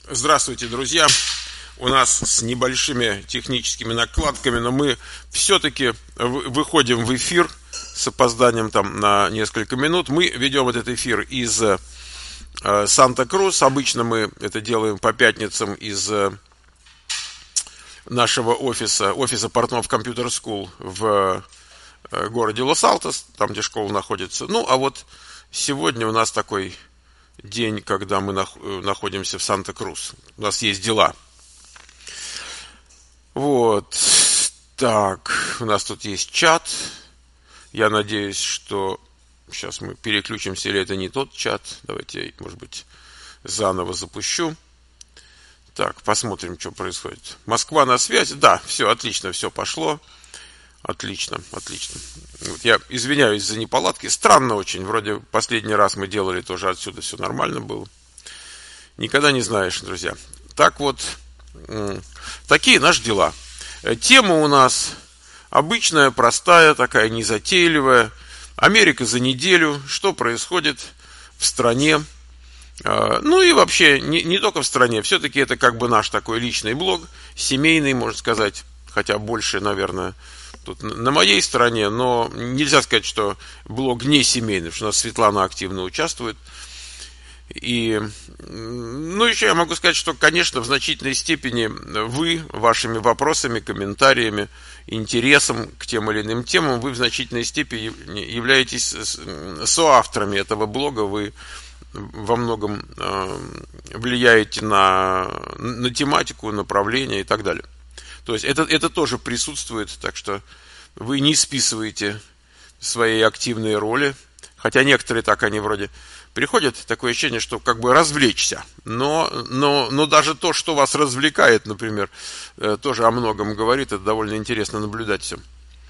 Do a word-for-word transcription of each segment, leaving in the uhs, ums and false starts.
Здравствуйте, друзья! У нас с небольшими техническими накладками, но мы все-таки выходим в эфир с опозданием там на несколько минут. Мы ведем этот эфир из э, Санта-Крус. Обычно мы это делаем по пятницам из э, нашего офиса, офиса Портнов Computer School в э, городе Лос-Алтос, там, где школа находится. Ну, а вот сегодня у нас такой день, когда мы находимся в Санта-Крус. У нас есть дела. Вот. Так, у нас тут есть чат. Я надеюсь, что сейчас мы переключимся, или это не тот чат. Давайте я, может быть, заново запущу. Так, посмотрим, что происходит. Москва на связи. Да, все, отлично, все пошло. Отлично, отлично. Вот я извиняюсь за неполадки. Странно очень. Вроде последний раз мы делали тоже отсюда, все нормально было. Никогда не знаешь, друзья. Так вот, такие наши дела. Тема у нас обычная, простая, такая незатейливая. Америка за неделю. Что происходит в стране? Ну и вообще, не, не только в стране. Все-таки это как бы наш такой личный блог. Семейный, можно сказать. Хотя больше, наверное, тут на моей стороне, но нельзя сказать, что блог не семейный, потому что у нас Светлана активно участвует. И, ну, еще я могу сказать, что, конечно, в значительной степени вы, вашими вопросами, комментариями, интересом к тем или иным темам, вы в значительной степени являетесь соавторами этого блога, вы во многом влияете на, на тематику, направление и так далее. То есть это, это тоже присутствует, так что вы не списываете свои активные роли, хотя некоторые так, они вроде приходят, такое ощущение, что как бы развлечься, но, но, но даже то, что вас развлекает, например, тоже о многом говорит, это довольно интересно наблюдать все.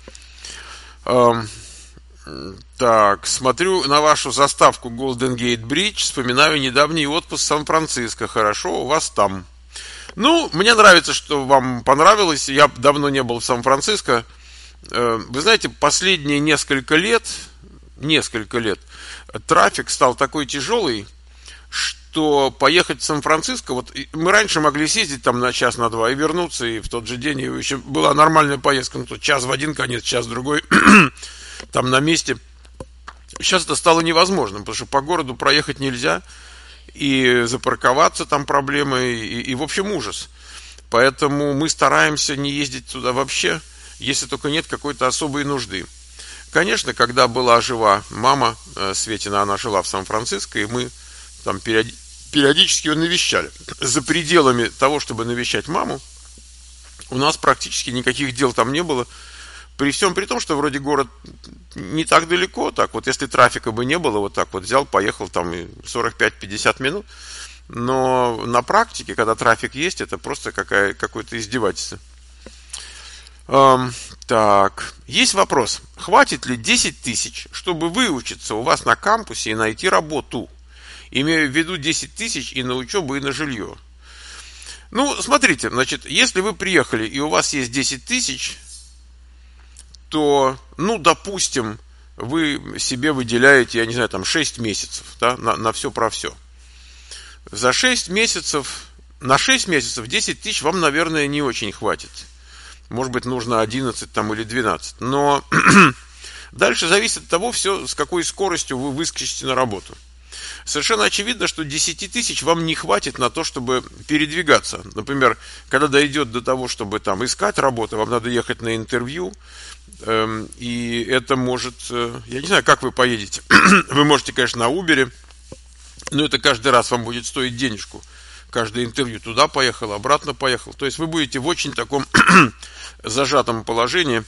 Так, смотрю на вашу заставку Golden Gate Bridge, вспоминаю недавний отпуск в Сан-Франциско, хорошо у вас там. Ну, мне нравится, что вам понравилось. Я давно не был в Сан-Франциско. Вы знаете, последние несколько лет, несколько лет, трафик стал такой тяжелый, что поехать в Сан-Франциско, вот мы раньше могли съездить там на час, на два и вернуться, и в тот же день, и еще была нормальная поездка, ну, то час в один конец, час в другой, там на месте. Сейчас это стало невозможным, потому что по городу проехать нельзя. И запарковаться там проблемы, и, и в общем ужас. Поэтому мы стараемся не ездить туда вообще, если только нет какой-то особой нужды. Конечно, когда была жива мама Светина, она жила в Сан-Франциско, и мы там периодически ее навещали. За пределами того, чтобы навещать маму, у нас практически никаких дел там не было. При всем при том, что вроде город не так далеко, так вот, если трафика бы не было, вот так вот взял, поехал там сорок пять-пятьдесят минут, но на практике, когда трафик есть, это просто какая, какое-то издевательство. Эм, так, есть вопрос, хватит ли десять тысяч, чтобы выучиться у вас на кампусе и найти работу? Имею в виду десять тысяч и на учебу, и на жилье. Ну, смотрите, значит, если вы приехали и у вас есть десять тысяч, то, ну, допустим, вы себе выделяете, я не знаю, там шесть месяцев, да, на, на все про все. За шесть месяцев, на шесть месяцев десять тысяч вам, наверное, не очень хватит. Может быть, нужно одиннадцать там, или двенадцать. Но дальше зависит от того, все, с какой скоростью вы выскочите на работу. Совершенно очевидно, что десять тысяч вам не хватит на то, чтобы передвигаться. Например, когда дойдет до того, чтобы там искать работу, вам надо ехать на интервью, эм, и это может, э, я не знаю, как вы поедете. Вы можете, конечно, на Uber, но это каждый раз вам будет стоить денежку. Каждое интервью туда поехал, обратно поехал. То есть вы будете в очень таком зажатом положении.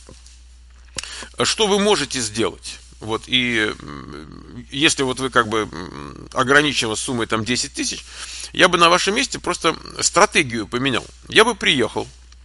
Что вы можете сделать? Вот, и если вот вы как бы ограничены суммой там десять тысяч, я бы на вашем месте просто стратегию поменял. Я бы приехал,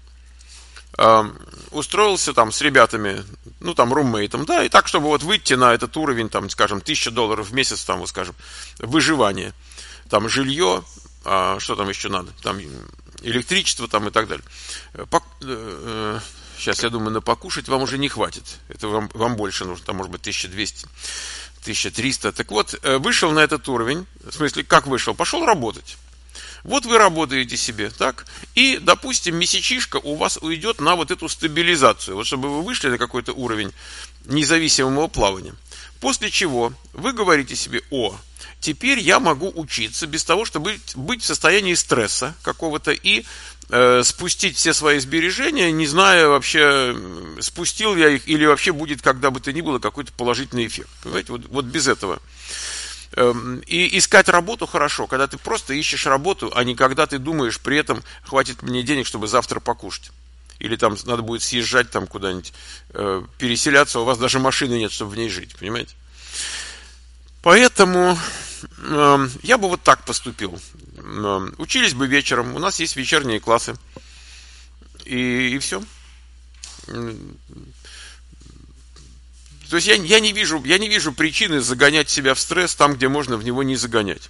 э, устроился там с ребятами, ну там руммейтом, да, и так, чтобы вот выйти на этот уровень, там, скажем, тысяча долларов в месяц, там, вот, скажем, выживание, там жилье, э, что там еще надо, там электричество там и так далее. Пок, э, Сейчас, я думаю, на покушать вам уже не хватит. Это вам, вам больше нужно. Там, может быть, тысяча двести, тысяча триста. Так вот, вышел на этот уровень. В смысле, как вышел? Пошел работать. Вот вы работаете себе, так? И, допустим, месячишка у вас уйдет на вот эту стабилизацию, вот чтобы вы вышли на какой-то уровень независимого плавания. После чего вы говорите себе: о, теперь я могу учиться без того, чтобы быть, быть в состоянии стресса какого-то и э, спустить все свои сбережения, не зная вообще, спустил я их или вообще будет, когда бы то ни было, какой-то положительный эффект. Понимаете, вот, вот без этого. И искать работу хорошо, когда ты просто ищешь работу, а не когда ты думаешь, при этом хватит мне денег, чтобы завтра покушать. Или там надо будет съезжать там куда-нибудь, э, переселяться, а у вас даже машины нет, чтобы в ней жить, понимаете? Поэтому э, я бы вот так поступил. Э, учились бы вечером, у нас есть вечерние классы. И, и все. То есть я, я, не вижу, я не вижу причины загонять себя в стресс там, где можно в него не загонять.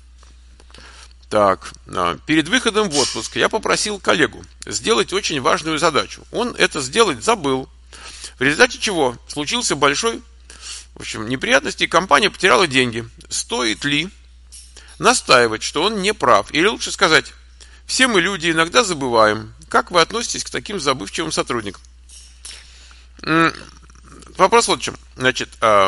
Так, перед выходом в отпуск я попросил коллегу сделать очень важную задачу. Он это сделать забыл. В результате чего случился большой, в общем, неприятности, и компания потеряла деньги. Стоит ли настаивать, что он не прав? Или лучше сказать: все мы люди, иногда забываем. Как вы относитесь к таким забывчивым сотрудникам? Вопрос вот в чем. Значит,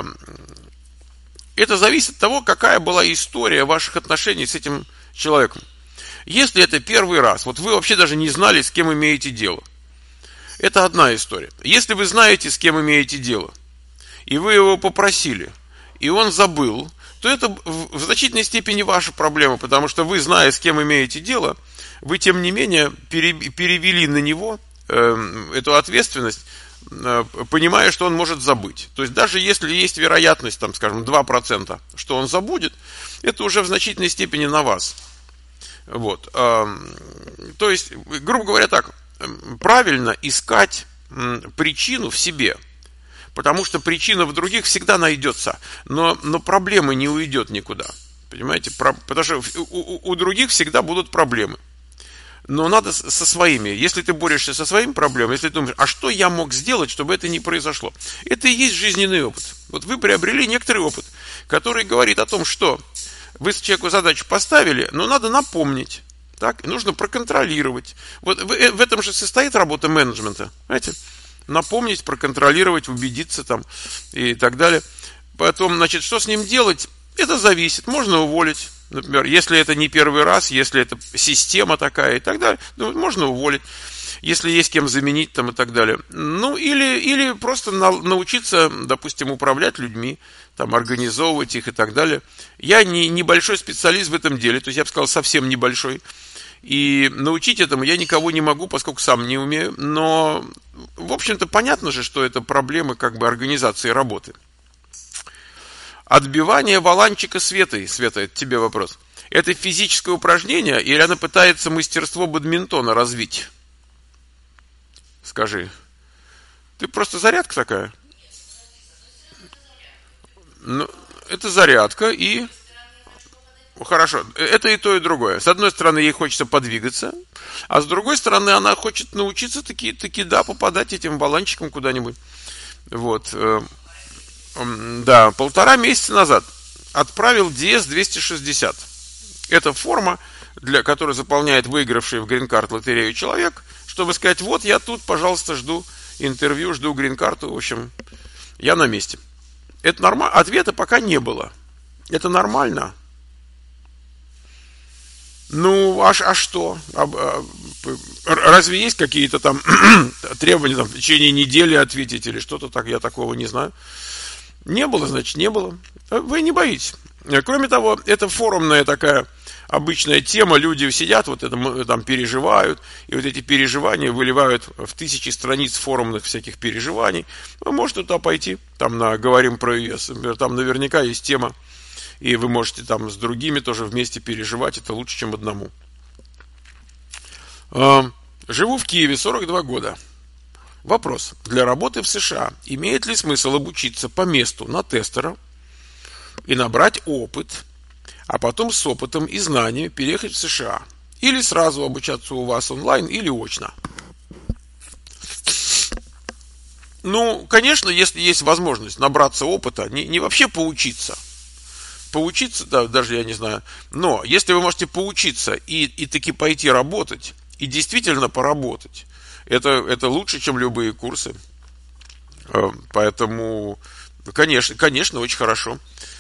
это зависит от того, какая была история ваших отношений с этим человеком. Если это первый раз, вот вы вообще даже не знали, с кем имеете дело, это одна история. Если вы знаете, с кем имеете дело, и вы его попросили, и он забыл, то это в значительной степени ваша проблема, потому что вы, зная, с кем имеете дело, вы, тем не менее, перевели на него э, эту ответственность, понимая, что он может забыть. То есть даже если есть вероятность, там, скажем, два процента, что он забудет, это уже в значительной степени на вас. Вот. То есть, грубо говоря так, правильно искать причину в себе, потому что причина в других всегда найдется, но, но проблема не уйдет никуда. Понимаете? Потому что у, у, у других всегда будут проблемы. Но надо со своими. Если ты борешься со своими проблемами, если ты думаешь, а что я мог сделать, чтобы это не произошло? Это и есть жизненный опыт. Вот вы приобрели некоторый опыт, который говорит о том, что вы человеку задачу поставили, но надо напомнить. Так? И нужно проконтролировать. Вот в, в этом же состоит работа менеджмента. Понимаете? Напомнить, проконтролировать, убедиться там и так далее. Потом, значит, что с ним делать? Это зависит. Можно уволить. Например, если это не первый раз, если это система такая и так далее, ну, можно уволить, если есть кем заменить там и так далее. Ну, или, или просто на, научиться, допустим, управлять людьми, там, организовывать их и так далее. Я не, небольшой специалист в этом деле, то есть я бы сказал, совсем небольшой. И научить этому я никого не могу, поскольку сам не умею. Но, в общем-то, понятно же, что это проблемы как бы организации работы. Отбивание валанчика Светой. Света, это тебе вопрос. Это физическое упражнение, или она пытается мастерство бадминтона развить? Скажи. Ты просто зарядка такая? Ну, это зарядка и... Хорошо, это и то, и другое. С одной стороны, ей хочется подвигаться, а с другой стороны, она хочет научиться таки, таки да, попадать этим валанчиком куда-нибудь. Вот. Да, полтора месяца назад отправил ди эс двести шестьдесят. Это форма, для которой заполняет выигравший в грин-карт лотерею человек, чтобы сказать: вот я тут, пожалуйста, жду интервью, жду грин-карту, в общем, я на месте. Это нормально? Ответа пока не было. Это нормально? Ну, а, а что? А, а, разве есть какие-то там требования там, в течение недели ответить или что-то так? Я такого не знаю. Не было, значит, не было. Вы не боитесь. Кроме того, это форумная такая обычная тема. Люди сидят, вот это там переживают, и вот эти переживания выливают в тысячи страниц форумных всяких переживаний. Вы можете туда пойти, там на «Говорим про ЕС», там наверняка есть тема, и вы можете там с другими тоже вместе переживать. Это лучше, чем одному. Живу в Киеве сорок два года. Вопрос. Для работы в США имеет ли смысл обучиться по месту на тестера и набрать опыт, а потом с опытом и знаниями переехать в США? Или сразу обучаться у вас онлайн или очно? Ну, конечно, если есть возможность набраться опыта, не, не вообще поучиться. поучиться, да, даже я не знаю, но если вы можете поучиться и, и таки пойти работать, и действительно поработать, это, это лучше, чем любые курсы. Поэтому, конечно, конечно, очень хорошо.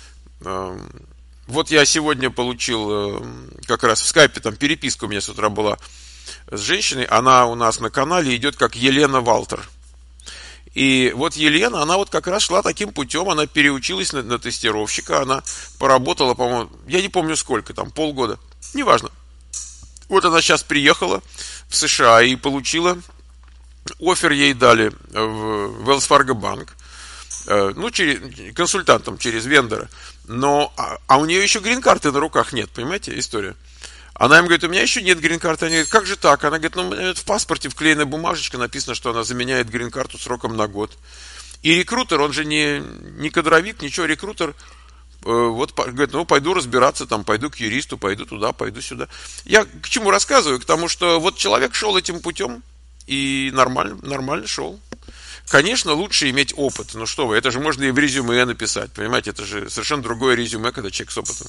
Вот я сегодня получил как раз в скайпе, там переписка у меня с утра была с женщиной, она у нас на канале идет как Елена Валтер. И вот Елена, она вот как раз шла таким путем, она переучилась на, на тестировщика, она поработала, по-моему, я не помню сколько, там, полгода, неважно. Вот она сейчас приехала в США и получила, оффер ей дали в Wells Fargo Bank, ну, через, консультантом, через вендора, но, а, а у нее еще грин-карты на руках нет, понимаете, история. Она им говорит, у меня еще нет грин-карты. Они говорят, как же так? Она говорит, ну, в паспорте вклеена бумажечка, написано, что она заменяет грин-карту сроком на год. И рекрутер, он же не, не кадровик, ничего, рекрутер, э, вот, говорит, ну, пойду разбираться, там, пойду к юристу, пойду туда, пойду сюда. Я к чему рассказываю? К тому, что вот человек шел этим путем, и нормально, нормально шел. Конечно, лучше иметь опыт. Ну, что вы, это же можно и в резюме написать, понимаете? Это же совершенно другое резюме, когда человек с опытом.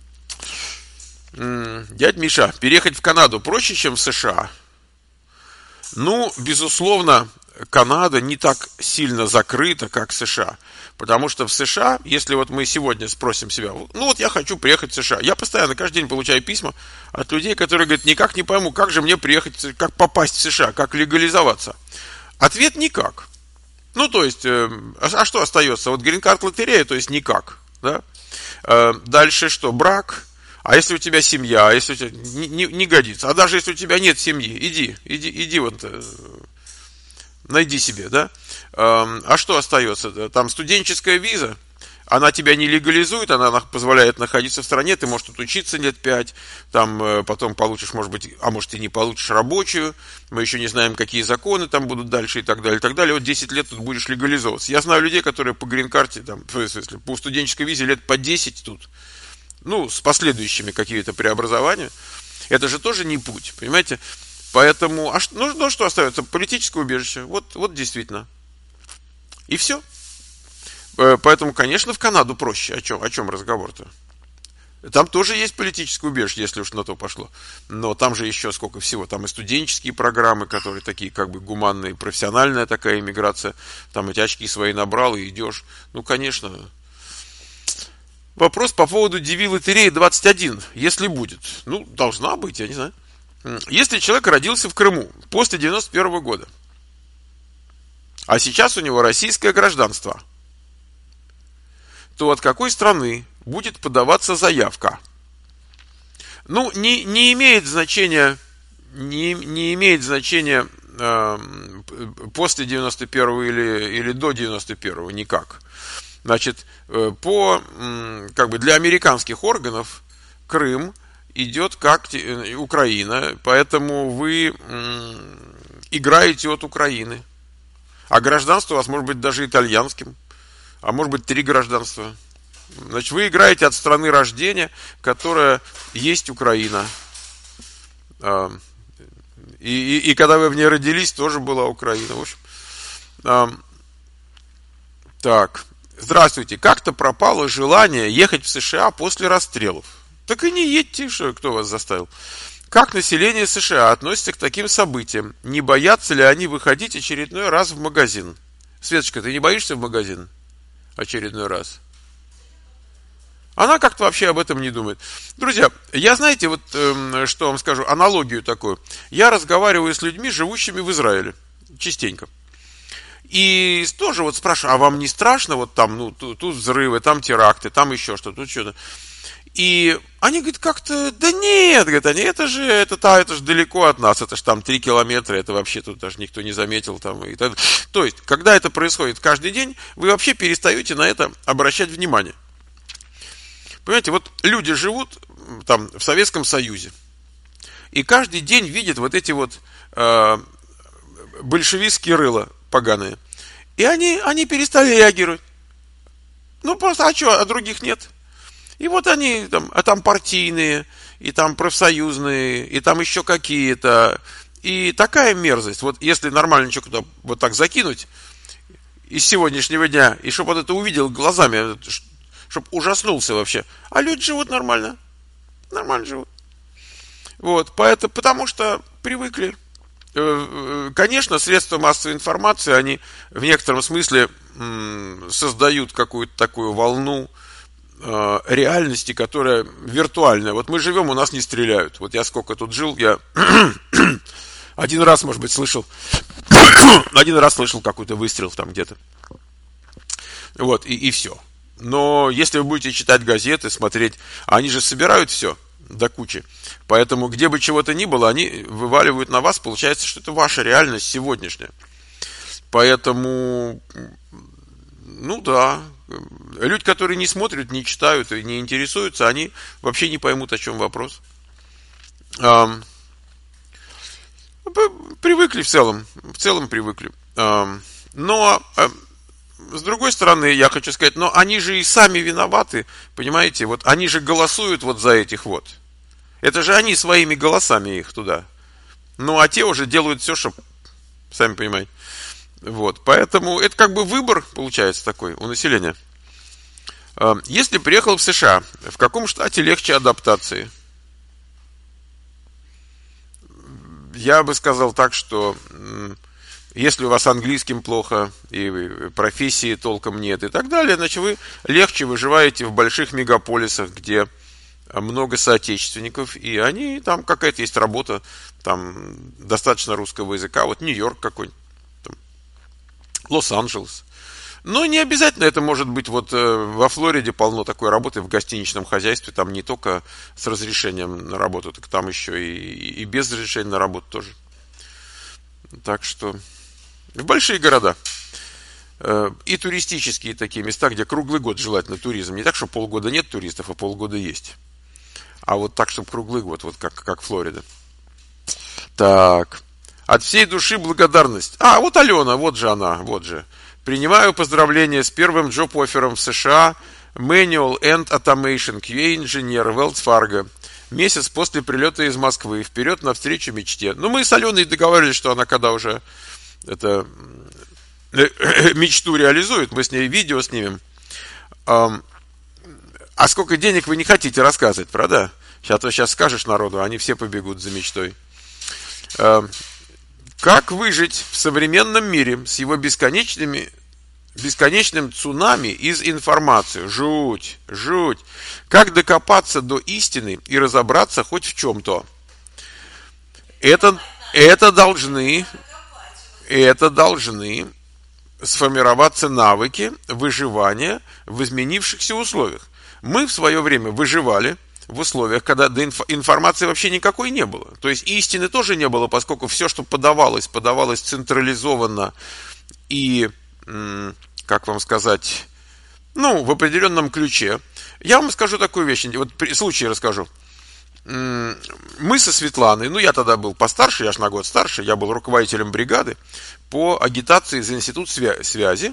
Дядь Миша, переехать в Канаду проще, чем в США? Ну, безусловно, Канада не так сильно закрыта, как США. Потому что в США, если вот мы сегодня спросим себя, ну вот я хочу приехать в США. Я постоянно каждый день получаю письма от людей, которые говорят, никак не пойму, как же мне приехать, как попасть в США, как легализоваться. Ответ никак. Ну, то есть, э, а, а что остается? Вот грин-карт лотерея, то есть никак. Да? Э, дальше что? Брак. А если у тебя семья, а если у тебя не, не, не годится, а даже если у тебя нет семьи, иди, иди, иди вот, найди себе, да? А что остается? Там студенческая виза, она тебя не легализует, она позволяет находиться в стране, ты можешь тут учиться лет пять, там потом получишь, может быть, а может и не получишь рабочую, мы еще не знаем, какие законы там будут дальше и так далее, и так далее. Вот десять лет тут будешь легализовываться. Я знаю людей, которые по грин-карте, там, в смысле, по студенческой визе лет по десять тут. Ну, с последующими какими-то преобразованиями, это же тоже не путь, понимаете? Поэтому, а что, ну, ну что остается? Политическое убежище. Вот, вот действительно. И все. Поэтому, конечно, в Канаду проще. О чем, о чем разговор-то? Там тоже есть политическое убежище, если уж на то пошло. Но там же еще сколько всего. Там и студенческие программы, которые такие как бы гуманные, профессиональная такая иммиграция. Там эти очки свои набрал и идешь. Ну, конечно. Вопрос по поводу ди ви-лотереи двадцать один, если будет. Ну, должна быть, я не знаю. Если человек родился в Крыму после девяносто первого года, а сейчас у него российское гражданство, то от какой страны будет подаваться заявка? Ну, не, не имеет значения, не, не имеет значения э, после девяносто первого или, или до девяносто первого никак. Значит, по, как бы для американских органов Крым идет как Украина, поэтому вы играете от Украины. А гражданство у вас может быть даже итальянским, а может быть три гражданства. Значит, вы играете от страны рождения, которая есть Украина. И, и, и когда вы в ней родились, тоже была Украина. В общем, так. Здравствуйте, как-то пропало желание ехать в США после расстрелов. Так и не едьте, что, кто вас заставил. Как население США относится к таким событиям? Не боятся ли они выходить очередной раз в магазин? Светочка, ты не боишься в магазин очередной раз? Она как-то вообще об этом не думает. Друзья, я, знаете, вот э, что вам скажу, аналогию такую. Я разговариваю с людьми, живущими в Израиле. Частенько. И тоже вот спрашиваю, а вам не страшно, вот там, ну, тут, тут взрывы, там теракты, там еще что-то, тут что-то. И они говорят, как-то, да нет, говорят они, это же, это, та, это же далеко от нас, это же там три километра, это вообще тут даже никто не заметил. Там, и так. То есть, когда это происходит каждый день, вы вообще перестаете на это обращать внимание. Понимаете, вот люди живут там в Советском Союзе, и каждый день видят вот эти вот э, большевистские рыла поганые. И они, они перестали реагировать. Ну, просто, а что, а других нет? И вот они, там, а там партийные, и там профсоюзные, и там еще какие-то. И такая мерзость. Вот если нормально что-то вот так закинуть из сегодняшнего дня, и чтобы вот это увидел глазами, чтобы ужаснулся вообще. А люди живут нормально. Нормально живут. Вот, поэтому, потому что привыкли. Конечно, средства массовой информации, они в некотором смысле создают какую-то такую волну реальности, которая виртуальная. Вот мы живем, у нас не стреляют. Вот я сколько тут жил, я один раз, может быть, слышал, один раз слышал какой-то выстрел там где-то. Вот, и, и все. Но если вы будете читать газеты, смотреть, они же собирают все до кучи. Поэтому, где бы чего-то ни было, они вываливают на вас. Получается, что это ваша реальность сегодняшняя. Поэтому, ну да, люди, которые не смотрят, не читают и не интересуются, они вообще не поймут, о чем вопрос. А, привыкли в целом. В целом привыкли. А, но... С другой стороны, я хочу сказать, но они же и сами виноваты, понимаете, вот они же голосуют вот за этих вот. Это же они своими голосами их туда. Ну, а те уже делают все, что, сами понимаете. Вот, поэтому это как бы выбор, получается, такой у населения. Если приехал в США, в каком штате легче адаптации? Я бы сказал так, что... Если у вас английским плохо, и профессии толком нет, и так далее, значит, вы легче выживаете в больших мегаполисах, где много соотечественников, и они, там какая-то есть работа, там достаточно русского языка, вот Нью-Йорк какой-нибудь, там, Лос-Анджелес. Но не обязательно это может быть, вот во Флориде полно такой работы в гостиничном хозяйстве, там не только с разрешением на работу, так там еще и, и без разрешения на работу тоже. Так что... В большие города. И туристические такие места, где круглый год желательно туризм. Не так, что полгода нет туристов, а полгода есть. А вот так, чтобы круглый год, вот как, как Флорида. Так. От всей души благодарность. А, вот Алена, вот же она, вот же. Принимаю поздравления с первым джоб-оффером в США. Manual and Automation, кью эй-инженер, Wells Fargo. Месяц после прилета из Москвы. Вперед навстречу мечте. Ну, мы с Аленой договаривались, что она когда уже... это мечту реализует, мы с ней видео снимем. А сколько денег вы не хотите рассказывать, правда? Сейчас, то сейчас скажешь народу, они все побегут за мечтой. Как выжить в современном мире с его бесконечными, бесконечным цунами из информации? Жуть, жуть. Как докопаться до истины и разобраться хоть в чем-то? Это, это должны... Это должны сформироваться навыки выживания в изменившихся условиях. Мы в свое время выживали в условиях, когда информации вообще никакой не было. То есть истины тоже не было, поскольку все, что подавалось, подавалось централизованно и, как вам сказать, ну, в определенном ключе. Я вам скажу такую вещь, вот случай расскажу. Мы со Светланой, ну я тогда был постарше, я ж на год старше, я был руководителем бригады по агитации за институт связи,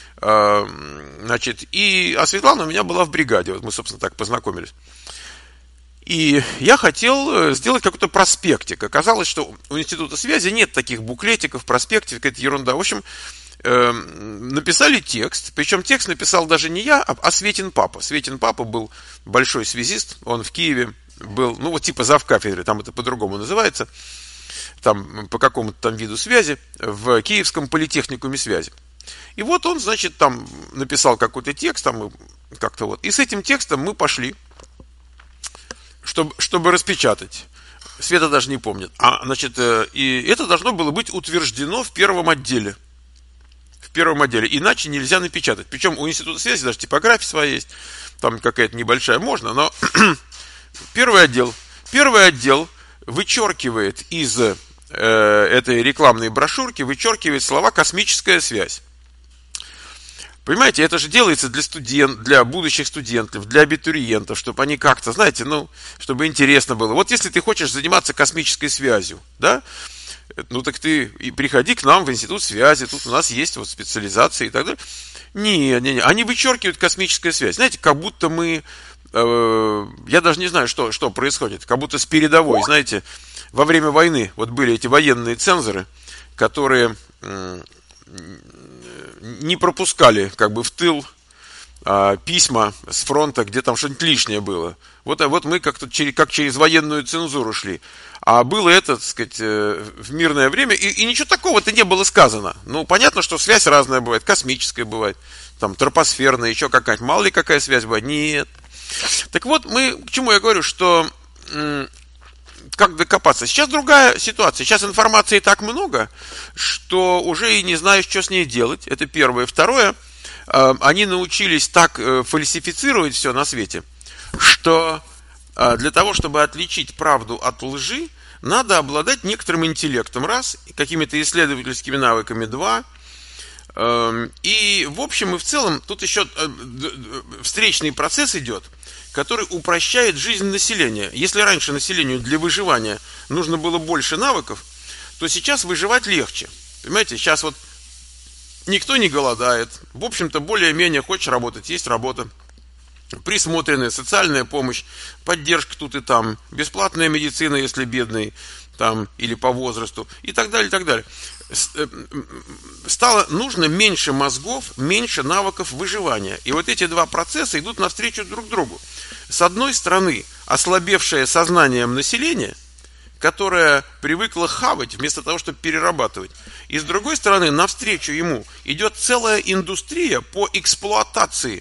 значит, и, а Светлана у меня была в бригаде, вот мы, собственно, так познакомились. И я хотел сделать какой-то проспектик. Оказалось, что у института связи нет таких буклетиков, проспектиков, какая-то ерунда. В общем, написали текст, причем текст написал даже не я, а Светин папа. Светин папа был большой связист, он в Киеве был, ну вот типа завкафедры, там это по-другому называется, там по какому-то там виду связи, в Киевском политехникуме связи. И вот он, значит, там написал какой-то текст, там как-то вот. И с этим текстом мы пошли, чтобы, чтобы распечатать. Света даже не помнит. А, значит, и это должно было быть утверждено в первом отделе. В первом отделе. Иначе нельзя напечатать. Причем у института связи даже типография своя есть. Там какая-то небольшая можно, но первый отдел. Первый отдел вычеркивает из э, этой рекламной брошюрки, вычеркивает слова «космическая связь». Понимаете, это же делается для студент, для будущих студентов, для абитуриентов, чтобы они как-то, знаете, ну, чтобы интересно было. Вот если ты хочешь заниматься космической связью, да, ну так ты и приходи к нам в институт связи, тут у нас есть вот специализации и так далее. Не, не, не, они вычеркивают космическая связь. Знаете, как будто мы, э, я даже не знаю, что, что происходит, как будто с передовой, знаете, во время войны вот были эти военные цензоры, которые... Э, не пропускали как бы в тыл а, письма с фронта, где там что-нибудь лишнее было. Вот, а вот мы как-то через, как через военную цензуру шли. А было это, так сказать, в мирное время, и, и ничего такого-то не было сказано. Ну, понятно, что связь разная бывает, космическая бывает, там, тропосферная, еще какая-нибудь, мало ли какая связь бывает. Нет. Так вот, мы, к чему я говорю, что м- как докопаться? Сейчас другая ситуация. Сейчас информации так много, что уже и не знаешь, что с ней делать. Это первое. Второе, э- они научились так э- фальсифицировать все на свете, что для того, чтобы отличить правду от лжи, надо обладать некоторым интеллектом, раз, какими-то исследовательскими навыками, два. И в общем и в целом тут еще встречный процесс идет, который упрощает жизнь населения. Если раньше населению для выживания нужно было больше навыков, то сейчас выживать легче. Понимаете, сейчас вот никто не голодает. В общем-то, более-менее хочешь работать, есть работа. Присмотренная социальная помощь, поддержка тут и там, бесплатная медицина, если бедный, там, или по возрасту, и так далее, и так далее. Стало нужно меньше мозгов, меньше навыков выживания. И вот эти два процесса идут навстречу друг другу. С одной стороны, ослабевшее сознанием население, которое привыкло хавать вместо того, чтобы перерабатывать. И с другой стороны, навстречу ему идет целая индустрия по эксплуатации,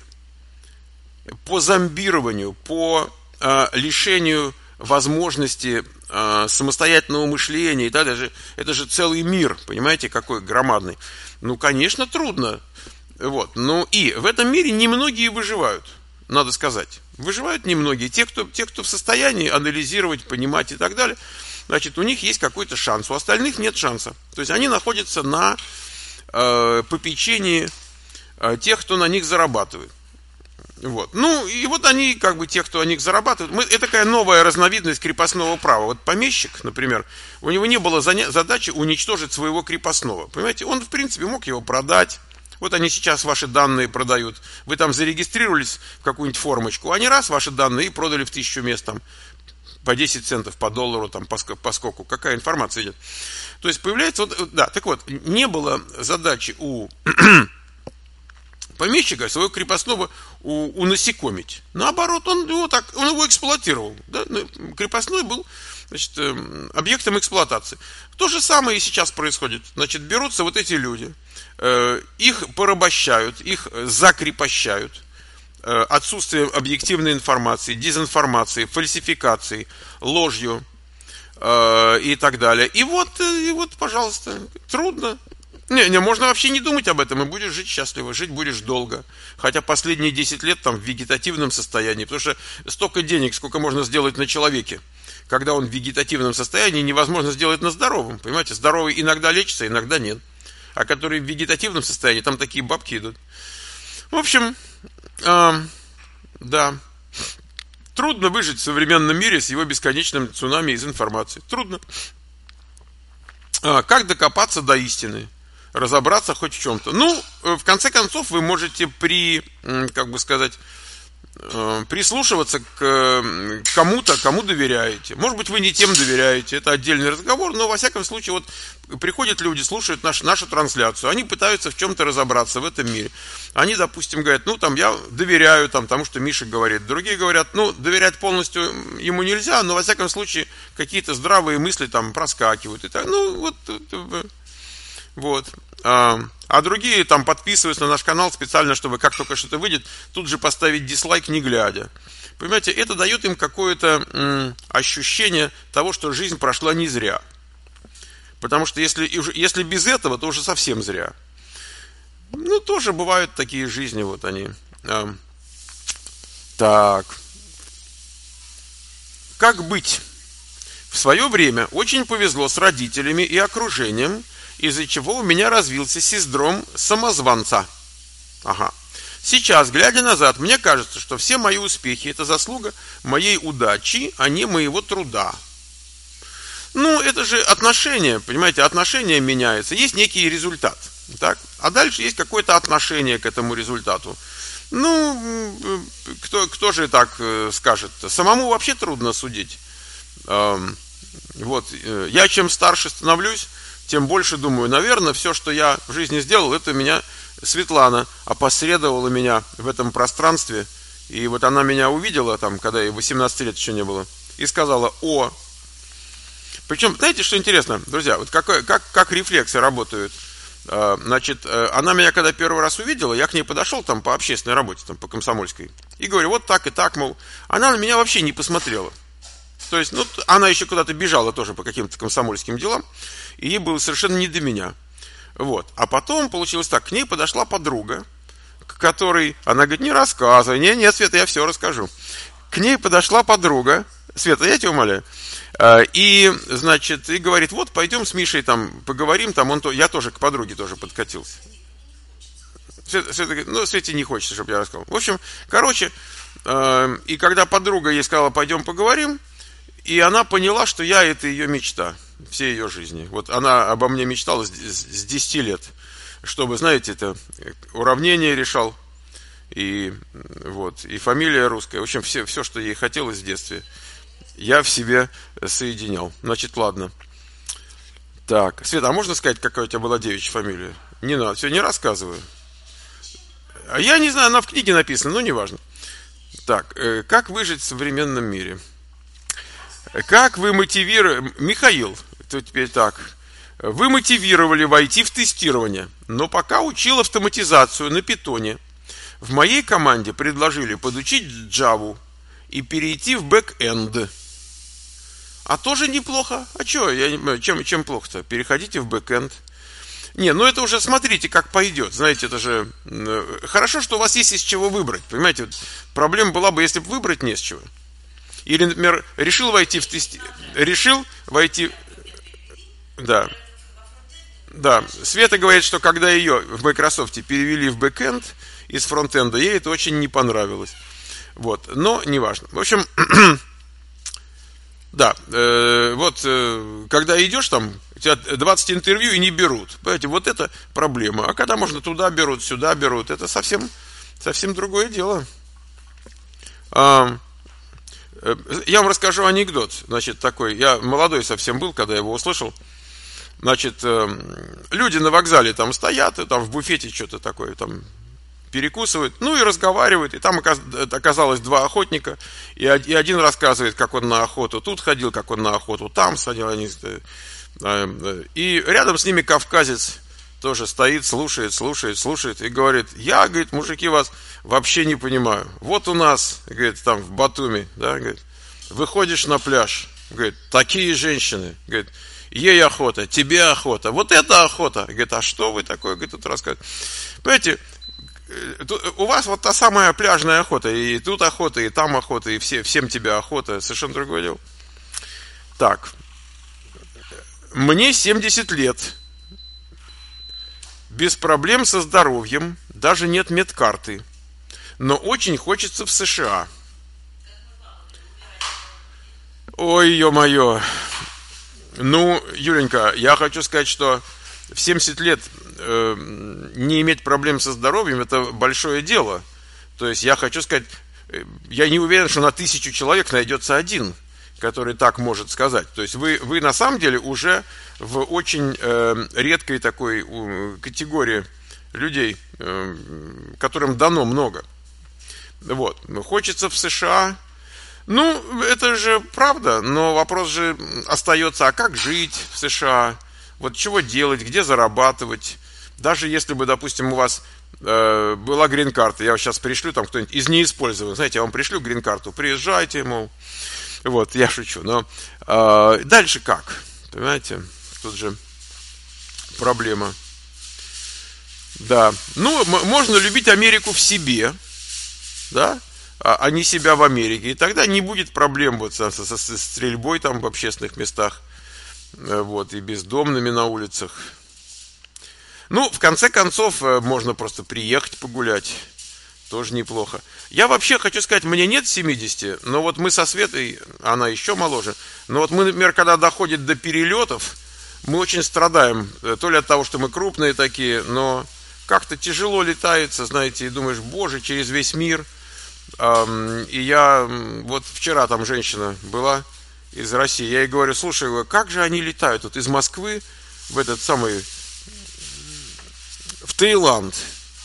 по зомбированию, по э, лишению возможности э, самостоятельного мышления. И да, даже, это же целый мир, понимаете, какой громадный. Ну, конечно, трудно. Вот. Ну и в этом мире немногие выживают, надо сказать. Выживают немногие. Те, кто, те, кто в состоянии анализировать, понимать и так далее, значит, у них есть какой-то шанс. У остальных нет шанса. То есть они находятся на э, попечении э, тех, кто на них зарабатывает. Вот. Ну, и вот они, как бы, те, кто о них зарабатывают. Мы, это такая новая разновидность крепостного права. Вот помещик, например, у него не было заня- задачи уничтожить своего крепостного. Понимаете, он, в принципе, мог его продать. Вот они сейчас ваши данные продают. Вы там зарегистрировались в какую-нибудь формочку. Они раз ваши данные и продали в тысячу мест там, по десять центов, по доллару, там, по, по скоку. Какая информация идет. То есть появляется, вот, да, так вот, не было задачи у помещика своего крепостного у, унасекомить. Наоборот, он его так, он его эксплуатировал. Да? Крепостной был, значит, объектом эксплуатации. То же самое и сейчас происходит. Значит, берутся вот эти люди, э, их порабощают, их закрепощают э, отсутствием объективной информации, дезинформации, фальсификации, ложью э, и так далее. И вот, и вот, пожалуйста, трудно. Не, не, можно вообще не думать об этом, и будешь жить счастливо, жить будешь долго. Хотя последние десять лет там в вегетативном состоянии, потому что столько денег, сколько можно сделать на человеке, когда он в вегетативном состоянии, невозможно сделать на здоровом. Понимаете, здоровый иногда лечится, иногда нет. А который в вегетативном состоянии, там такие бабки идут. В общем, э, да, трудно выжить в современном мире с его бесконечным цунами из информации. Трудно. А, как докопаться до истины? Разобраться хоть в чем-то. Ну, в конце концов, вы можете при, как бы сказать, прислушиваться к кому-то, кому доверяете. Может быть, вы не тем доверяете, это отдельный разговор, но, во всяком случае, вот приходят люди, слушают наш, нашу трансляцию, они пытаются в чем-то разобраться в этом мире. Они, допустим, говорят, ну, там, я доверяю там, тому, что Миша говорит. Другие говорят, ну, доверять полностью ему нельзя, но, во всяком случае, какие-то здравые мысли там проскакивают. И так, ну, вот... Вот. А, а другие там подписываются на наш канал специально, чтобы как только что-то выйдет, тут же поставить дизлайк, не глядя. Понимаете, это дает им какое-то м, ощущение того, что жизнь прошла не зря. Потому что если, если без этого, то уже совсем зря. Ну, тоже бывают такие жизни, вот они. А, так. Как быть? В свое время очень повезло с родителями и окружением, из-за чего у меня развился синдром самозванца. Ага. Сейчас, глядя назад, мне кажется, что все мои успехи – это заслуга моей удачи, а не моего труда. Ну, это же отношения, понимаете, отношения меняются. Есть некий результат, так? А дальше есть какое-то отношение к этому результату. Ну, кто, кто же так скажет? Самому вообще трудно судить. Вот, я чем старше становлюсь, тем больше думаю, наверное, все, что я в жизни сделал, это меня Светлана опосредовала меня в этом пространстве, и вот она меня увидела там, когда ей восемнадцати лет еще не было, и сказала: о. Причем, знаете, что интересно, друзья, вот как, как, как рефлексы работают. Значит, она меня когда первый раз увидела, я к ней подошел там по общественной работе, там по комсомольской, и говорю: вот так и так, мол. Она на меня вообще не посмотрела. То есть, ну, она еще куда-то бежала тоже по каким-то комсомольским делам, и ей было совершенно не до меня. Вот. А потом получилось так, к ней подошла подруга, к которой, она говорит: не рассказывай, не, нет, Света, я все расскажу. К ней подошла подруга, Света, я тебя умоляю, и, значит, и говорит: вот, пойдем с Мишей там поговорим, там он, то, я тоже к подруге тоже подкатился. Света, Света говорит: ну, Свете не хочется, чтобы я рассказал. В общем, короче, э, и когда подруга ей сказала: пойдем поговорим, и она поняла, что я — это ее мечта всей ее жизни. Вот она обо мне мечтала с, с десяти лет, чтобы, знаете, это уравнение решал, и, вот, и фамилия русская, в общем, все, все, что ей хотелось в детстве, я в себе соединял. Значит, ладно. Так, Света, а можно сказать, какая у тебя была девичья фамилия? Не надо, все, не рассказываю. А я не знаю, она в книге написана, но неважно. Так, э, как выжить в современном мире? Как вы мотивировали... Михаил, тут теперь так. Вы мотивировали войти в тестирование, но пока учил автоматизацию на питоне. В моей команде предложили подучить Java и перейти в бэк-энд. А тоже неплохо. А что, я не понимаю, чем, чем плохо-то? Переходите в бэк-энд. Не, ну это уже смотрите, как пойдет. Знаете, это же... Хорошо, что у вас есть из чего выбрать. Понимаете, проблема была бы, если бы выбрать не с чего. Или, например, решил войти в тестирование. Решил войти... Да. Да. Света говорит, что когда ее в Microsoft перевели в бэкэнд из фронтенда, ей это очень не понравилось. Вот. Но неважно. В общем... Да, э, вот э, когда идешь там, у тебя двадцать интервью и не берут. Понимаете, вот это проблема. А когда можно туда берут, сюда берут, это совсем, совсем другое дело. А, э, я вам расскажу анекдот. Значит, такой. Я молодой совсем был, когда я его услышал. Значит, э, люди на вокзале там стоят, и там в буфете что-то такое там перекусывают, ну и разговаривают, и там оказалось два охотника, и один рассказывает, как он на охоту тут ходил, как он на охоту там сходил, и рядом с ними кавказец тоже стоит, слушает, слушает, слушает, и говорит: я, говорит, мужики, вас вообще не понимаю, вот у нас, говорит, там в Батуми, да, говорит, выходишь на пляж, говорит, такие женщины, говорит, ей охота, тебе охота, вот это охота, говорит, а что вы такое, говорит, тут рассказываете, понимаете, у вас вот та самая пляжная охота, и тут охота, и там охота, и все, всем тебе охота, совершенно другое дело. Так, мне семьдесят лет, без проблем со здоровьем, даже нет медкарты, но очень хочется в США. Ой, ё-моё. Ну, Юленька, я хочу сказать, что в семьдесят лет э, не иметь проблем со здоровьем — это большое дело. То есть я хочу сказать, я не уверен, что на тысячу человек найдется один, который так может сказать. То есть вы, вы на самом деле уже в очень э, редкой такой э, категории людей, э, которым дано много. Вот. Хочется в США. Ну, это же правда, но вопрос же остается: а как жить в США? Вот чего делать, где зарабатывать? Даже если бы, допустим, у вас э, была грин-карта, я вас сейчас пришлю, там кто-нибудь из неиспользованных, знаете, я вам пришлю грин-карту, приезжайте, мол. Вот, я шучу. Но э, дальше как? Понимаете? Тут же проблема. Да. Ну, м- можно любить Америку в себе, да, а, а не себя в Америке. И тогда не будет проблем вот со, со, со стрельбой там в общественных местах. Вот, и бездомными на улицах. Ну, в конце концов, можно просто приехать погулять. Тоже неплохо. Я вообще хочу сказать, мне нет семидесяти, но вот мы со Светой, она еще моложе, но вот мы, например, когда доходит до перелетов, мы очень страдаем. То ли от того, что мы крупные такие, но как-то тяжело летается, знаете, и думаешь: боже, через весь мир. И я, вот вчера там женщина была из России, я ей говорю: слушай, как же они летают вот из Москвы в этот самый, в Таиланд,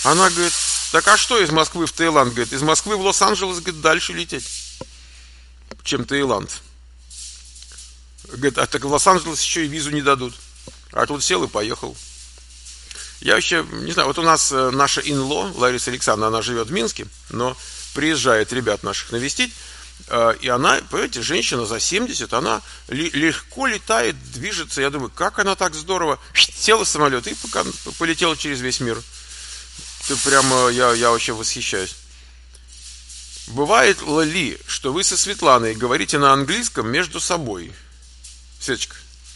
Она говорит, так а что из Москвы в Таиланд? Говорит, из Москвы в Лос-Анджелес, говорит, дальше лететь, чем Таиланд. Говорит, а так в Лос-Анджелес еще и визу не дадут. А тут сел и поехал. Я вообще, не знаю, вот у нас наша инло, Лариса Александровна, она живет в Минске, но приезжает ребят наших навестить, и она, понимаете, женщина за семьдесят, она легко летает, движется. Я думаю, как она так здорово села в самолет и полетела через весь мир. Ты прямо, я, я вообще восхищаюсь. Бывает ли, что вы со Светланой говорите на английском между собой? Светочка.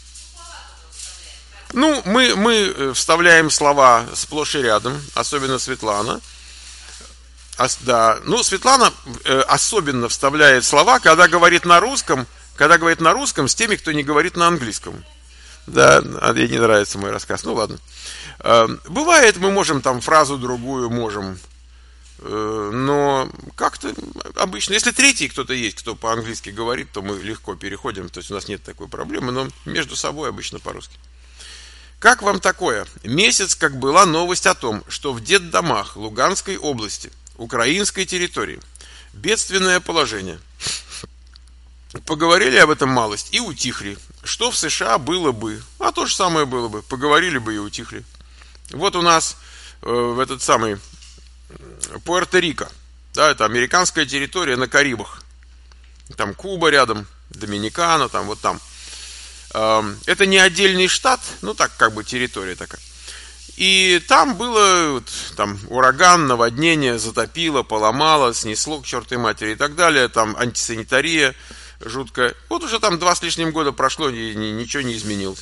Ну, мы, мы вставляем слова сплошь и рядом, особенно Светлана. А, да, ну, Светлана э, особенно вставляет слова, когда говорит на русском, когда говорит на русском с теми, кто не говорит на английском. Да, ей не нравится мой рассказ, ну ладно. Э, бывает, мы можем там фразу другую, можем, э, но как-то обычно, если третий кто-то есть, кто по-английски говорит, то мы легко переходим, то есть у нас нет такой проблемы, но между собой обычно по-русски. Как вам такое? Месяц, как была новость о том, что в детдомах Луганской области, украинской территории, бедственное положение. Поговорили об этом малость и утихли. Что в США было бы? А то же самое было бы. Поговорили бы и утихли. Вот у нас э, в этот самый Пуэрто-Рико. Да, это американская территория на Карибах. Там Куба рядом, Доминикана, там вот там. Это не отдельный штат, ну так как бы территория такая. И там было вот, там ураган, наводнение, затопило, поломало, снесло к чертовой матери и так далее. Там антисанитария жуткая. Вот уже там два с лишним года прошло, и ничего не изменилось.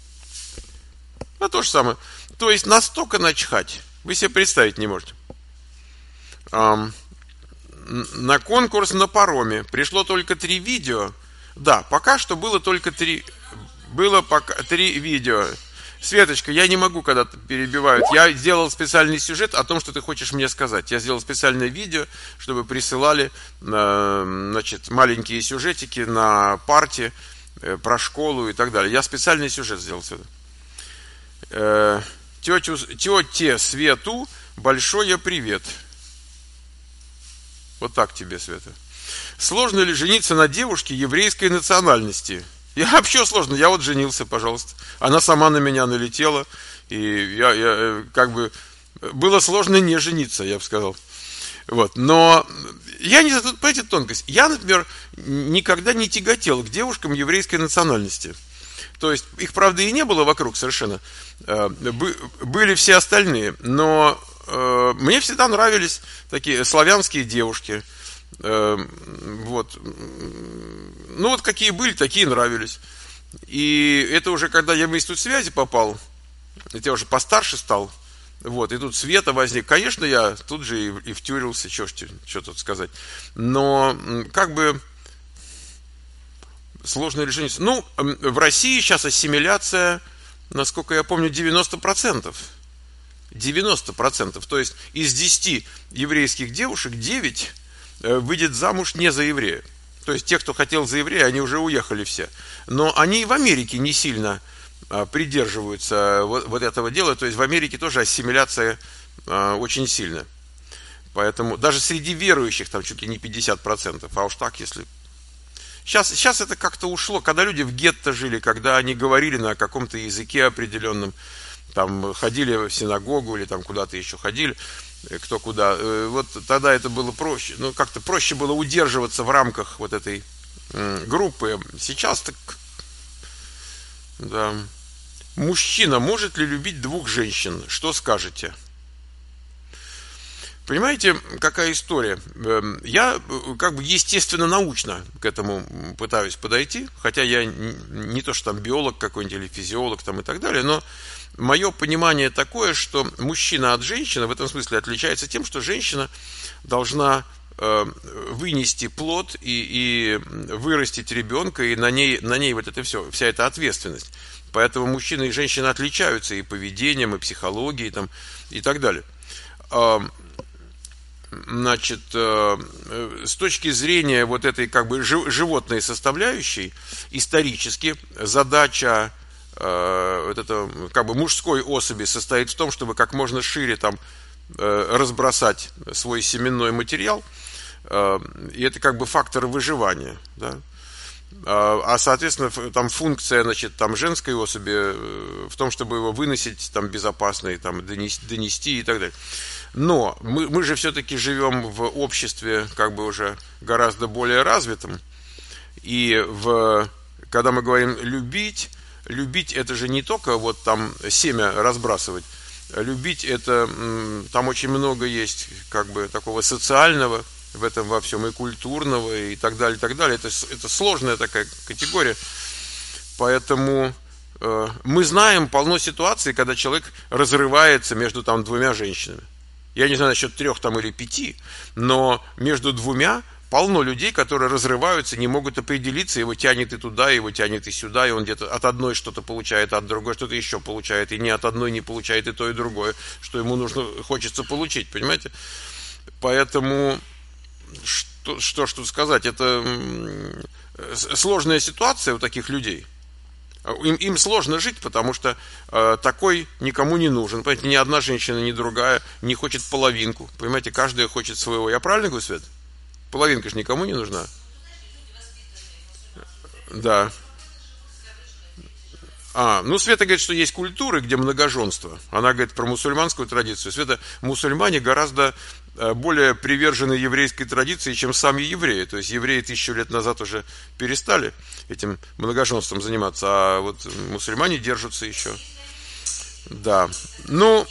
А то же самое. То есть настолько начхать, вы себе представить не можете. На конкурс на пароме пришло только три видео. Да, пока что было только три... Было пока три видео. Светочка, я не могу, когда перебивают. Я сделал специальный сюжет о том, что ты хочешь мне сказать. Я сделал специальное видео, чтобы присылали э, значит, маленькие сюжетики на парте э, про школу и так далее. Я специальный сюжет сделал. Э, тетю, тете Свету большой привет. Вот так тебе, Света. Сложно ли жениться на девушке еврейской национальности? Я вообще сложно, я вот женился, пожалуйста. Она сама на меня налетела, и я, я как бы было сложно не жениться, я бы сказал. Вот, но я не знаю, тут, понимаете, тонкость. Я, например, никогда не тяготел к девушкам еврейской национальности. То есть их, правда, и не было вокруг совершенно. Были все остальные, но мне всегда нравились такие славянские девушки. Вот. Ну вот какие были, такие нравились. И это уже когда я в институт связи попал, я уже постарше стал, вот, и тут Света возник. Конечно, я тут же и, и втюрился, что, что тут сказать. Но как бы сложное решение. Ну, в России сейчас ассимиляция, насколько я помню, девяносто процентов. девяносто процентов. То есть из десяти еврейских девушек девять выйдет замуж не за еврея. То есть те, кто хотел за еврея, они уже уехали все. Но они и в Америке не сильно придерживаются вот, вот этого дела. То есть в Америке тоже ассимиляция очень сильная. Поэтому даже среди верующих там чуть ли не пятьдесят процентов. А уж так, если... Сейчас, сейчас это как-то ушло. Когда люди в гетто жили, когда они говорили на каком-то языке определенном, там ходили в синагогу или там куда-то еще ходили, кто куда, вот тогда это было проще, ну как-то проще было удерживаться в рамках вот этой группы. Сейчас так, да. Мужчина может ли любить двух женщин? Что скажете? Понимаете, какая история? Я как бы естественно научно к этому пытаюсь подойти, хотя я не то что там биолог какой-нибудь или физиолог там и так далее, но мое понимание такое, что мужчина от женщины в этом смысле отличается тем, что женщина должна э, вынести плод и, и вырастить ребенка, и на ней, на ней вот это все, вся эта ответственность. Поэтому мужчина и женщина отличаются и поведением, и психологией там, и так далее. Э, значит, э, с точки зрения вот этой как бы животной составляющей, исторически задача вот это как бы мужской особи состоит в том, чтобы как можно шире там разбросать свой семенной материал, и это как бы фактор выживания, да. А, соответственно, там функция, значит, там женской особи в том, чтобы его выносить там безопасно и там донести, донести и так далее. Но мы, мы же все-таки живем в обществе как бы уже гораздо более развитом, и в, когда мы говорим любить, любить это же не только вот там семя разбрасывать. Любить это, там очень много есть как бы такого социального в этом во всем, и культурного, и так далее, и так далее. Это, это сложная такая категория. Поэтому э, мы знаем полно ситуаций, когда человек разрывается между там двумя женщинами. Я не знаю насчет трех там или пяти, но между двумя полно людей, которые разрываются, не могут определиться, его тянет и туда, его тянет и сюда, и он где-то от одной что-то получает, от другой что-то еще получает, и ни от одной не получает и то, и другое, что ему нужно, хочется получить, понимаете? Поэтому, что, что ж тут сказать, это сложная ситуация у таких людей. Им, им сложно жить, потому что э, такой никому не нужен. Понимаете, ни одна женщина, ни другая не хочет половинку. Понимаете, каждая хочет своего. Я правильно говорю, Свет? Половинка же никому не нужна. Да. А, ну, Света говорит, что есть культуры, где многоженство. Она говорит про мусульманскую традицию. Света, мусульмане гораздо более привержены еврейской традиции, чем сами евреи. То есть евреи тысячу лет назад уже перестали этим многоженством заниматься, а вот мусульмане держатся еще. Да. Ну,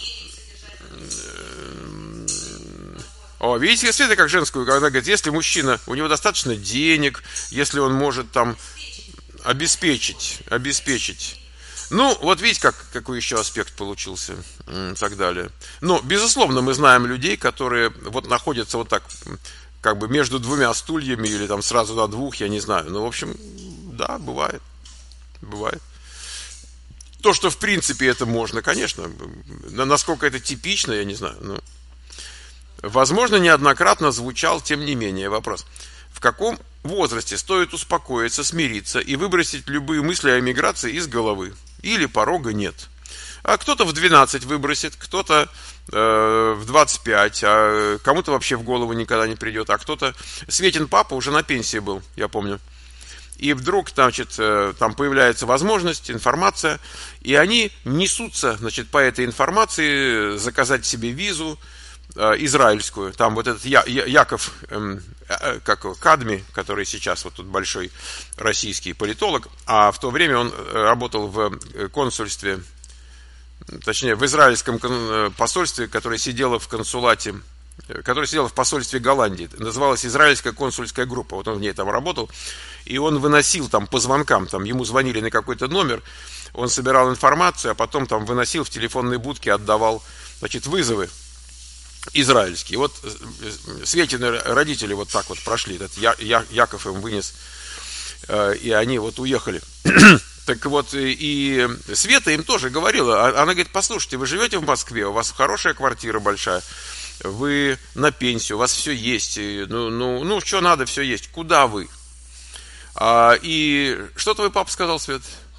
о, видите, Света как женскую, когда говорит, если мужчина, у него достаточно денег, если он может там обеспечить, обеспечить. Ну, вот видите, как, какой еще аспект получился и так далее. Но, безусловно, мы знаем людей, которые вот находятся вот так, как бы между двумя стульями или там сразу на двух, я не знаю. Ну, в общем, да, бывает. Бывает. То, что в принципе это можно, конечно. Насколько это типично, я не знаю. Но, возможно, неоднократно звучал, тем не менее, вопрос. В каком возрасте стоит успокоиться, смириться и выбросить любые мысли о эмиграции из головы? Или порога нет? А кто-то в двенадцать выбросит, кто-то э, в двадцать пять, а кому-то вообще в голову никогда не придет, а кто-то... Светин папа уже на пенсии был, я помню. И вдруг, значит, э, там появляется возможность, информация, и они несутся, значит, по этой информации заказать себе визу, израильскую. Там вот этот Я, Я, Яков эм, э, как его, Кадми, который сейчас вот тут большой российский политолог, а в то время он работал в консульстве, точнее в израильском посольстве, которое сидело в консулате, которое сидело в посольстве Голландии. Называлась Израильская консульская группа. Вот он в ней там работал. И он выносил там по звонкам, там ему звонили на какой-то номер, он собирал информацию, а потом там выносил в телефонной будке, отдавал, значит, вызовы израильские. Вот Светины родители вот так вот прошли. Этот Я, Я, Яков им вынес, э, и они вот уехали. Так вот, и Света им тоже говорила. Она говорит, послушайте, вы живете в Москве, у вас хорошая квартира большая, вы на пенсии, у вас все есть, ну, ну, ну что надо, все есть. Куда вы? А, и что твой папа сказал, Свет?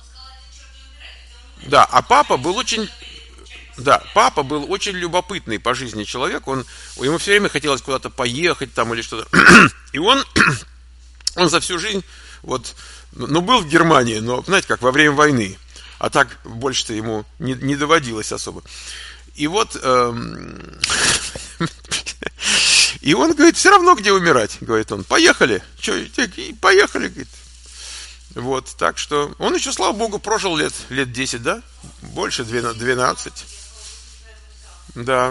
Да, а папа был очень... Да, папа был очень любопытный по жизни человек, он, ему все время хотелось куда-то поехать там или что-то. И он, он за всю жизнь, вот, ну, был в Германии, но, знаете, как во время войны, а так больше-то ему не, не доводилось особо. И вот, эм, и он говорит, все равно где умирать, говорит он, поехали, что, поехали, говорит. Вот, так что, он еще, слава богу, прожил лет, лет десять, да? Больше, двенадцать. Да.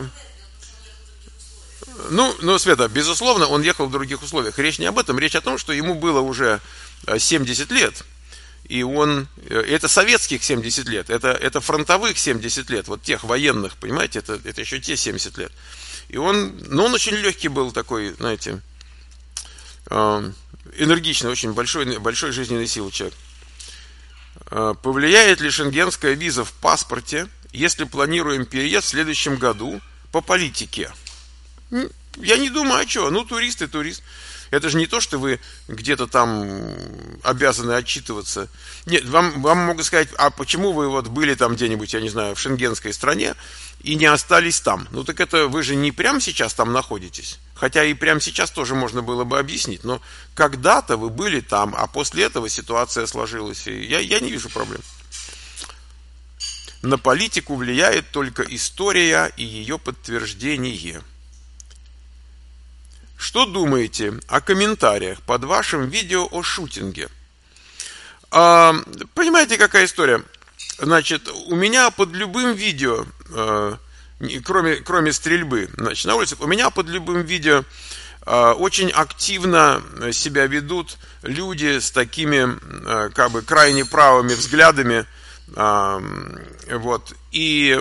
Ну, ну, Света, безусловно, он ехал в других условиях. Речь не об этом, речь о том, что ему было уже семьдесят лет. И он, это советских семьдесят лет, это, это фронтовых семьдесят лет, вот тех военных, понимаете, это, это еще те семьдесят лет. И он, ну, он очень легкий был такой, знаете, энергичный, очень большой, большой жизненной силы человек. Повлияет ли шенгенская виза в паспорте, если планируем переезд в следующем году по политике? Я не думаю, а что? Ну, турист и турист. Это же не то, что вы где-то там обязаны отчитываться. Нет, вам, вам могут сказать, а почему вы вот были там где-нибудь, я не знаю, в шенгенской стране и не остались там? Ну так это вы же не прямо сейчас там находитесь. Хотя и прямо сейчас тоже можно было бы объяснить. Но когда-то вы были там, а после этого ситуация сложилась. И я, я не вижу проблем. На политику влияет только история и ее подтверждение. Что думаете о комментариях под вашим видео о шутинге? А, понимаете, какая история? Значит, у меня под любым видео, э, кроме, кроме стрельбы, значит, на улице, у меня под любым видео э, очень активно себя ведут люди с такими, э, как бы, крайне правыми взглядами, э, вот, и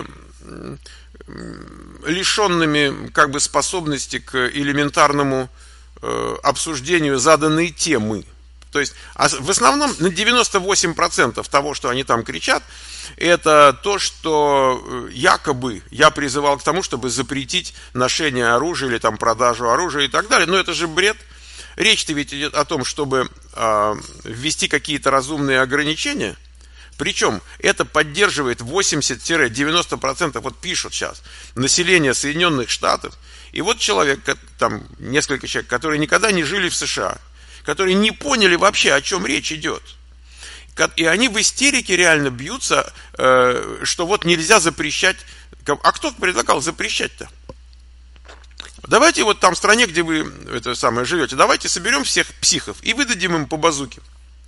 лишенными как бы способности к элементарному э, обсуждению заданной темы. То есть в основном на девяносто восемь процентов того, что они там кричат, это то, что якобы я призывал к тому, чтобы запретить ношение оружия или там продажу оружия и так далее. Но это же бред. Речь-то ведь идет о том, чтобы э, ввести какие-то разумные ограничения. Причем это поддерживает восемьдесят-девяносто процентов, вот пишут сейчас, населения Соединенных Штатов. И вот человек, там несколько человек, которые никогда не жили в США, которые не поняли вообще, о чем речь идет. И они в истерике реально бьются, что вот нельзя запрещать. А кто предлагал запрещать-то? Давайте вот там в стране, где вы это самое живете, давайте соберем всех психов и выдадим им по базуке.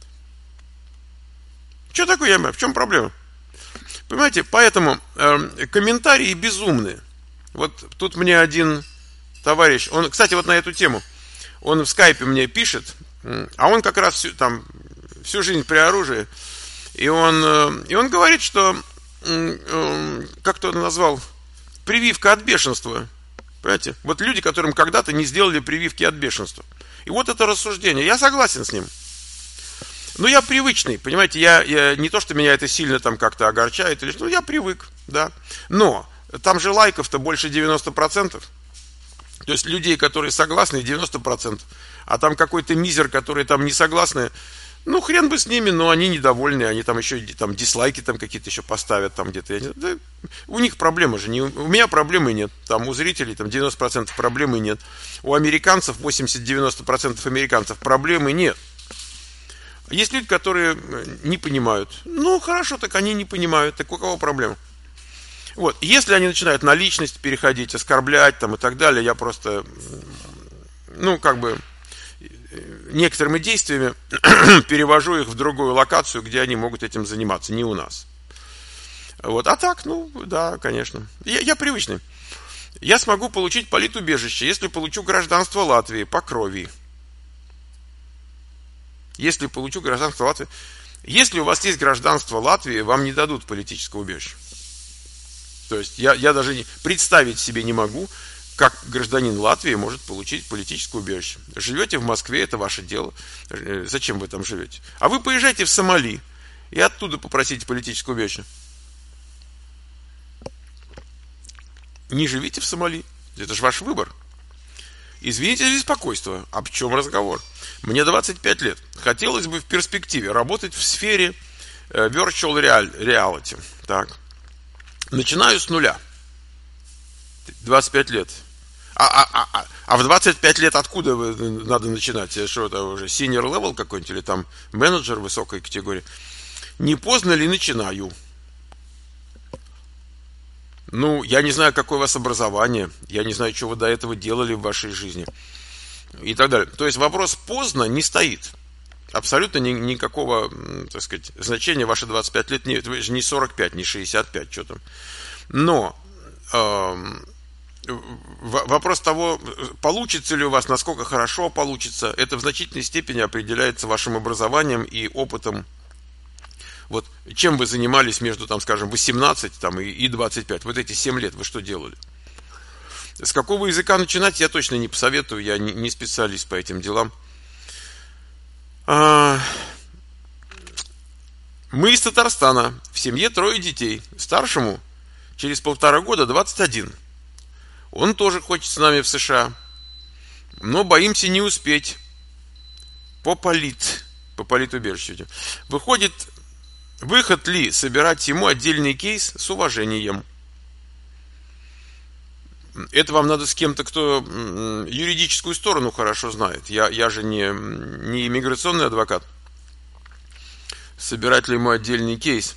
Что такое, я в чем проблема? Понимаете, поэтому э, комментарии безумные. Вот тут мне один товарищ, он, кстати, вот на эту тему, он в скайпе мне пишет, а он как раз всю, там, всю жизнь при оружии, и он, э, и он говорит, что, э, э, как кто-то назвал, прививка от бешенства. Понимаете? Вот люди, которым когда-то не сделали прививки от бешенства. И вот это рассуждение. Я согласен с ним. Ну, я привычный, понимаете, я, я не то, что меня это сильно там как-то огорчает, или что, ну, я привык, да. Но там же лайков-то больше девяносто процентов. То есть людей, которые согласны, девяносто процентов. А там какой-то мизер, которые там не согласны, ну, хрен бы с ними, но они недовольны, они там еще там дизлайки там какие-то еще поставят там где-то. Да, у них проблемы же, не, у меня проблемы нет. Там у зрителей там девяносто процентов проблемы нет. У американцев, восемьдесят-девяносто процентов американцев проблемы нет. Есть люди, которые не понимают. Ну, хорошо, так они не понимают. Так у кого проблема? Вот. Если они начинают на личность переходить, оскорблять там и так далее, я просто, ну, как бы, некоторыми действиями перевожу их в другую локацию, где они могут этим заниматься, не у нас. Вот. А так, ну, да, конечно. Я, я привычный. Я смогу получить политубежище, если получу гражданство Латвии по крови. Если получу гражданство Латвии. Если у вас есть гражданство Латвии, вам не дадут политическое убежище. То есть я, я даже не, представить себе не могу, как гражданин Латвии может получить политическое убежище. Живете в Москве, это ваше дело. Зачем вы там живете? А вы поезжайте в Сомали и оттуда попросите политическое убежище. Не живите в Сомали. Это же ваш выбор. Извините за беспокойство. Об чем разговор? Мне двадцать пять лет. Хотелось бы в перспективе работать в сфере э, virtual reality. Так. Начинаю с нуля. двадцать пять лет. А, а, а, а в двадцать пять лет откуда вы, надо начинать? Что это уже? Senior level какой-нибудь или там менеджер высокой категории? Не поздно ли начинаю? Ну, я не знаю, какое у вас образование. Я не знаю, что вы до этого делали в вашей жизни. И так далее. То есть вопрос поздно не стоит. Абсолютно ни, никакого, так сказать, значения ваши двадцать пять лет нет. Вы же не сорок пять, не шестьдесят пять, что там. Но э, вопрос того, получится ли у вас, насколько хорошо получится, это в значительной степени определяется вашим образованием и опытом. Вот чем вы занимались между, там, скажем, восемнадцать там, и, и двадцать пять? Вот эти семь лет вы что делали? С какого языка начинать, я точно не посоветую, я не, не специалист по этим делам. А, мы из Татарстана, в семье трое детей. Старшему через полтора года двадцать один. Он тоже хочет с нами в США, но боимся не успеть. по полит, по политубежищу. Выходит, выход ли собирать ему отдельный кейс с уважением? Это вам надо с кем-то, кто юридическую сторону хорошо знает. Я, я же не, не иммиграционный адвокат. Собирать ли ему отдельный кейс?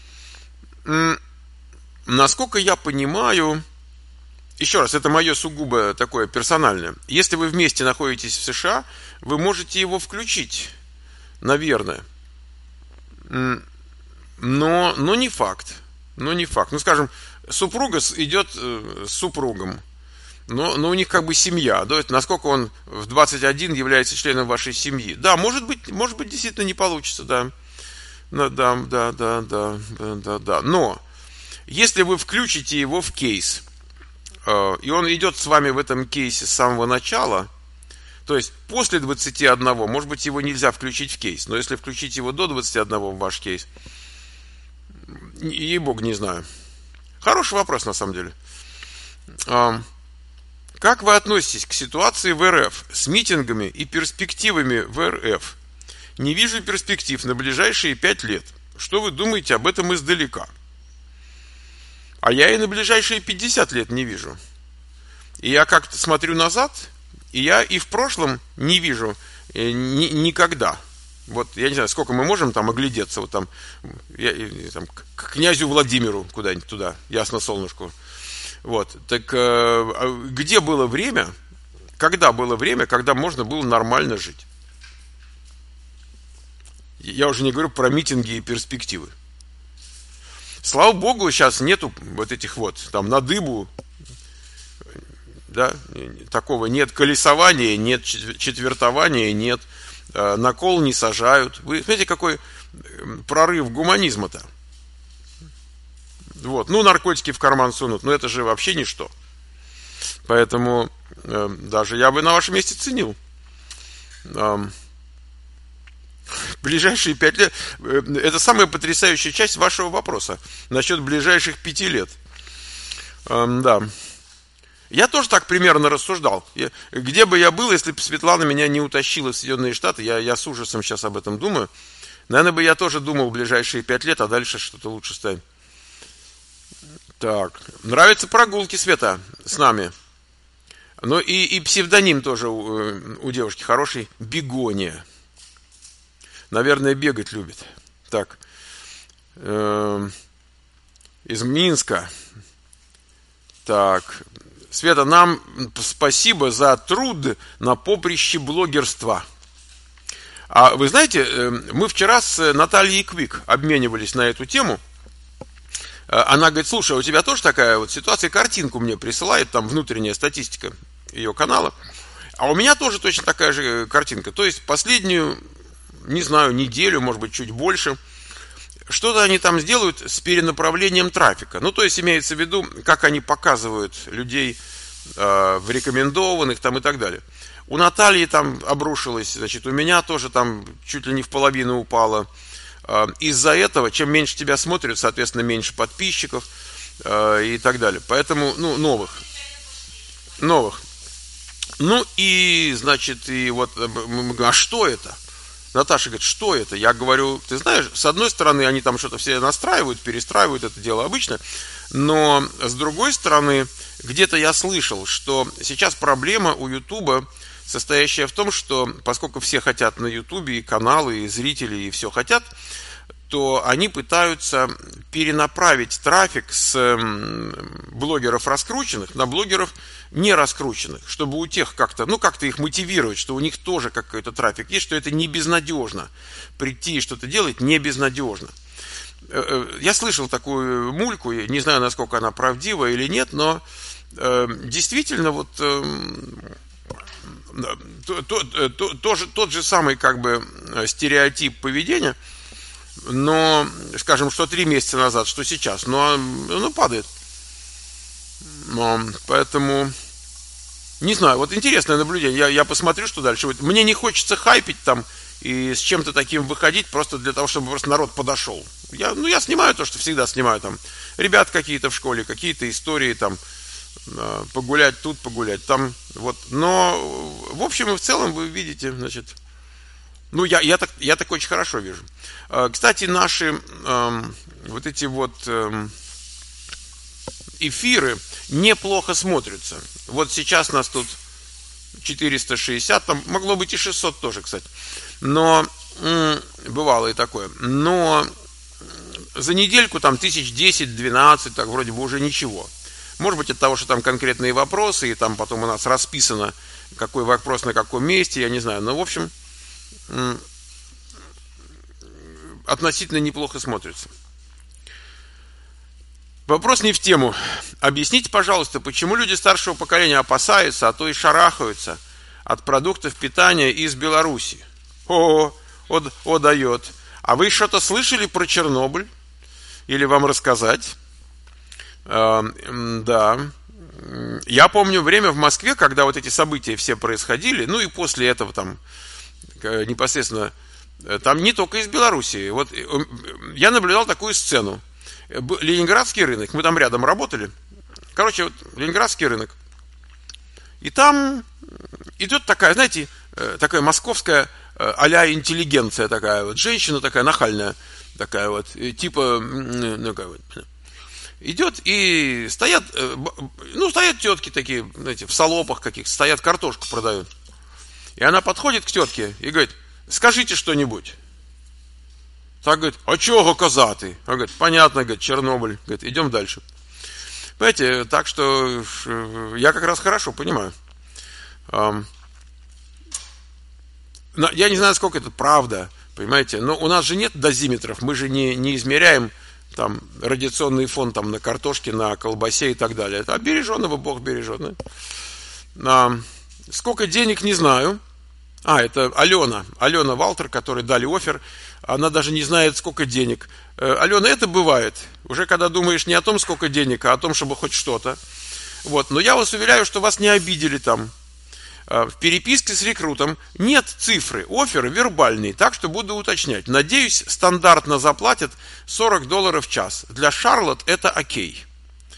Насколько я понимаю, еще раз, это мое сугубо такое персональное. Если вы вместе находитесь в США, вы можете его включить, наверное. Но, но не факт. Но не факт. Ну, скажем, супруга идет с супругом, но, но у них как бы семья. Да, насколько он в двадцать один является членом вашей семьи. Да, может быть, может быть, действительно не получится, да. Да, да, да, да, да, да, да. Но если вы включите его в кейс, и он идет с вами в этом кейсе с самого начала, то есть после двадцати одного, может быть, его нельзя включить в кейс, но если включить его до двадцати одного в ваш кейс, ей-богу, не знаю. Хороший вопрос, на самом деле. Как вы относитесь к ситуации в эр эф с митингами и перспективами в эр эф? Не вижу перспектив на ближайшие пять лет. Что вы думаете об этом издалека? А я и на ближайшие пятьдесят лет не вижу. И я как-то смотрю назад, и я и в прошлом не вижу э, ни, никогда. Вот я не знаю, сколько мы можем там оглядеться, вот там, я, там к князю Владимиру куда-нибудь туда, ясно солнышку. Вот, так э, где было время, когда было время, когда можно было нормально жить? Я уже не говорю про митинги и перспективы. Слава богу, сейчас нету вот этих вот, там, на дыбу, да, такого нет колесования, нет четвертования, нет, э, на кол не сажают. Вы смотрите, какой прорыв гуманизма-то. Вот, ну, наркотики в карман сунут, но это же вообще ничто. Поэтому э, даже я бы на вашем месте ценил. Э, Ближайшие пять лет. Это самая потрясающая часть вашего вопроса насчет ближайших пяти лет. Эм, да. Я тоже так примерно рассуждал. Я, где бы я был, если бы Светлана меня не утащила в Соединенные Штаты, я, я с ужасом сейчас об этом думаю. Наверное, бы я тоже думал ближайшие пять лет, а дальше что-то лучше станет. Так. Нравятся прогулки, Света, с нами. Ну и, и псевдоним тоже у, у девушки хороший. Бегония. Наверное, бегать любит. Так. Э, из Минска. Так. Света, нам спасибо за труд на поприще блогерства. А вы знаете, мы вчера с Натальей Квик обменивались на эту тему. Она говорит, слушай, а у тебя тоже такая вот ситуация, картинку мне присылает, там внутренняя статистика ее канала. А у меня тоже точно такая же картинка. То есть последнюю, не знаю, неделю, может быть, чуть больше, что-то они там сделают с перенаправлением трафика. Ну, то есть имеется в виду, как они показывают людей э, в рекомендованных там и так далее. У Натальи там обрушилось, значит, у меня тоже там чуть ли не в половину упало. Э, из-за этого, чем меньше тебя смотрят, соответственно, меньше подписчиков э, и так далее. Поэтому, ну, новых. Новых. Ну, и, значит, и вот, а что это? Наташа говорит, что это? Я говорю, ты знаешь, с одной стороны, они там что-то все настраивают, перестраивают, это дело обычно, но с другой стороны, где-то я слышал, что сейчас проблема у Ютуба состоящая в том, что поскольку все хотят на Ютубе, и каналы, и зрители, и все хотят, то они пытаются перенаправить трафик с блогеров раскрученных на блогеров не раскрученных, чтобы у тех как-то, ну как-то их мотивировать, что у них тоже какой-то трафик есть, что это не безнадежно. Прийти и что-то делать не безнадежно. Я слышал такую мульку, не знаю, насколько она правдива или нет, но действительно вот тот, тот же самый как бы стереотип поведения, но, скажем, что три месяца назад, что сейчас, но оно падает. Но, поэтому, не знаю, вот интересное наблюдение. Я, я посмотрю, что дальше. Вот, мне не хочется хайпить там и с чем-то таким выходить, просто для того, чтобы просто народ подошел. Я, ну, я снимаю то, что всегда снимаю. Там ребят какие-то в школе, какие-то истории, там, погулять тут, погулять там. Вот. Но, в общем и в целом, вы видите, значит, Ну, я, я, так, я так очень хорошо вижу. Кстати, наши э, вот эти вот э, эфиры неплохо смотрятся. Вот сейчас нас тут четыреста шестьдесят, там могло быть и шестьсот тоже, кстати. Но м, бывало и такое. Но за недельку там тысяч десять-двенадцать, так вроде бы уже ничего. Может быть, от того, что там конкретные вопросы, и там потом у нас расписано, какой вопрос на каком месте, я не знаю. Но, в общем, м, относительно неплохо смотрится. Вопрос не в тему. Объясните, пожалуйста, почему люди старшего поколения опасаются, а то и шарахаются от продуктов питания из Беларуси? О, о, о, дает. А вы что-то слышали про Чернобыль? Или вам рассказать? Э, да. Я помню время в Москве, когда вот эти события все происходили, ну и после этого там непосредственно, там не только из Белоруссии. Вот я наблюдал такую сцену. Ленинградский рынок, мы там рядом работали. Короче, вот Ленинградский рынок. И там идет такая, знаете, такая московская а-ля интеллигенция такая, вот женщина такая нахальная, такая вот, типа, ну, как вот, идет и стоят, ну, стоят тетки такие, знаете, в салопах каких-то, стоят, картошку продают. И она подходит к тетке и говорит: скажите что-нибудь. Так говорит: а чого казати? Он говорит: понятно, говорит, Чернобыль. Говорит: идем дальше. Понимаете, так что я как раз хорошо понимаю. Я не знаю, сколько это правда, понимаете, но у нас же нет дозиметров, мы же не, не измеряем там радиационный фон там на картошке, на колбасе и так далее. А береженого Бог бережет. Да? А, сколько денег, не знаю. А, это Алена, Алена Валтер, которой дали оффер. Она даже не знает, сколько денег. Алена, это бывает. Уже когда думаешь не о том, сколько денег, а о том, чтобы хоть что-то. Вот. Но я вас уверяю, что вас не обидели там. В переписке с рекрутом нет цифры, офферы вербальные, так что буду уточнять. Надеюсь, стандартно заплатят сорок долларов в час. Для Шарлотт это окей.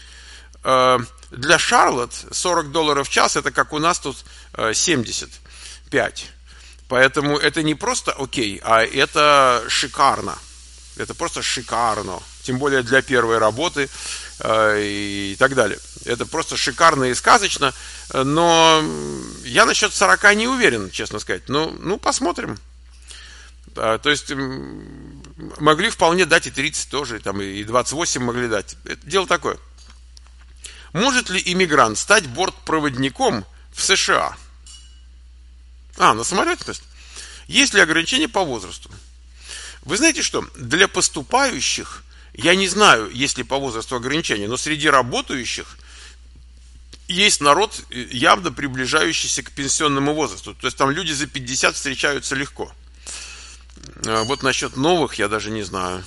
Для Шарлотт сорок долларов в час, это как у нас тут семьдесят пять. Поэтому это не просто окей, а это шикарно. Это просто шикарно. Тем более для первой работы э, и так далее. Это просто шикарно и сказочно. Но я насчет сорока не уверен, честно сказать. Ну, ну посмотрим. А, то есть могли вполне дать и тридцать тоже, там, и двадцать восемь могли дать. Это дело такое. Может ли иммигрант стать бортпроводником в США? А, на самолете, то есть. Есть ли ограничения по возрасту? Вы знаете что? Для поступающих, я не знаю, есть ли по возрасту ограничения, но среди работающих есть народ, явно приближающийся к пенсионному возрасту. То есть там люди за пятьдесят встречаются легко. Вот насчет новых я даже не знаю.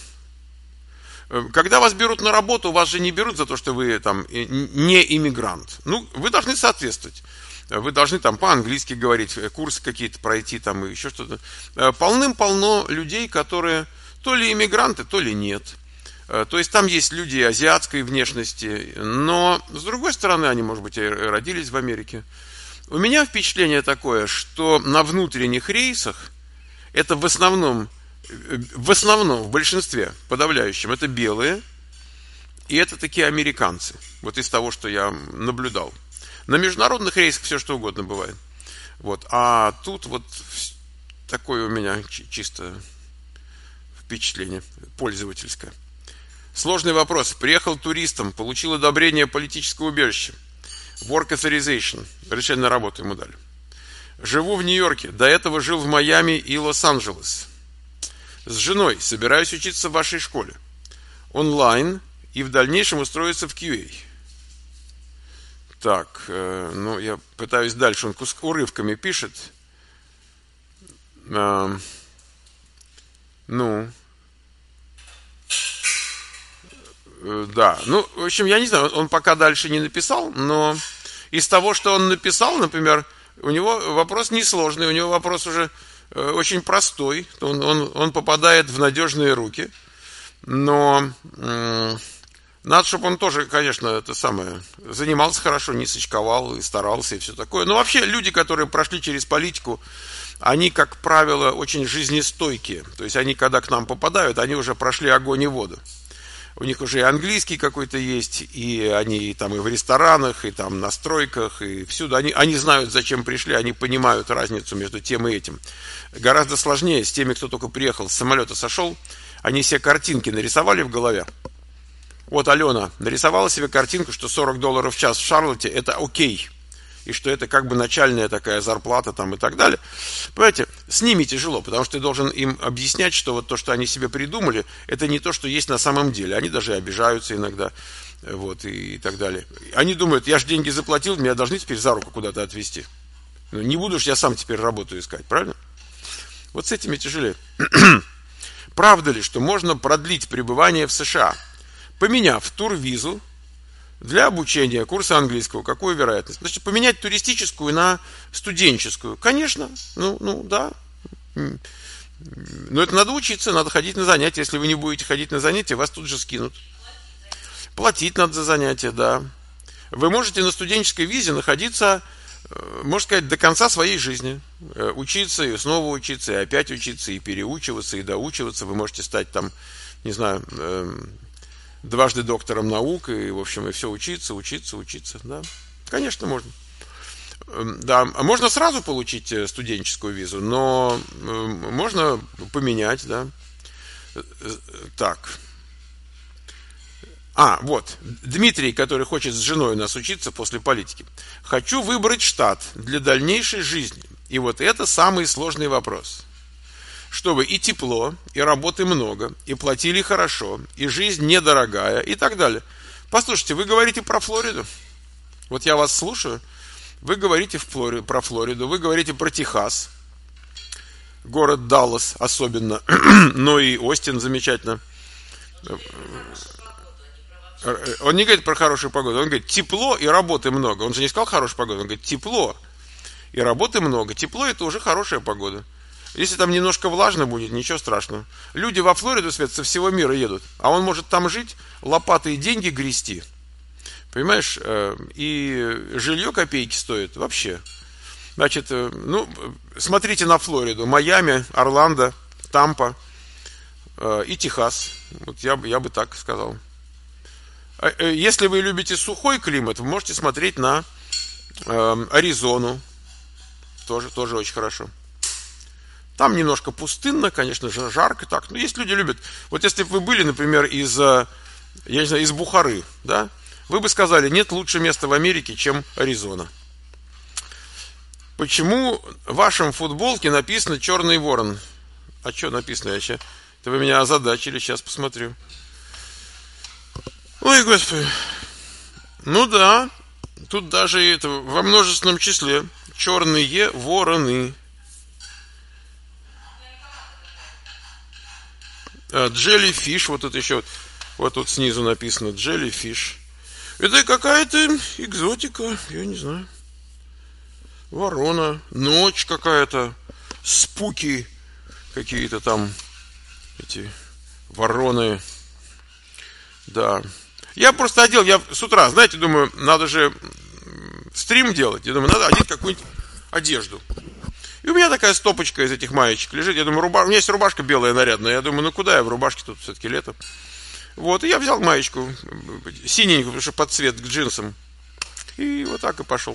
Когда вас берут на работу, вас же не берут за то, что вы там не иммигрант. Ну, вы должны соответствовать. Вы должны там по-английски говорить, курсы какие-то пройти там и еще что-то. Полным-полно людей, которые то ли иммигранты, то ли нет. То есть там есть люди азиатской внешности, но с другой стороны, они, может быть, и родились в Америке. У меня впечатление такое, что на внутренних рейсах это в основном, в основном, в большинстве подавляющем, это белые, и это такие американцы. Вот из того, что я наблюдал. На международных рейсах все что угодно бывает. Вот. А тут вот такое у меня чисто впечатление пользовательское. Сложный вопрос. Приехал туристом, получил одобрение политического убежища. Work authorization. Разрешение на работу ему дали. Живу в Нью-Йорке. До этого жил в Майами и Лос-Анджелес. С женой собираюсь учиться в вашей школе. Онлайн и в дальнейшем устроиться в кью эй. Так, э, ну, я пытаюсь дальше. Он куск, урывками пишет. Э, ну, э, да. Ну, в общем, я не знаю, он пока дальше не написал, но из того, что он написал, например, у него вопрос несложный, у него вопрос уже э, очень простой. Он, он, он попадает в надежные руки, но... Э, Надо, чтобы он тоже, конечно, это самое, занимался хорошо, не сочковал и старался и все такое. Но вообще люди, которые прошли через политику, они, как правило, очень жизнестойкие. То есть они, когда к нам попадают, они уже прошли огонь и воду. У них уже и английский какой-то есть, и они там и в ресторанах, и там на стройках, и всюду. Они, они знают, зачем пришли, они понимают разницу между тем и этим. Гораздо сложнее с теми, кто только приехал, с самолета сошел, они себе картинки нарисовали в голове. Вот Алена нарисовала себе картинку, что сорок долларов в час в Шарлотте это окей. И что это как бы начальная такая зарплата там и так далее. Понимаете, с ними тяжело, потому что ты должен им объяснять, что вот то, что они себе придумали, это не то, что есть на самом деле. Они даже обижаются иногда, вот, и, и так далее. Они думают, я же деньги заплатил, меня должны теперь за руку куда-то отвезти. Ну, не буду же я сам теперь работу искать, правильно? Вот с этими тяжелее. Правда ли, что можно продлить пребывание в США, поменяв турвизу для обучения курса английского? Какую вероятность? Значит, поменять туристическую на студенческую. Конечно, ну, ну да. Но это надо учиться, надо ходить на занятия. Если вы не будете ходить на занятия, вас тут же скинут. Платить надо за занятия, да. Вы можете на студенческой визе находиться, можно сказать, до конца своей жизни. Учиться и снова учиться, и опять учиться, и переучиваться, и доучиваться. Вы можете стать там, не знаю, дважды доктором наук, и, в общем, и все учиться, учиться, учиться, да. Конечно, можно. Да, можно сразу получить студенческую визу, но можно поменять, да. Так. А, вот, Дмитрий, который хочет с женой у нас учиться после политики. Хочу выбрать штат для дальнейшей жизни. И вот это самый сложный вопрос. Чтобы и тепло, и работы много, и платили хорошо, и жизнь недорогая, и так далее. Послушайте, вы говорите про Флориду. Вот я вас слушаю. Вы говорите в Флориду, про Флориду, вы говорите про Техас. Город Даллас особенно, но и Остин замечательно. Он не говорит про хорошую погоду, он говорит тепло и работы много. Он же не сказал хорошая погода, он говорит тепло и работы много. Тепло это уже хорошая погода. Если там немножко влажно будет, ничего страшного. Люди во Флориду, Свет, со всего мира едут, а он может там жить, лопатой деньги грести. Понимаешь? И жилье копейки стоит вообще. Значит, ну, смотрите на Флориду. Майами, Орландо, Тампа и Техас. Вот я, я бы так сказал. Если вы любите сухой климат, вы можете смотреть на э, Аризону. Тоже, тоже очень хорошо. Там немножко пустынно, конечно же, жарко так. Но есть люди любят. Вот если бы вы были, например, из, я не знаю, из Бухары, да, вы бы сказали, нет лучше места в Америке, чем Аризона. Почему в вашем футболке написано «Черный ворон»? А что написано? Я сейчас... Это вы меня озадачили, сейчас посмотрю. Ой, Господи. Ну да, тут даже это во множественном числе. Черные вороны. Jellyfish, вот тут еще, вот тут снизу написано Jellyfish. Это какая-то экзотика, я не знаю. Ворона, ночь какая-то, спуки какие-то там, эти вороны. Да. Я просто одел, я с утра, знаете, думаю, надо же стрим делать. Я думаю, надо одеть какую-нибудь одежду. И у меня такая стопочка из этих маечек лежит. Я думаю, руба... у меня есть рубашка белая нарядная. Я думаю, ну куда я в рубашке, тут все-таки лето. Вот, и я взял маечку синенькую, потому что под цвет к джинсам. И вот так и пошел.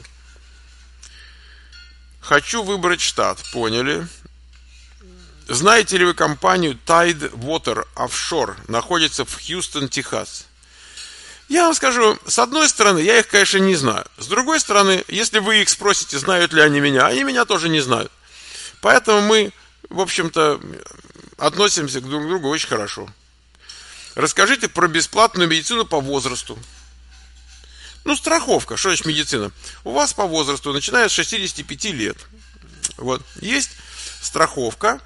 Хочу выбрать штат, поняли. Знаете ли вы компанию Tide Water Offshore? Находится в Хьюстон, Техас. Я вам скажу, с одной стороны, я их, конечно, не знаю. С другой стороны, если вы их спросите, знают ли они меня, они меня тоже не знают. Поэтому мы, в общем-то, относимся друг к другу очень хорошо. Расскажите про бесплатную медицину по возрасту. Ну, страховка, что значит медицина? У вас по возрасту, начиная с шестидесяти пяти лет, вот, есть страховка.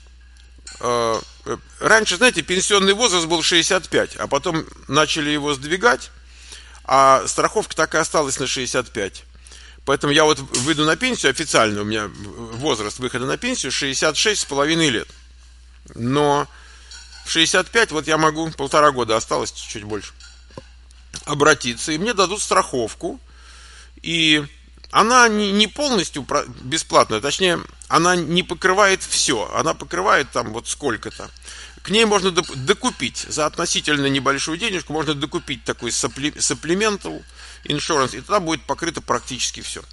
Раньше, знаете, пенсионный возраст был шестьдесят пять, а потом начали его сдвигать, а страховка так и осталась на шестьдесят пять. Поэтому я вот выйду на пенсию официально, у меня возраст выхода на пенсию шестьдесят шесть с половиной лет. Но в шестьдесят пять вот я могу, полтора года осталось, чуть больше, обратиться, и мне дадут страховку, и она не полностью бесплатная, точнее, она не покрывает все, она покрывает там вот сколько-то. К ней можно докупить, за относительно небольшую денежку можно докупить такой supplemental insurance, и тогда будет покрыто практически все.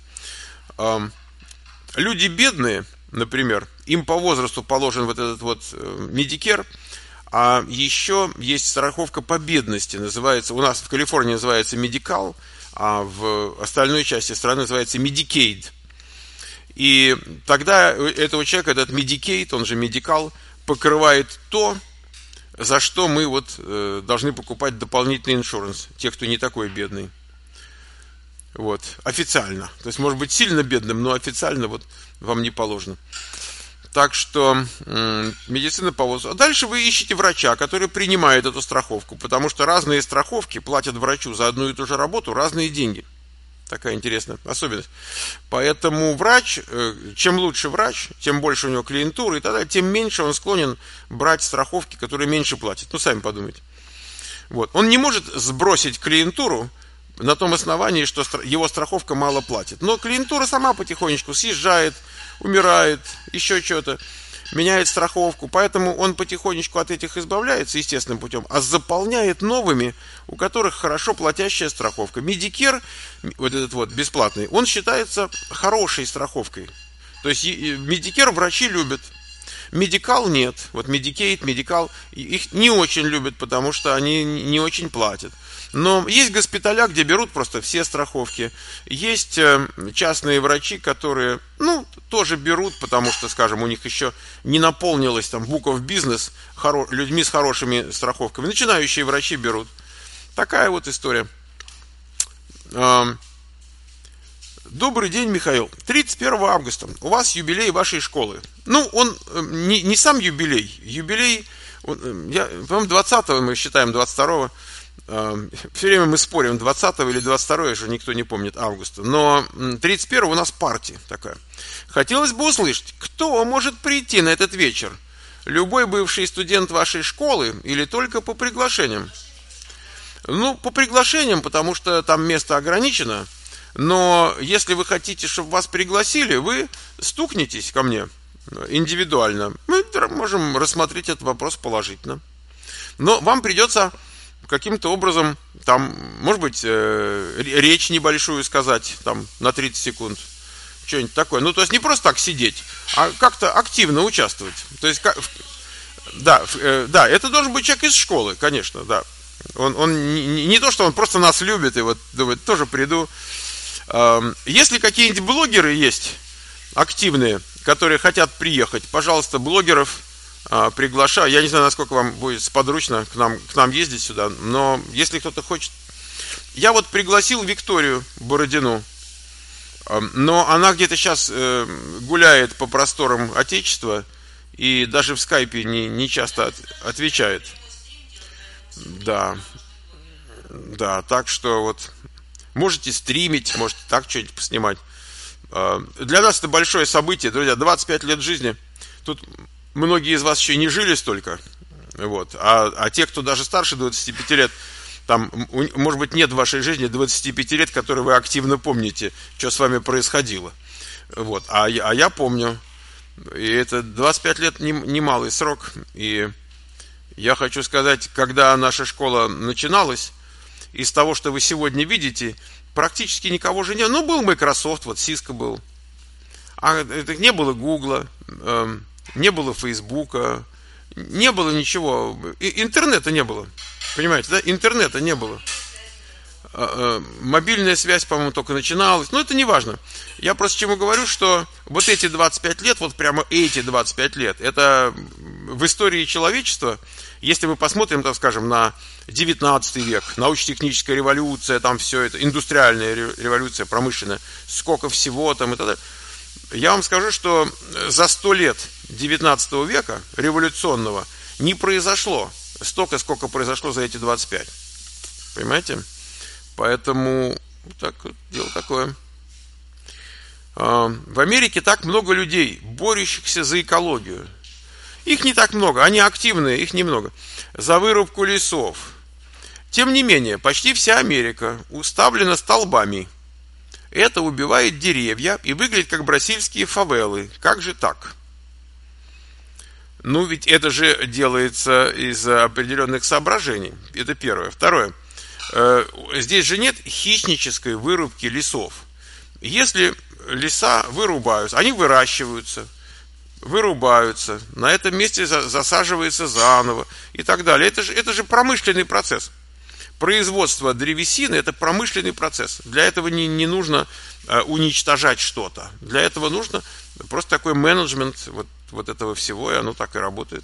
Люди бедные, например, им по возрасту положен вот этот вот Medicare, а еще есть страховка по бедности, называется, у нас в Калифорнии называется Medical, а в остальной части страны называется Medicaid. И тогда этого человека, этот Medicaid, он же Medical, покрывает то, за что мы вот э, должны покупать дополнительный иншуранс, те, кто не такой бедный. Вот, официально. То есть, может быть, сильно бедным, но официально вот вам не положено. Так что э, медицина по возрасту. А дальше вы ищете врача, который принимает эту страховку, потому что разные страховки платят врачу за одну и ту же работу разные деньги. Такая интересная особенность. Поэтому врач, чем лучше врач, тем больше у него клиентуры, и тогда тем меньше он склонен брать страховки, которые меньше платят. Ну, сами подумайте. Вот. Он не может сбросить клиентуру на том основании, что его страховка мало платит. Но клиентура сама потихонечку съезжает, умирает, еще что-то, меняет страховку. Поэтому он потихонечку от этих избавляется естественным путем, а заполняет новыми, у которых хорошо платящая страховка. Medicare, вот этот вот бесплатный, он считается хорошей страховкой. То есть Medicare врачи любят, Medical нет. Вот Medicaid, Medical, их не очень любят, потому что они не очень платят. Но есть госпиталя, где берут просто все страховки. Есть частные врачи, которые, ну, тоже берут, потому что, скажем, у них еще не наполнилось там book of business хоро- людьми с хорошими страховками. Начинающие врачи берут. Такая вот история. Добрый день, Михаил. тридцать первого августа. У вас юбилей вашей школы. Ну, он не, не сам юбилей. Юбилей, он, я, по-моему, двадцатого мы считаем, двадцать второго. Все время мы спорим, двадцатого или двадцать второго, уже никто не помнит, августа. Но тридцать первого у нас партия такая. Хотелось бы услышать, кто может прийти на этот вечер? Любой бывший студент вашей школы или только по приглашениям? Ну, по приглашениям, потому что там место ограничено. Но если вы хотите, чтобы вас пригласили, вы стукнетесь ко мне индивидуально. Мы можем рассмотреть этот вопрос положительно. Но вам придется каким-то образом, там, может быть, э, речь небольшую сказать, там, на тридцать секунд. Что-нибудь такое. Ну, то есть не просто так сидеть, а как-то активно участвовать. То есть, как, да, э, да, это должен быть человек из школы, конечно, да. Он, он не, не то, что он просто нас любит и вот думает, тоже приду. Если какие-нибудь блогеры есть активные, которые хотят приехать, пожалуйста, блогеров а, приглашаю. Я не знаю, насколько вам будет сподручно к нам, к нам ездить сюда, но если кто-то хочет... Я вот пригласил Викторию Бородину, но она где-то сейчас э, гуляет по просторам Отечества и даже в скайпе не, не часто от, отвечает. Да, да, так что вот... Можете стримить, можете так что-нибудь поснимать. Для нас это большое событие, друзья. двадцать пять лет жизни. Тут многие из вас еще не жили столько. Вот. А, а те, кто даже старше двадцати пяти лет, там, может быть, нет в вашей жизни двадцати пяти лет, которые вы активно помните, что с вами происходило. Вот. А, я, а я помню. И это двадцать пять лет немалый срок. И я хочу сказать, когда наша школа начиналась, из того, что вы сегодня видите, практически никого же не... Ну, был Microsoft, вот Cisco был. А это не было Google, э, не было Фейсбука, не было ничего. И, интернета не было. Понимаете, да? Интернета не было. Э, э, мобильная связь, по-моему, только начиналась. Но это не важно. Я просто чему говорю, что вот эти двадцать пять лет, вот прямо эти двадцать пять лет, это в истории человечества, если мы посмотрим, так скажем, на девятнадцатый век, научно-техническая революция, там все это, индустриальная революция, промышленная, сколько всего там и так далее. Я вам скажу, что за сто лет девятнадцатого века революционного не произошло столько, сколько произошло за эти двадцать пять. Понимаете? Поэтому так, дело такое. В Америке так много людей, борющихся за экологию. Их не так много, они активные, их немного. За вырубку лесов. Тем не менее, почти вся Америка уставлена столбами. Это убивает деревья и выглядит как бразильские фавелы. Как же так? Ну, ведь это же делается из определенных соображений. Это первое. Второе. Здесь же нет хищнической вырубки лесов. Если леса вырубаются, они выращиваются, вырубаются, на этом месте засаживается заново и так далее. Это же, это же промышленный процесс. Производство древесины – это промышленный процесс. Для этого не, не нужно уничтожать что-то. Для этого нужно просто такой менеджмент вот, вот этого всего, и оно так и работает.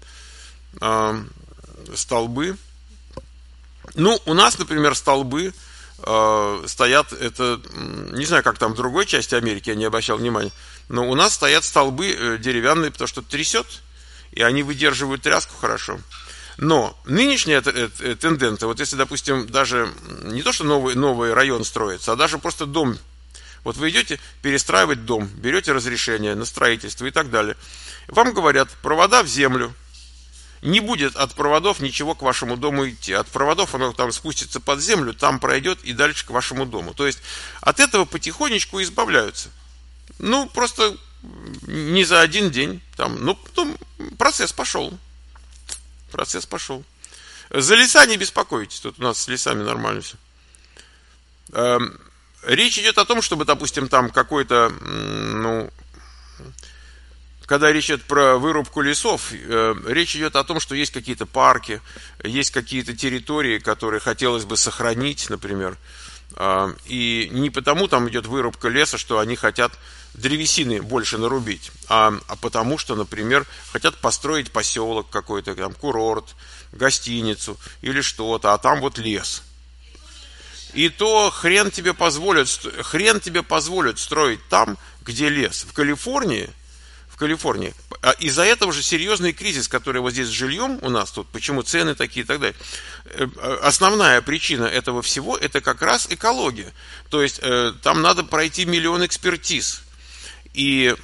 Столбы. Ну, у нас, например, столбы э, стоят, это, не знаю, как там в другой части Америки, я не обращал внимания, но у нас стоят столбы деревянные, потому что трясет, и они выдерживают тряску хорошо. Но нынешняя тенденция, вот если, допустим, даже не то, что новый, новый район строится, а даже просто дом, вот вы идете перестраивать дом, берете разрешение на строительство и так далее, вам говорят, провода в землю, не будет от проводов ничего к вашему дому идти. От проводов оно там спустится под землю, там пройдет и дальше к вашему дому. То есть от этого потихонечку избавляются. Ну, просто не за один день. Там, ну, потом процесс пошел. Процесс пошел. За леса не беспокойтесь. Тут у нас с лесами нормально все. Эм, речь идет о том, чтобы, допустим, там какой-то, ну... Когда речь идет про вырубку лесов, э, речь идет о том, что есть какие-то парки, есть какие-то территории, которые хотелось бы сохранить, например. Э, и не потому там идет вырубка леса, что они хотят древесины больше нарубить, а, а потому что, например, хотят построить поселок какой-то, там, курорт, гостиницу или что-то, а там вот лес. И то хрен тебе позволят, хрен тебе позволят строить там, где лес. В Калифорнии В Калифорнии. Из-за этого же серьезный кризис, который вот здесь с жильем у нас тут, почему цены такие и так далее. Основная причина этого всего, это как раз экология. То есть, там надо пройти миллион экспертиз. И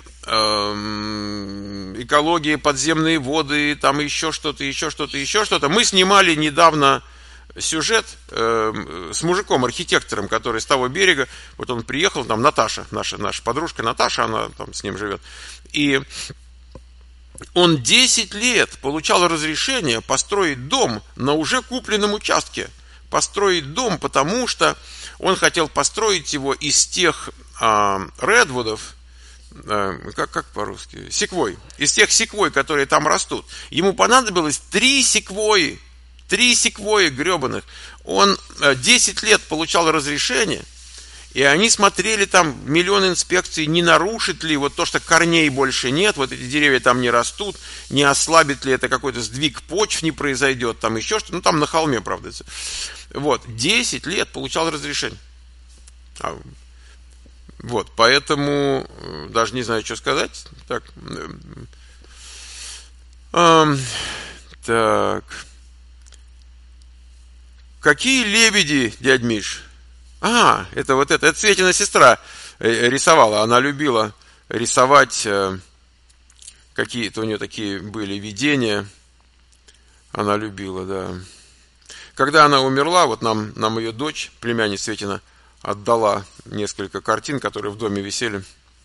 э, экология, подземные воды, там еще что-то, еще что-то, еще что-то. Мы снимали недавно сюжет э, с мужиком-архитектором, который с того берега, вот он приехал, там Наташа, наша, наша подружка Наташа, она там с ним живет, и он десять лет получал разрешение построить дом на уже купленном участке, построить дом, потому что он хотел построить его из тех э, редвудов, э, как, как по-русски, секвой, из тех секвой, которые там растут. Ему понадобилось три секвои, Три секвои гребаных. Он десять лет получал разрешение, и они смотрели там миллион инспекций, не нарушит ли вот то, что корней больше нет, вот эти деревья там не растут, не ослабит ли это какой-то сдвиг почв не произойдет, там еще что-то, ну там на холме, правда. Вот, десять лет получал разрешение. Вот, поэтому даже не знаю, что сказать. Так. Эм, так. Какие лебеди, дядь Миш? А, это вот это, это Светина сестра рисовала. Она любила рисовать, какие-то у нее такие были видения. Она любила, да. Когда она умерла, вот нам, нам ее дочь, племянница Светина, отдала несколько картин, которые в доме висели.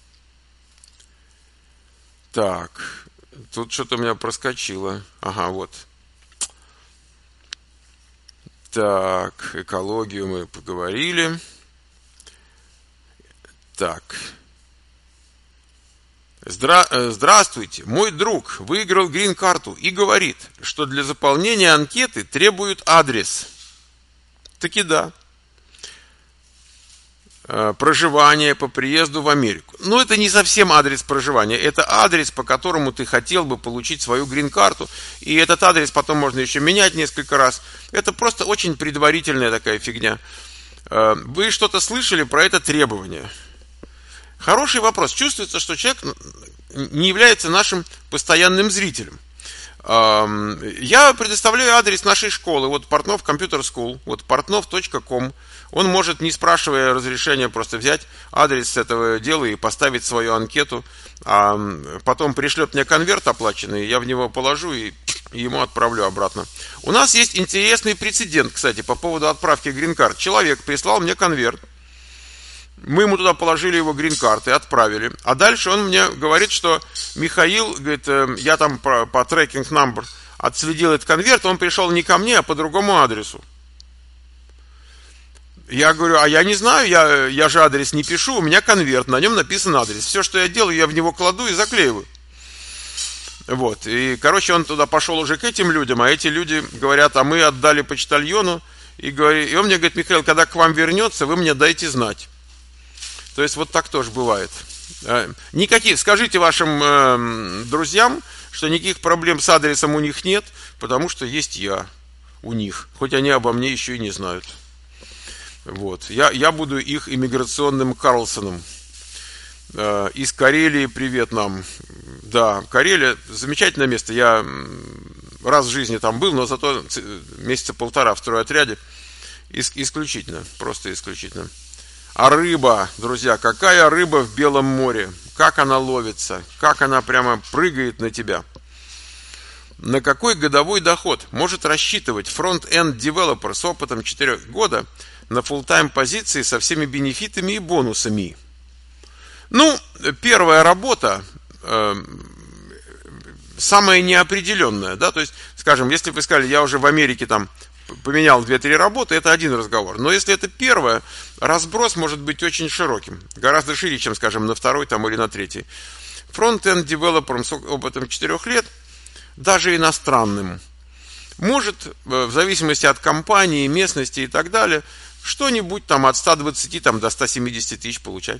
Так, тут что-то у меня проскочило. Ага, вот. Так, экологию мы поговорили. Так. Здра... Здравствуйте, мой друг выиграл грин-карту и говорит, что для заполнения анкеты требуют адрес. Таки да. Проживание по приезду в Америку. Но это не совсем адрес проживания, это адрес, по которому ты хотел бы получить свою грин-карту, и этот адрес потом можно еще менять несколько раз. Это просто очень предварительная такая фигня. Вы что-то слышали про это требование? Хороший вопрос. Чувствуется, что человек не является нашим постоянным зрителем. Я предоставляю адрес нашей школы, вот Портнов Computer School, вот портнов точка ком. Он может, не спрашивая разрешения, просто взять адрес этого дела и поставить свою анкету, а потом пришлет мне конверт оплаченный, я в него положу и ему отправлю обратно. У нас есть интересный прецедент, кстати, по поводу отправки грин-карт. Человек прислал мне конверт, Мы ему туда положили его грин-карты, отправили. А дальше он мне говорит, что Михаил, говорит, я там по, по трекинг number отследил этот конверт, он пришел не ко мне, а по другому адресу. Я говорю, а я не знаю, я, я же адрес не пишу, у меня конверт, на нем написан адрес. Все, что я делаю, я в него кладу и заклеиваю. Вот, и, короче, он туда пошел уже к этим людям, а эти люди говорят, а мы отдали почтальону, и, говорит, и он мне говорит, Михаил, когда к вам вернется, вы мне дайте знать. То есть вот так тоже бывает. Никаких, скажите вашим э, друзьям, что никаких проблем с адресом у них нет, потому что есть я у них, хоть они обо мне еще и не знают. Вот. Я, я буду их иммиграционным Карлсоном. Э, из Карелии привет нам. Да, Карелия замечательное место. Я раз в жизни там был, но зато месяца полтора в стройотряде. Ис, исключительно, просто исключительно. А рыба, друзья, какая рыба в Белом море? Как она ловится? Как она прямо прыгает на тебя? На какой годовой доход может рассчитывать фронт-энд девелопер с опытом четырех года на фулл-тайм позиции со всеми бенефитами и бонусами? Ну, первая работа э, самая неопределенная, да, то есть, скажем, если вы сказали, я уже в Америке там поменял две-три работы, это один разговор. Но если это первое, разброс может быть очень широким. Гораздо шире, чем, скажем, на второй там, или на третий. Фронт-энд девелопером с опытом четырех лет, даже иностранным, может, в зависимости от компании, местности и так далее, что-нибудь там от ста двадцати там, до ста семидесяти тысяч получать.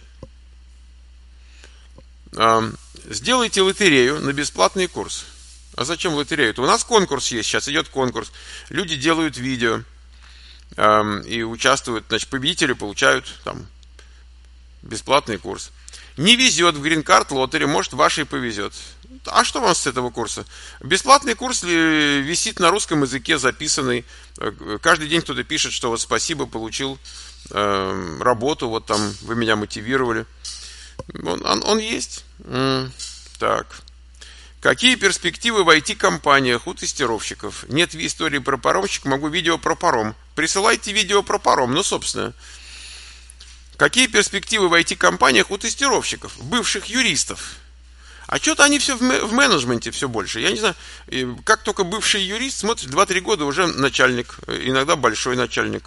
Сделайте лотерею на бесплатный курс. А зачем лотерею? У нас конкурс есть, сейчас идет конкурс. Люди делают видео эм, и участвуют. Значит, победители получают там бесплатный курс. Не везет в грин-карт лотерею, может, вашей повезет. А что вам с этого курса? Бесплатный курс висит на русском языке, записанный. Каждый день кто-то пишет, что вот спасибо, получил э, работу, вот там вы меня мотивировали. Он, он, он есть. М-м, так. Какие перспективы в ай ти-компаниях у тестировщиков? Нет истории про паромщик, могу видео про паром. Присылайте видео про паром, ну, собственно. Какие перспективы в ай ти-компаниях у тестировщиков, бывших юристов? А что-то они все в менеджменте все больше. Я не знаю, как только бывший юрист, смотрит, два-три года уже начальник, иногда большой начальник.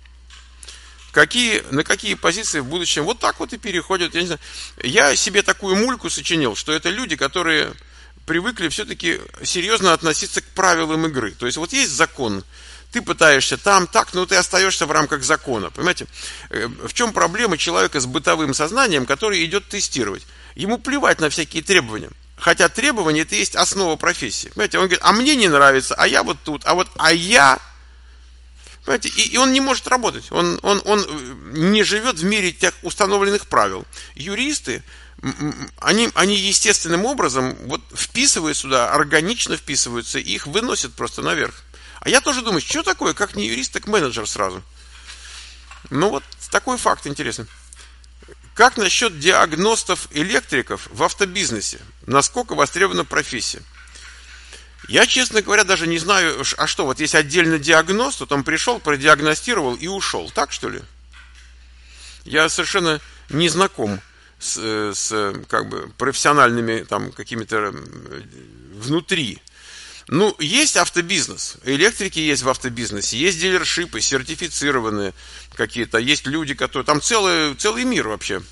Какие, на какие позиции в будущем? Вот так вот и переходят. Я не знаю. Я себе такую мульку сочинил, что это люди, которые привыкли все-таки серьезно относиться к правилам игры. То есть вот есть закон, ты пытаешься там, так, но ты остаешься в рамках закона. Понимаете? В чем проблема человека с бытовым сознанием, который идет тестировать? Ему плевать на всякие требования. Хотя требования это есть основа профессии. Понимаете? Он говорит, а мне не нравится, а я вот тут, а вот, а я... Понимаете? И, и он не может работать. Он, он, он не живет в мире тех установленных правил. Юристы, они, они естественным образом вот вписывают сюда, органично вписываются, и их выносят просто наверх. А я тоже думаю, что такое, как не юрист, так менеджер сразу. Ну вот такой факт интересный. Как насчет диагностов-электриков в автобизнесе? Насколько востребована профессия? Я, честно говоря, даже не знаю, а что, вот есть отдельно диагност, вот он пришел, продиагностировал и ушел, так что ли? Я совершенно не знаком с, с как бы профессиональными там какими-то внутри. Ну, есть автобизнес, электрики есть в автобизнесе, есть дилершипы, сертифицированные какие-то, есть люди, которые... Там целый, целый мир вообще.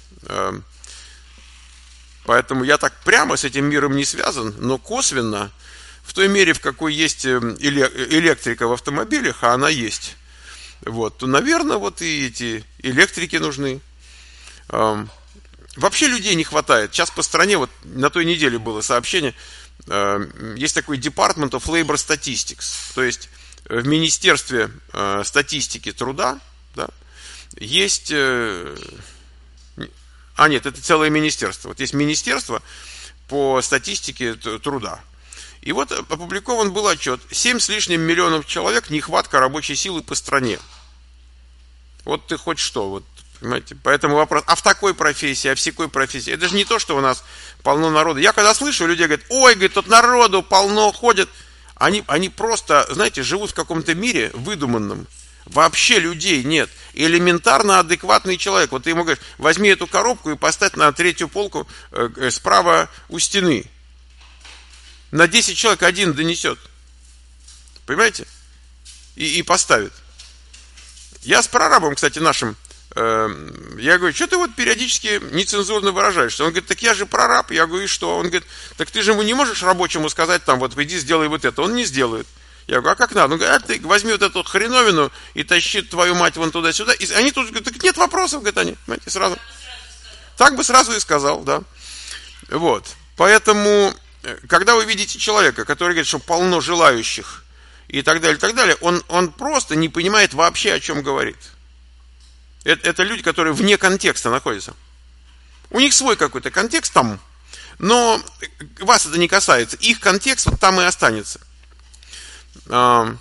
Поэтому я так прямо с этим миром не связан, но косвенно, в той мере, в какой есть электрика в автомобилях, а она есть, вот, то, наверное, вот и эти электрики нужны. Вообще людей не хватает. Сейчас по стране, вот на той неделе было сообщение, есть такой Department of Labor Statistics, то есть в Министерстве статистики труда, да, есть... А нет, это целое министерство. Вот есть министерство по статистике труда. И вот опубликован был отчет. семь с лишним миллионов человек нехватка рабочей силы по стране. Вот ты хоть что, вот, понимаете? Поэтому вопрос, а в такой профессии, а в сякой профессии? Это же не то, что у нас полно народу. Я когда слышу, людей говорят, ой, говорит, тут народу полно ходят. Они, они просто, знаете, живут в каком-то мире выдуманном. Вообще людей нет. Элементарно адекватный человек. Вот ты ему говоришь, возьми эту коробку и поставь на третью полку э, справа у стены. На десять человек один донесет. Понимаете? И, и поставит. Я с прорабом, кстати, нашим, э, я говорю, что ты вот периодически нецензурно выражаешься? Он говорит, так я же прораб. Я говорю, и что? Он говорит, так ты же ему не можешь рабочему сказать, там, вот, иди сделай вот это. Он не сделает. Я говорю, а как надо? Он говорит, а ты возьми вот эту хреновину и тащи твою мать вон туда-сюда. И они тут говорят, так нет вопросов, говорят они. Понимаете, сразу. Так бы сразу и сказал, да. Вот. Поэтому, когда вы видите человека, который говорит, что полно желающих, и так далее, и так далее, он, он просто не понимает вообще, о чем говорит. Это, это люди, которые вне контекста находятся. У них свой какой-то контекст там, но вас это не касается. Их контекст вот там и останется. А,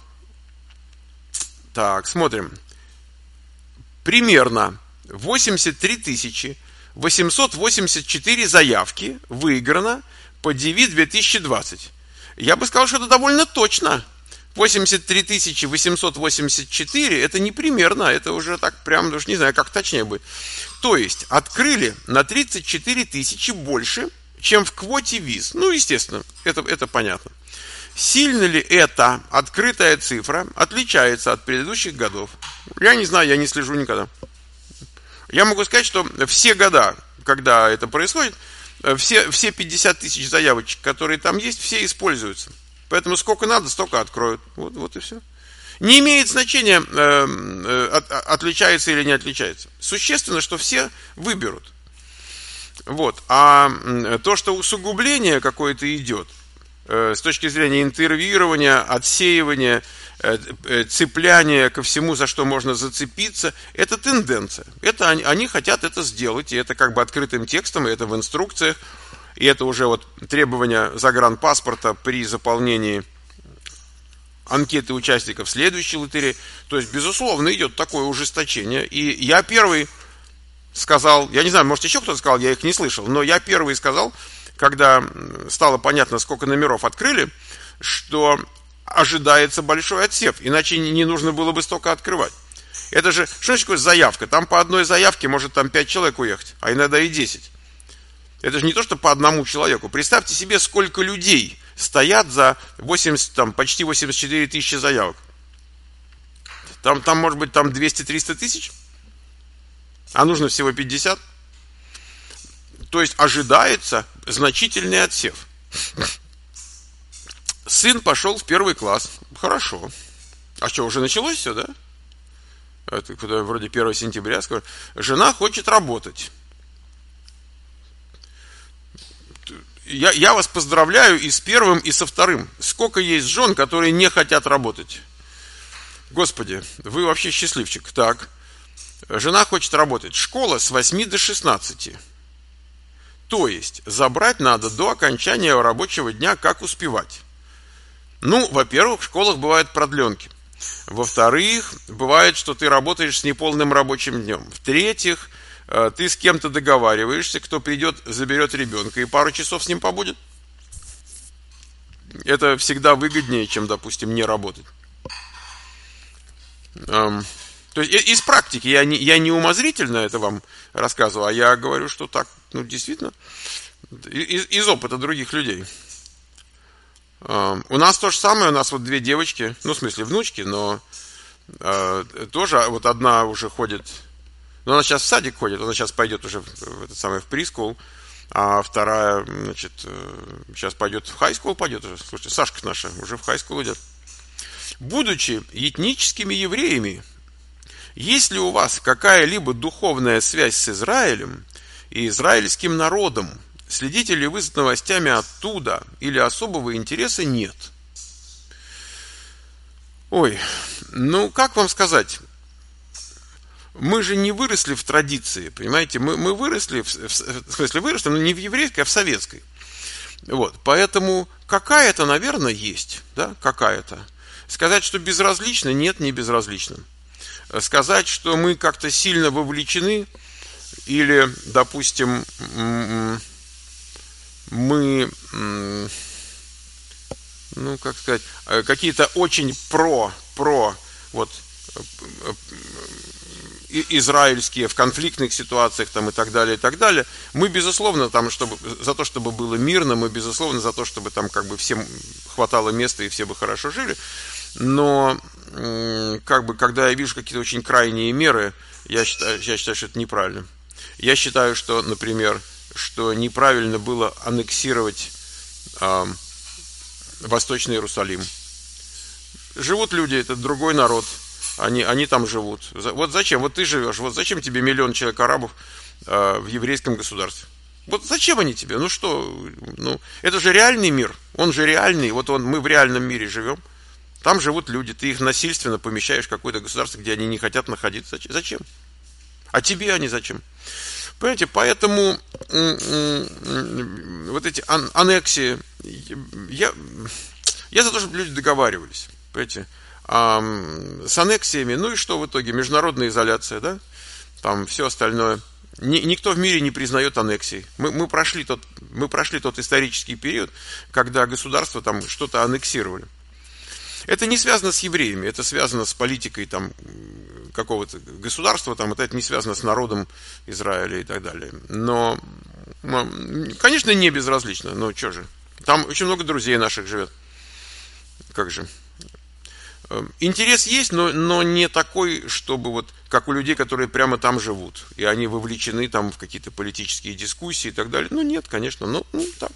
так, смотрим. Примерно восемьдесят три тысячи восемьсот восемьдесят четыре заявки выиграно по ди ви две тысячи двадцать. Я бы сказал, что это довольно точно. восемьдесят три тысячи восемьсот восемьдесят четыре это не примерно, это уже так прям, даже не знаю, как точнее будет. То есть открыли на тридцать четыре тысячи больше, чем в квоте виз. Ну, естественно, это, это понятно. Сильно ли эта открытая цифра отличается от предыдущих годов? Я не знаю, я не слежу никогда. Я могу сказать, что все года, когда это происходит, все, все пятьдесят тысяч заявочек, которые там есть, все используются. Поэтому сколько надо, столько откроют. Вот, вот и все. Не имеет значения, э, э, от, отличается или не отличается. Существенно, что все выберут. Вот. А то, что усугубление какое-то идет, э, с точки зрения интервьюирования, отсеивания, э, э, цепляния ко всему, за что можно зацепиться, это тенденция. Это они, они хотят это сделать, и это как бы открытым текстом, и это в инструкциях. И это уже вот требования загранпаспорта при заполнении анкеты участников следующей лотереи. То есть, безусловно, идет такое ужесточение. И я первый сказал, я не знаю, может еще кто-то сказал, я их не слышал, но я первый сказал, когда стало понятно, сколько номеров открыли, что ожидается большой отсев, иначе не нужно было бы столько открывать. Это же, что такое заявка? Там по одной заявке может там пять человек уехать, а иногда и десять. Это же не то, что по одному человеку. Представьте себе, сколько людей стоят за восемьдесят, там, почти восемьдесят четыре тысячи заявок. Там, там, может быть, там двести-триста тысяч, а нужно всего пятьдесят. То есть ожидается значительный отсев. Сын пошел в первый класс. Хорошо. А что, уже началось все, да? Это куда вроде первого сентября. Скажу. Жена хочет работать. Я, я вас поздравляю и с первым, и со вторым. Сколько есть жен, которые не хотят работать? Господи, вы вообще счастливчик. Так, жена хочет работать. Школа с восьми до шестнадцати. То есть, забрать надо до окончания рабочего дня, как успевать. Ну, во-первых, в школах бывают продленки. Во-вторых, бывает, что ты работаешь с неполным рабочим днем. В-третьих, ты с кем-то договариваешься, кто придет, заберет ребенка и пару часов с ним побудет. Это всегда выгоднее, чем, допустим, не работать. Эм, то есть из практики, я не, я не умозрительно это вам рассказываю, а я говорю, что так, ну, действительно, из, из опыта других людей. Эм, у нас то же самое, у нас вот две девочки, ну, в смысле, внучки, но э, тоже вот одна уже ходит. Но она сейчас в садик ходит, она сейчас пойдет уже в, в этот самый в прискул, а вторая, значит, сейчас пойдет в хайскул, пойдет уже. Слушайте, Сашка наша уже в хайскул идет. Будучи этническими евреями, есть ли у вас какая-либо духовная связь с Израилем и израильским народом? Следите ли вы за новостями оттуда или особого интереса нет? Ой, ну как вам сказать? Мы же не выросли в традиции, понимаете? Мы, мы выросли, в, в, в смысле выросли, но не в еврейской, а в советской. Вот, поэтому какая-то, наверное, есть, да, какая-то. Сказать, что безразлично, нет, не безразлично. Сказать, что мы как-то сильно вовлечены, или, допустим, мы, ну, как сказать, какие-то очень про, про, вот, израильские в конфликтных ситуациях там, и так далее, и так далее. Мы, безусловно, там, чтобы, за то, чтобы было мирно, мы, безусловно, за то, чтобы там как бы всем хватало места и все бы хорошо жили. Но как бы, когда я вижу какие-то очень крайние меры, я считаю, я считаю, что это неправильно. Я считаю, что, например, что неправильно было аннексировать э, Восточный Иерусалим. Живут люди, это другой народ. Они, они там живут. Вот зачем? Вот ты живешь. Вот зачем тебе миллион человек арабов э, в еврейском государстве? Вот зачем они тебе? Ну что? Ну, это же реальный мир. Он же реальный. Вот он, мы в реальном мире живем. Там живут люди. Ты их насильственно помещаешь в какое-то государство, где они не хотят находиться. Зачем? А тебе они зачем? Понимаете? Поэтому вот эти ан- аннексии. Я, я за то, чтобы люди договаривались. Понимаете? А с аннексиями, ну и что в итоге? Международная изоляция, да? Там все остальное. Ни, никто в мире не признает аннексий. Мы, мы, прошли тот, мы прошли тот исторический период, когда государства там что-то аннексировали. Это не связано с евреями, это связано с политикой там, какого-то государства, там, это не связано с народом Израиля и так далее. Но, конечно, не безразлично, но что же. Там очень много друзей наших живет. Как же? Интерес есть, но, но не такой, чтобы вот, как у людей, которые прямо там живут, и они вовлечены там в какие-то политические дискуссии и так далее. Ну, нет, конечно, ну, ну так.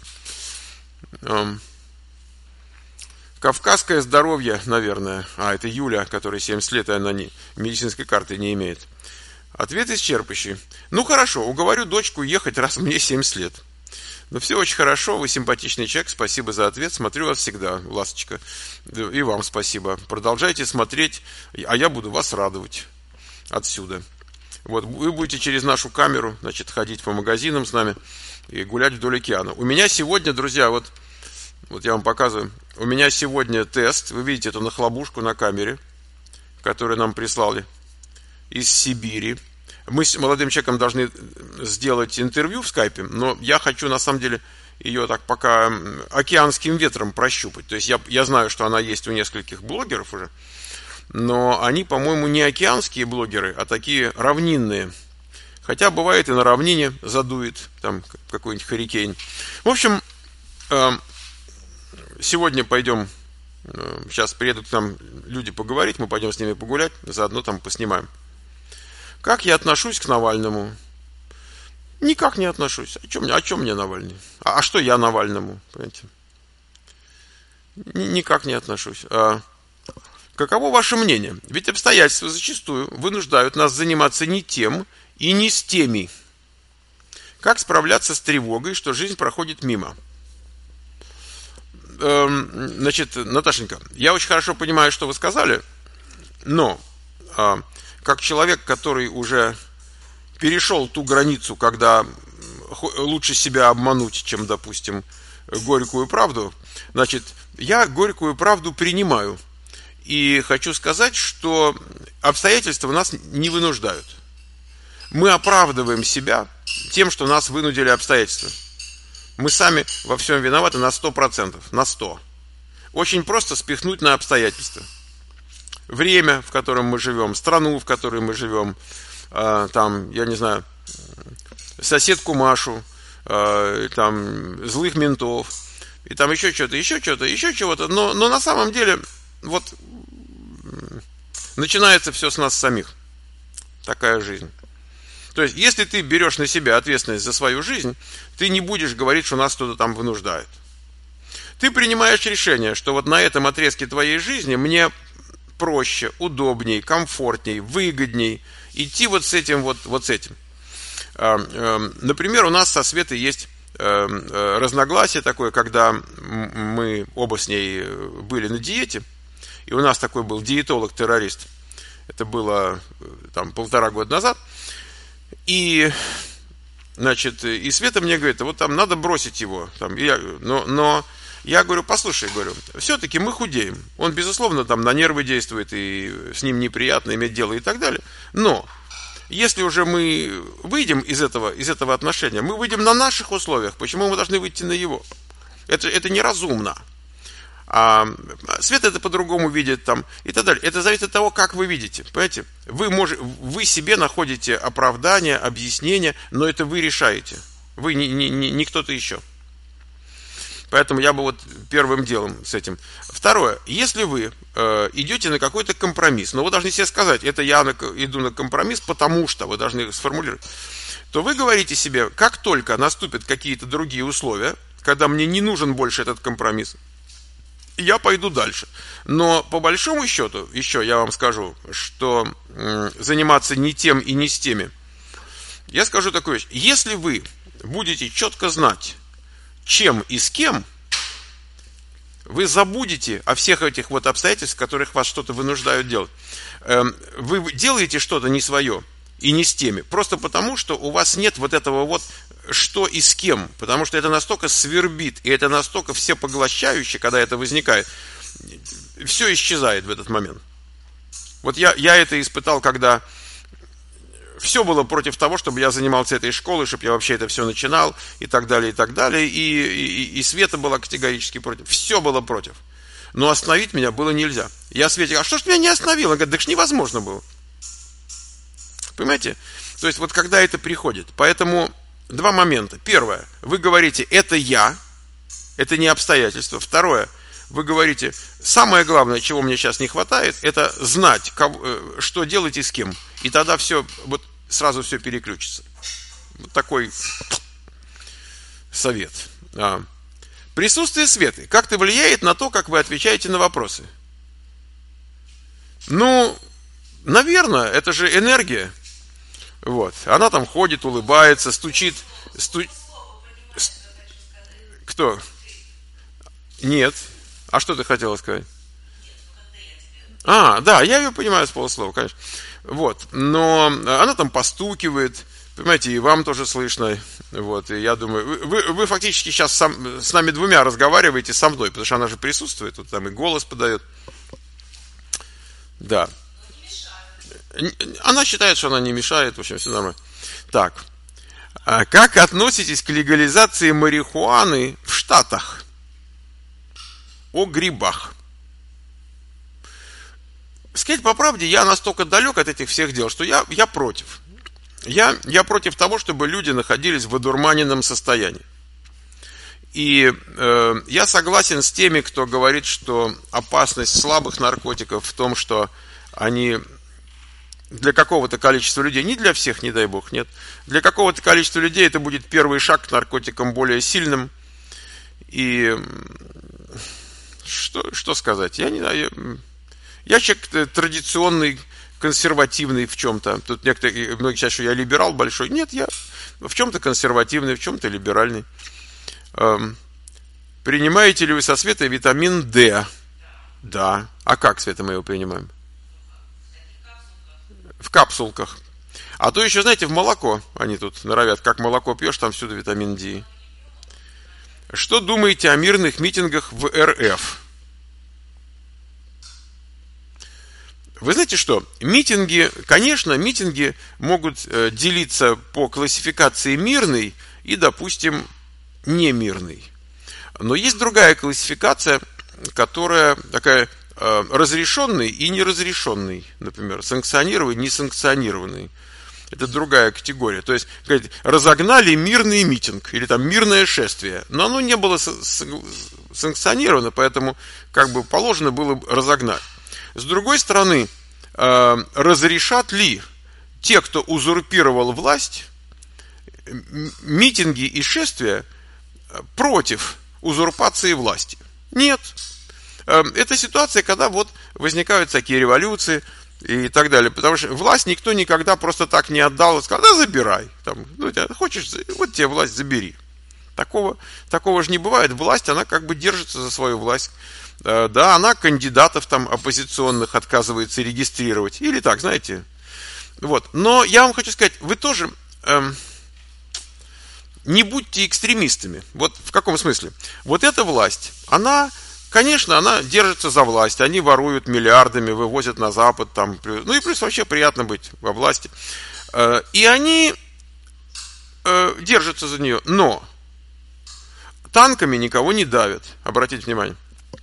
Кавказское здоровье, наверное. А, это Юля, которой семьдесят лет, и она не, медицинской карты не имеет. Ответ исчерпывающий. Ну, хорошо, уговорю дочку ехать, раз мне семьдесят лет. Ну, все очень хорошо, вы симпатичный человек, спасибо за ответ, смотрю вас всегда, ласточка, и вам спасибо. Продолжайте смотреть, а я буду вас радовать отсюда. Вот, вы будете через нашу камеру, значит, ходить по магазинам с нами и гулять вдоль океана. У меня сегодня, друзья, вот, вот я вам показываю, у меня сегодня тест, вы видите эту нахлобушку на камере, которую нам прислали из Сибири. Мы с молодым человеком должны сделать интервью в скайпе, но я хочу, на самом деле, ее так пока океанским ветром прощупать. То есть я, я знаю, что она есть у нескольких блогеров уже, но они, по-моему, не океанские блогеры, а такие равнинные. Хотя бывает и на равнине задует там какой-нибудь харикейн. В общем, сегодня пойдем, сейчас приедут к нам люди поговорить, мы пойдем с ними погулять, заодно там поснимаем. Как я отношусь к Навальному? Никак не отношусь. О чем, о чем мне Навальный? А, а что я Навальному? Понимаете? Никак не отношусь. А каково ваше мнение? Ведь обстоятельства зачастую вынуждают нас заниматься не тем и не с теми. Как справляться с тревогой, что жизнь проходит мимо? Эм, значит, Наташенька, я очень хорошо понимаю, что вы сказали, но... А, как человек, который уже перешел ту границу, когда лучше себя обмануть, чем, допустим, горькую правду, значит, я горькую правду принимаю. И хочу сказать, что обстоятельства нас не вынуждают. Мы оправдываем себя тем, что нас вынудили обстоятельства. Мы сами во всем виноваты на сто процентов, на сто. Очень просто спихнуть на обстоятельства. Время, в котором мы живем, страну, в которой мы живем, э, там, я не знаю, соседку Машу, э, там, злых ментов, и там еще что-то, еще что-то, еще чего-то. Но, но на самом деле, вот, начинается все с нас самих. Такая жизнь. То есть, если ты берешь на себя ответственность за свою жизнь, ты не будешь говорить, что нас кто-то там вынуждает. Ты принимаешь решение, что вот на этом отрезке твоей жизни мне проще, удобней, комфортней, выгодней идти вот с этим, вот, вот с этим. Например, у нас со Светой есть разногласие такое, когда мы оба с ней были на диете, и у нас такой был диетолог-террорист. Это было там полтора года назад. И, значит, и Света мне говорит, вот там надо бросить его. Там, я, но, но я говорю, послушай, говорю, все-таки мы худеем. Он, безусловно, там на нервы действует, и с ним неприятно иметь дело и так далее. Но если уже мы выйдем из этого, из этого отношения, мы выйдем на наших условиях. Почему мы должны выйти на его? Это, это неразумно. А свет это по-другому видит там и так далее. Это зависит от того, как вы видите. Понимаете? Вы, мож, вы себе находите оправдание, объяснение, но это вы решаете. Вы не, не, не, не кто-то еще. Поэтому я бы вот первым делом с этим. Второе. Если вы э, идете на какой-то компромисс, но вы должны себе сказать, это я на, иду на компромисс, потому что вы должны сформулировать, то вы говорите себе, как только наступят какие-то другие условия, когда мне не нужен больше этот компромисс, я пойду дальше. Но по большому счету, еще я вам скажу, что м, заниматься не тем и не с теми. Я скажу такую вещь. Если вы будете четко знать, чем и с кем, вы забудете о всех этих вот обстоятельствах, которых вас что-то вынуждают делать. Вы делаете что-то не свое и не с теми, просто потому, что у вас нет вот этого вот что и с кем, потому что это настолько свербит, и это настолько всепоглощающе, когда это возникает, все исчезает в этот момент. Вот я, я это испытал, когда все было против того, чтобы я занимался этой школой, чтобы я вообще это все начинал, и так далее, и так далее. И, и, и Света была категорически против. Все было против. Но остановить меня было нельзя. Я Свете, а что ж меня не остановил? Она говорит, да ж невозможно было. Понимаете? То есть вот когда это приходит. Поэтому два момента. Первое. Вы говорите, это я. Это не обстоятельства. Второе. Вы говорите, самое главное, чего мне сейчас не хватает, это знать, кого, что делать и с кем. И тогда все, вот сразу все переключится. Вот такой совет. А. Присутствие света как-то влияет на то, как вы отвечаете на вопросы. Ну, наверное, это же энергия. Вот. Она там ходит, улыбается, стучит. Сту... Кто? Нет. А что ты хотела сказать? А, да, я ее понимаю с полуслова, конечно. Вот. Но она там постукивает, понимаете, и вам тоже слышно. Вот. И я думаю, вы, вы фактически сейчас сам, с нами двумя разговариваете со мной, потому что она же присутствует, вот там и голос подает. Да. Она считает, что она не мешает, в общем, все нормально. Так. А как относитесь к легализации марихуаны в Штатах? О грибах. Сказать по правде, я настолько далек от этих всех дел, что я, я против. Я, я против того, чтобы люди находились в одурманенном состоянии. И э, я согласен с теми, кто говорит, что опасность слабых наркотиков в том, что они для какого-то количества людей, не для всех, не дай бог, нет, для какого-то количества людей это будет первый шаг к наркотикам более сильным. И что, что сказать? Я не знаю. Я, я человек традиционный, консервативный в чем-то. Тут некоторые, многие считают, что я либерал большой. Нет, я в чем-то консервативный, в чем-то либеральный. Эм, принимаете ли вы со Светой витамин D? Да. А как, Света, мы его принимаем? В капсулках. А то еще, знаете, в молоко они тут норовят. Как молоко пьешь, там всюду витамин D. Что думаете о мирных митингах в эр эф? Вы знаете что? Митинги, конечно, митинги могут э, делиться по классификации мирный и, допустим, немирный. Но есть другая классификация, которая такая э, разрешенный и неразрешенный, например, санкционированный, несанкционированный. Это другая категория. То есть, говорит, разогнали мирный митинг или там мирное шествие, но оно не было санкционировано, поэтому как бы положено было разогнать. С другой стороны, э, разрешат ли те, кто узурпировал власть, митинги и шествия против узурпации власти? Нет. Э, это ситуация, когда вот возникают такие революции и так далее, потому что власть никто никогда просто так не отдал и сказал, да забирай, там, ну, хочешь, вот тебе власть забери. Такого, такого же не бывает. Власть, она как бы держится за свою власть. Да, она кандидатов там оппозиционных отказывается регистрировать. Или так, знаете. Вот. Но я вам хочу сказать, вы тоже эм, не будьте экстремистами. Вот в каком смысле? Вот эта власть, она... Конечно, она держится за власть, они воруют миллиардами, вывозят на Запад, там, ну и плюс вообще приятно быть во власти. И они держатся за нее, но танками никого не давят, обратите внимание.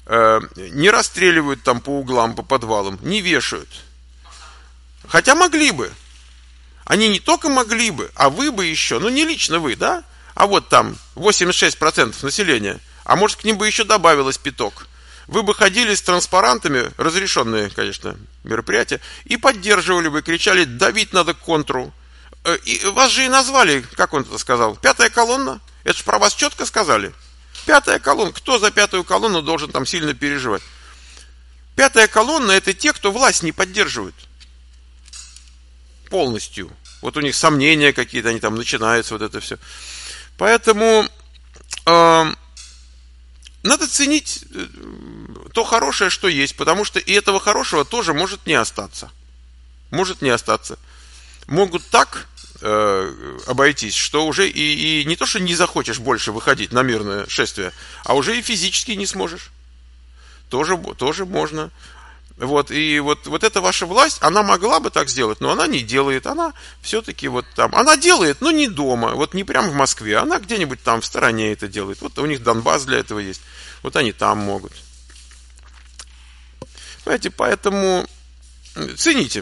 э, не расстреливают там по углам, по подвалам, не вешают. Хотя могли бы. Они не только могли бы, а вы бы еще, ну не лично вы, да? А вот там восемьдесят шесть процентов населения, а может к ним бы еще добавилось пяток. Вы бы ходили с транспарантами, разрешенные, конечно, мероприятия, и поддерживали бы, кричали, давить надо к контру. И вас же и назвали, как он это сказал, пятая колонна. Это же про вас четко сказали. Пятая колонна. Кто за пятую колонну должен там сильно переживать? Пятая колонна — это те, кто власть не поддерживает. Полностью. Вот у них сомнения какие-то, они там начинаются, вот это все. Поэтому э, надо ценить то хорошее, что есть, потому что и этого хорошего тоже может не остаться. Может не остаться. Могут так э, обойтись, что уже и, и не то, что не захочешь больше выходить на мирное шествие, а уже и физически не сможешь. Тоже, тоже можно. Вот, и вот, вот эта ваша власть, она могла бы так сделать, но она не делает. Она все-таки вот там, она делает, но не дома, вот не прямо в Москве, она где-нибудь там в стороне это делает. Вот у них Донбасс для этого есть, вот они там могут. Понимаете, поэтому цените.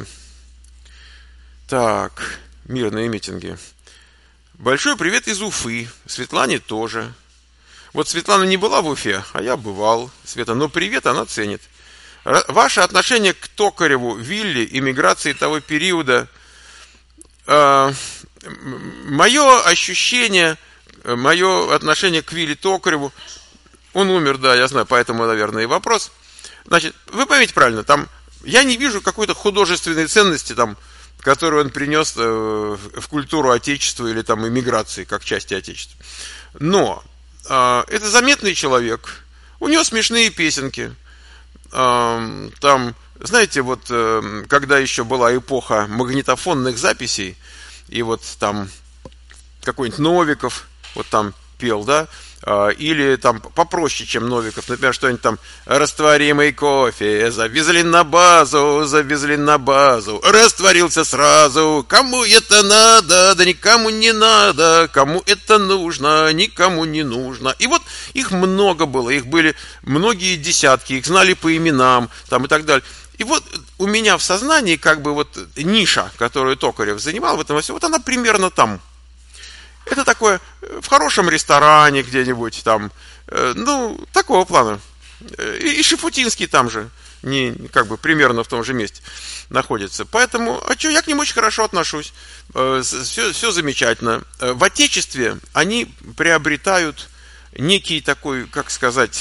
Так, мирные митинги. Большой привет из Уфы. Светлане тоже. Вот Светлана не была в Уфе, а я бывал. Света, но привет она ценит. Ваше отношение к Токареву, Вилле, иммиграции того периода. Э, мое ощущение, мое отношение к Вилле Токареву, он умер, да, я знаю, поэтому, наверное, и вопрос. Значит, вы поймите правильно, там я не вижу какой-то художественной ценности, там, которую он принес э, в культуру Отечества или там иммиграции, как части Отечества. Но э, это заметный человек, у него смешные песенки. Э, там, знаете, вот э, когда еще была эпоха магнитофонных записей, и вот там какой-нибудь Новиков вот там пел, да, или там попроще, чем Новиков, например, что-нибудь там растворимый кофе завезли на базу, завезли на базу, растворился сразу, кому это надо, да никому не надо, кому это нужно, никому не нужно. И вот их много было, их были многие десятки, их знали по именам, там и так далее. И вот у меня в сознании как бы вот ниша, которую Токарев занимал в этом во всем, вот она примерно там. Это такое, в хорошем ресторане где-нибудь там, ну, такого плана. И, и Шафутинский там же, не, как бы примерно в том же месте находится. Поэтому, а что, я к ним очень хорошо отношусь. Все, все замечательно. В Отечестве они приобретают некий такой, как сказать,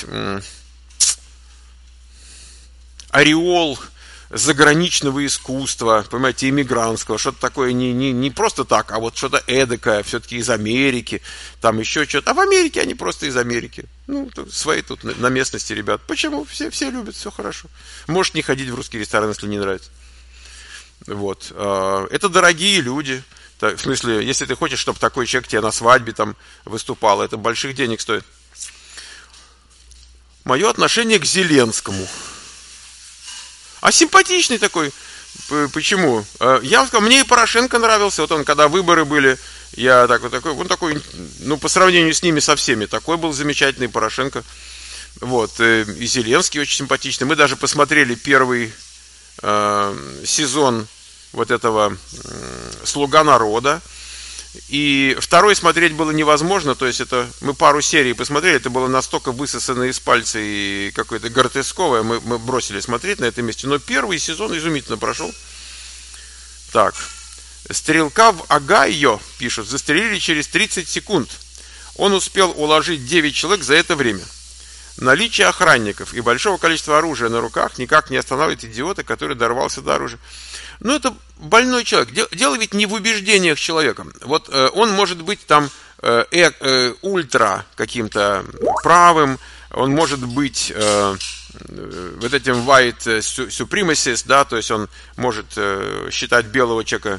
ореол заграничного искусства, понимаете, иммигрантского, что-то такое не, не, не просто так, а вот что-то эдакое, все-таки из Америки, там еще что-то. А в Америке они просто из Америки. Ну, свои тут на, на местности, ребят. Почему? Все, все любят, все хорошо. Можешь не ходить в русский ресторан, если не нравится. Вот. Это дорогие люди. В смысле, если ты хочешь, чтобы такой человек тебе на свадьбе там выступал, это больших денег стоит. Мое отношение к Зеленскому. А симпатичный такой. Почему? Я вам сказал, мне и Порошенко нравился. Вот он, когда выборы были, я такой, такой, он такой, ну, по сравнению с ними, со всеми, такой был замечательный Порошенко. Вот. И Зеленский очень симпатичный. Мы даже посмотрели первый э, сезон вот этого э, «Слуга народа». И второй смотреть было невозможно, то есть это мы пару серий посмотрели, это было настолько высосано из пальца и какое-то гротесковое, мы, мы бросили смотреть на этом месте, но первый сезон изумительно прошел. Так, стрелка в Огайо, пишут, застрелили через тридцать секунд. Он успел уложить девять человек за это время. Наличие охранников и большого количества оружия на руках никак не останавливает идиота, который дорвался до оружия. Ну, это больной человек. Дело ведь не в убеждениях человека. Вот э, он может быть там э, э, ультра каким-то правым, он может быть э, вот этим white supremacist, да, то есть он может э, считать белого человека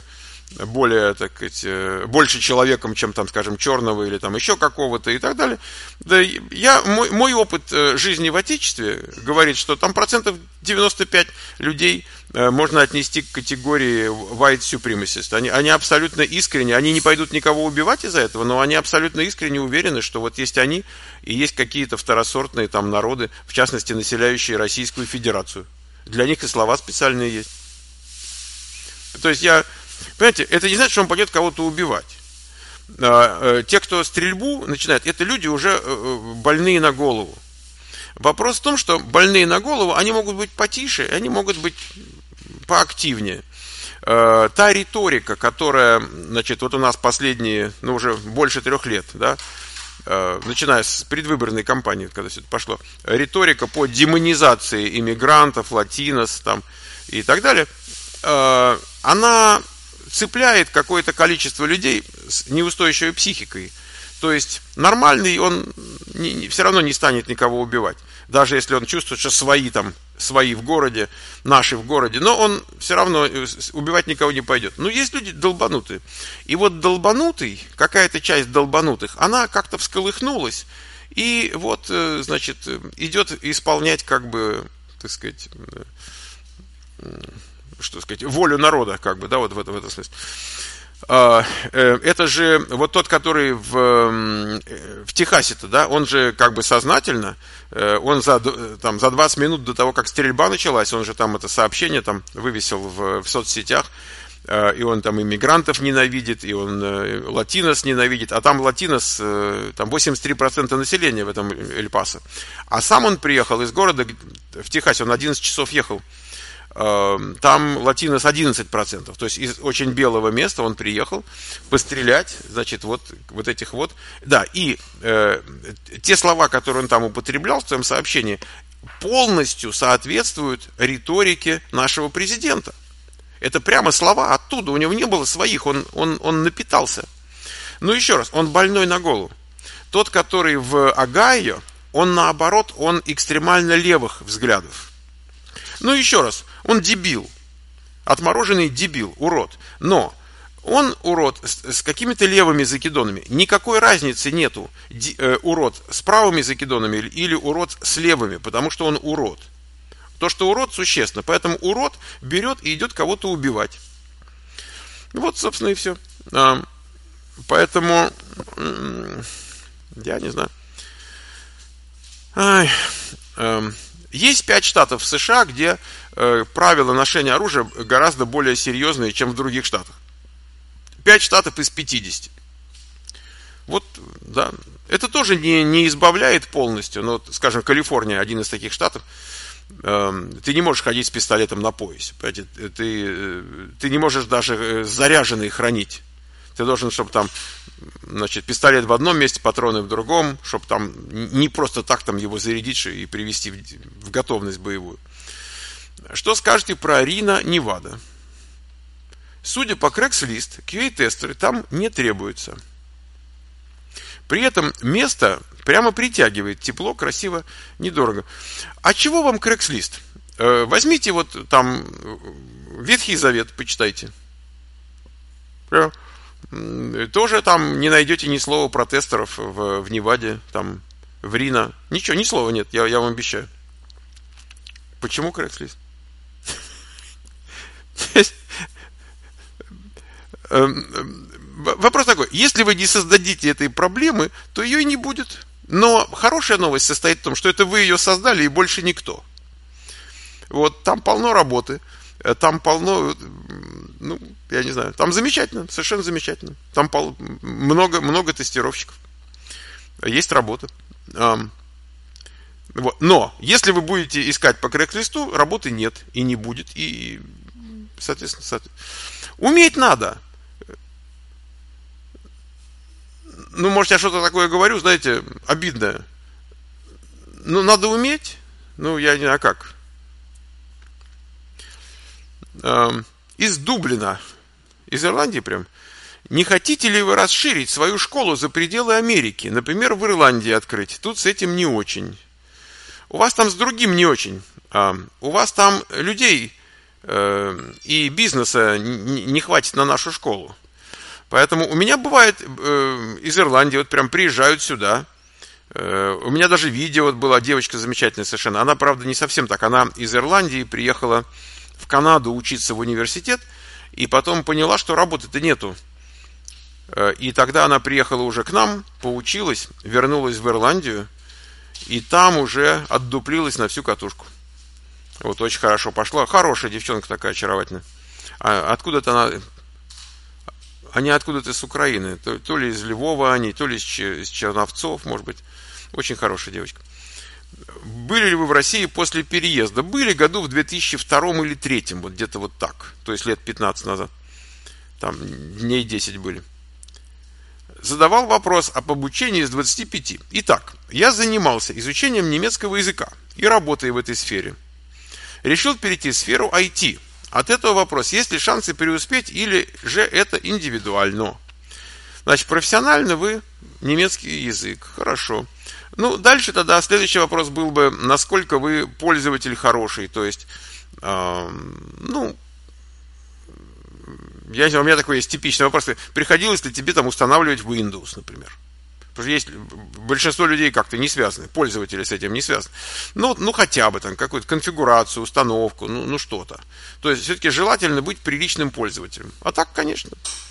более, так сказать, больше человеком, чем там, скажем, черного или там еще какого-то и так далее. Да, я, мой, мой опыт жизни в Отечестве говорит, что там процентов девяносто пять людей можно отнести к категории white supremacist. Они, они абсолютно искренне, они не пойдут никого убивать из-за этого, но они абсолютно искренне уверены, что вот есть они и есть какие-то второсортные там народы, в частности, населяющие Российскую Федерацию. Для них и слова специальные есть. То есть я... Понимаете, это не значит, что он пойдет кого-то убивать. Те, кто стрельбу начинает, это люди уже больные на голову. Вопрос в том, что больные на голову, они могут быть потише, они могут быть поактивнее. Та риторика, которая, значит, вот у нас последние, ну, уже больше трех лет, да, начиная с предвыборной кампании, когда все это пошло, риторика по демонизации иммигрантов, латинос там, и так далее, она цепляет какое-то количество людей с неустойчивой психикой. То есть нормальный он не, не, все равно не станет никого убивать. Даже если он чувствует, что свои там, свои в городе, наши в городе, но он все равно убивать никого не пойдет. Но есть люди долбанутые. И вот долбанутый, какая-то часть долбанутых, она как-то всколыхнулась. И вот, значит, идет исполнять, как бы, так сказать... что сказать, волю народа, как бы, да, вот в этом, в этом смысле. Это же вот тот, который в, в Техасе-то, да, он же как бы сознательно, он за, там, за двадцать минут до того, как стрельба началась, он же там это сообщение там вывесил в, в соцсетях, и он там иммигрантов ненавидит, и он латинос ненавидит, а там латинос, там восемьдесят три процента населения в этом Эль-Пасо. А сам он приехал из города, в Техасе, он одиннадцать часов ехал, там латинос одиннадцать процентов, то есть из очень белого места он приехал пострелять, значит, вот, вот этих вот, да, и э, те слова, которые он там употреблял в своем сообщении, полностью соответствуют риторике нашего президента. Это прямо слова оттуда, у него не было своих, он, он, он напитался. Ну, еще раз, он больной на голову. Тот, который в Огайо, он наоборот, он экстремально левых взглядов. Ну, еще раз, он дебил, отмороженный дебил, урод, но он урод с, с какими-то левыми закидонами, никакой разницы нету, Ди, э, урод с правыми закидонами или, или урод с левыми, потому что он урод. То, что урод, существенно, поэтому урод берет и идет кого-то убивать. Вот, собственно, и все. А, поэтому, я не знаю. Ай, э, Есть пять штатов в США, где э, правила ношения оружия гораздо более серьезные, чем в других штатах. Пять штатов из пятидесяти. Вот, да. Это тоже не, не избавляет полностью. Но, вот, скажем, Калифорния, один из таких штатов. Э, ты не можешь ходить с пистолетом на поясе. Ты, ты, ты не можешь даже заряженный хранить. Ты должен, чтобы там, значит, пистолет в одном месте, патроны в другом, чтобы там не просто так там его зарядить и привести в, в готовность боевую. Что скажете про Рино, Невада? Судя по Craigslist, кью эй-тестеры там не требуются. При этом место прямо притягивает, тепло, красиво, недорого. А чего вам Craigslist? Возьмите вот там Ветхий Завет, почитайте. Тоже там не найдете ни слова про тестеров в, в Неваде, там, в Рино. Ничего, ни слова нет, я, я вам обещаю. Почему Craigslist? Вопрос такой, если вы не создадите этой проблемы, то ее и не будет. Но хорошая новость состоит в том, что это вы ее создали и больше никто. Вот там полно работы. Там полно, ну, я не знаю, там замечательно, совершенно замечательно. Там пол, много, много тестировщиков. Есть работа. Вот. Но, если вы будете искать по Craigslist, работы нет и не будет. И, соответственно, соответственно. Уметь надо. Ну, может, я что-то такое говорю, знаете, обидное. Ну, надо уметь. Ну, я не знаю, как. Из Дублина, из Ирландии прям. Не хотите ли вы расширить свою школу за пределы Америки? Например, в Ирландии открыть. Тут с этим не очень. У вас там с другим не очень. У вас там людей и бизнеса не хватит на нашу школу. Поэтому у меня бывает из Ирландии, вот прям приезжают сюда. У меня даже видео вот была, девочка замечательная совершенно. Она, правда, не совсем так. Она из Ирландии приехала в Канаду учиться в университет, и потом поняла, что работы-то нету. И тогда она приехала уже к нам, поучилась, вернулась в Ирландию, и там уже отдуплилась на всю катушку. Вот очень хорошо пошла. Хорошая девчонка такая, очаровательная. А откуда-то она... Они откуда-то с Украины. То, то ли из Львова они, то ли из Черновцов, может быть. Очень хорошая девочка. Были ли вы в России после переезда? Были году в две тысячи втором или две тысячи третьем, вот где-то вот так. То есть лет пятнадцать назад. Там дней десять были. Задавал вопрос об обучении с двадцати пяти. Итак, я занимался изучением немецкого языка и работая в этой сфере. Решил перейти в сферу ай ти. От этого вопрос, есть ли шансы преуспеть или же это индивидуально? Значит, профессионально вы немецкий язык. Хорошо. Ну, дальше тогда следующий вопрос был бы, насколько вы пользователь хороший. То есть, э, ну, я, у меня такой есть типичный вопрос. Приходилось ли тебе там устанавливать Windows, например? Потому что есть большинство людей как-то не связаны, пользователи с этим не связаны. Ну, ну хотя бы там какую-то конфигурацию, установку, ну, ну что-то. То есть все-таки желательно быть приличным пользователем. А так, конечно.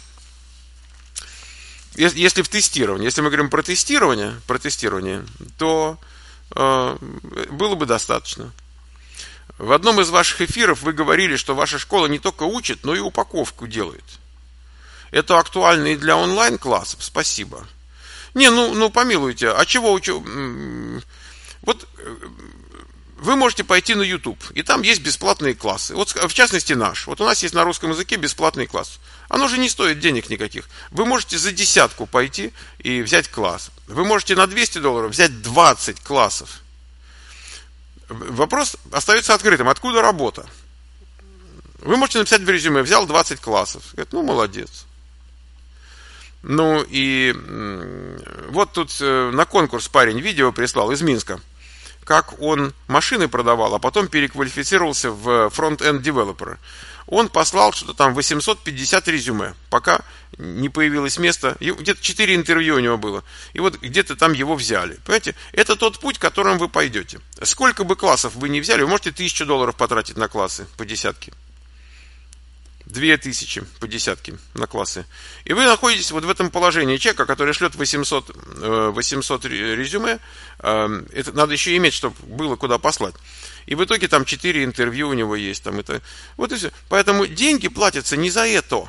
Если в тестировании, если мы говорим про тестирование, про тестирование, то э, было бы достаточно. В одном из ваших эфиров вы говорили, что ваша школа не только учит, но и упаковку делает. Это актуально и для онлайн-классов. Спасибо. Не, ну, ну помилуйте, а чего учу? Вот вы можете пойти на YouTube, и там есть бесплатные классы. Вот в частности наш. Вот у нас есть на русском языке бесплатный класс. Оно же не стоит денег никаких. Вы можете за десятку пойти и взять класс. Вы можете на двести долларов взять двадцать классов. Вопрос остается открытым. Откуда работа? Вы можете написать в резюме, взял двадцать классов. Говорит, ну, молодец. Ну, и вот тут на конкурс парень видео прислал из Минска, как он машины продавал, а потом переквалифицировался в фронт-энд девелопера. Он послал что-то там восемьсот пятьдесят резюме, пока не появилось место. Где-то четыре интервью у него было. И вот где-то там его взяли. Понимаете, это тот путь, которым вы пойдете. Сколько бы классов вы не взяли, вы можете тысячу долларов потратить на классы по десятке. Две тысячи по десятке на классы. И вы находитесь вот в этом положении человека, который шлет восемьсот, восемьсот резюме. Это надо еще иметь, чтобы было куда послать. И в итоге там четыре интервью у него есть. Там это. Вот и все. Поэтому деньги платятся не за это.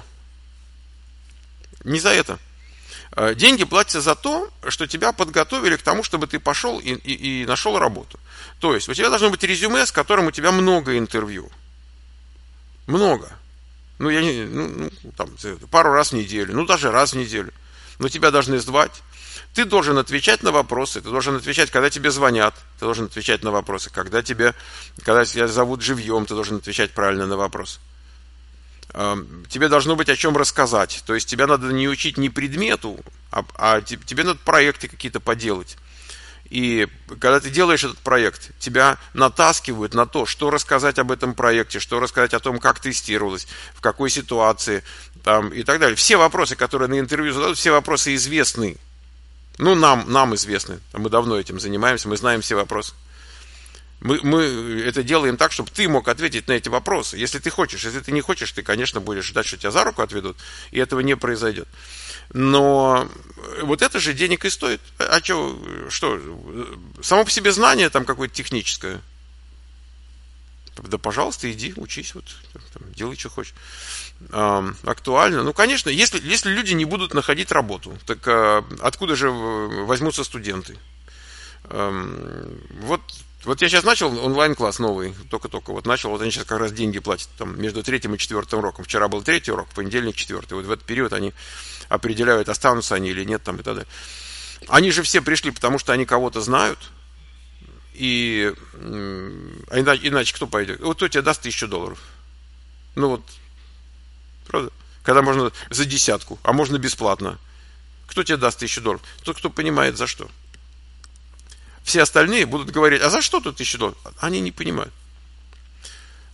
Не за это. Деньги платятся за то, что тебя подготовили к тому, чтобы ты пошел и, и, и нашел работу. То есть у тебя должно быть резюме, с которым у тебя много интервью. Много. Ну, я не, ну, ну, там, пару раз в неделю, ну, даже раз в неделю. Но тебя должны звать. Ты должен отвечать на вопросы, ты должен отвечать, когда тебе звонят, ты должен отвечать на вопросы, когда тебя, когда тебя зовут живьем, ты должен отвечать правильно на вопросы. Тебе должно быть о чем рассказать. То есть тебя надо не учить не предмету, а, а тебе надо проекты какие-то поделать. И когда ты делаешь этот проект, тебя натаскивают на то, что рассказать об этом проекте, что рассказать о том, как тестировалось, в какой ситуации там, и так далее. Все вопросы, которые на интервью задают, все вопросы известны. Ну, нам, нам известны. Мы давно этим занимаемся, мы знаем все вопросы. Мы, мы это делаем так, чтобы ты мог ответить на эти вопросы. Если ты хочешь, если ты не хочешь, ты, конечно, будешь ждать, что тебя за руку отведут, и этого не произойдет. Но вот это же денег и стоит. А что, что? Само по себе знание там какое-то техническое. Да, пожалуйста, иди, учись, вот, там, делай, что хочешь. А, актуально. Ну, конечно, если, если люди не будут находить работу, так а, откуда же возьмутся студенты? А, вот, вот я сейчас начал онлайн-класс новый, только-только вот начал, вот они сейчас как раз деньги платят там, между третьим и четвертым уроком. Вчера был третий урок, в понедельник четвертый. Вот в этот период они определяют, останутся они или нет, там и так далее. Они же все пришли, потому что они кого-то знают. И а иначе, иначе кто пойдет? Вот кто тебе даст тысячу долларов? Ну вот, правда? Когда можно за десятку, а можно бесплатно. Кто тебе даст тысячу долларов? Тот, кто понимает, за что. Все остальные будут говорить, а за что тут тысяча долларов? Они не понимают.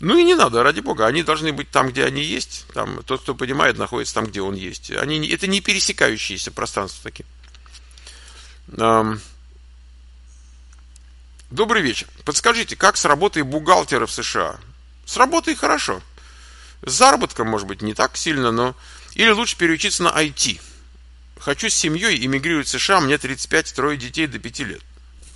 Ну и не надо, ради бога, они должны быть там, где они есть. Там, тот, кто понимает, находится там, где он есть. Они, это не пересекающиеся пространства такие. Эм. Добрый вечер. Подскажите, как с работой бухгалтера в США? С работой хорошо. С заработком, может быть, не так сильно, но... Или лучше переучиться на ай ти. Хочу с семьей эмигрировать в США, мне тридцать пять, трое детей до пяти лет.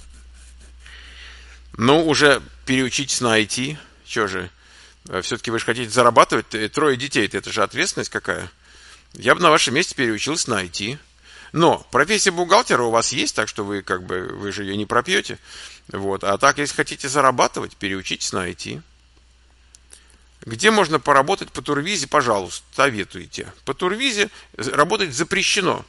Ну, уже переучитесь на ай ти. Че же? Все-таки вы же хотите зарабатывать, трое детей, это же ответственность какая. Я бы на вашем месте переучился на ай ти. Но профессия бухгалтера у вас есть, так что вы как бы вы же ее не пропьете. Вот. А так, если хотите зарабатывать, переучитесь на ай ти. Где можно поработать по турвизе, пожалуйста, советуйте. По турвизе работать запрещено.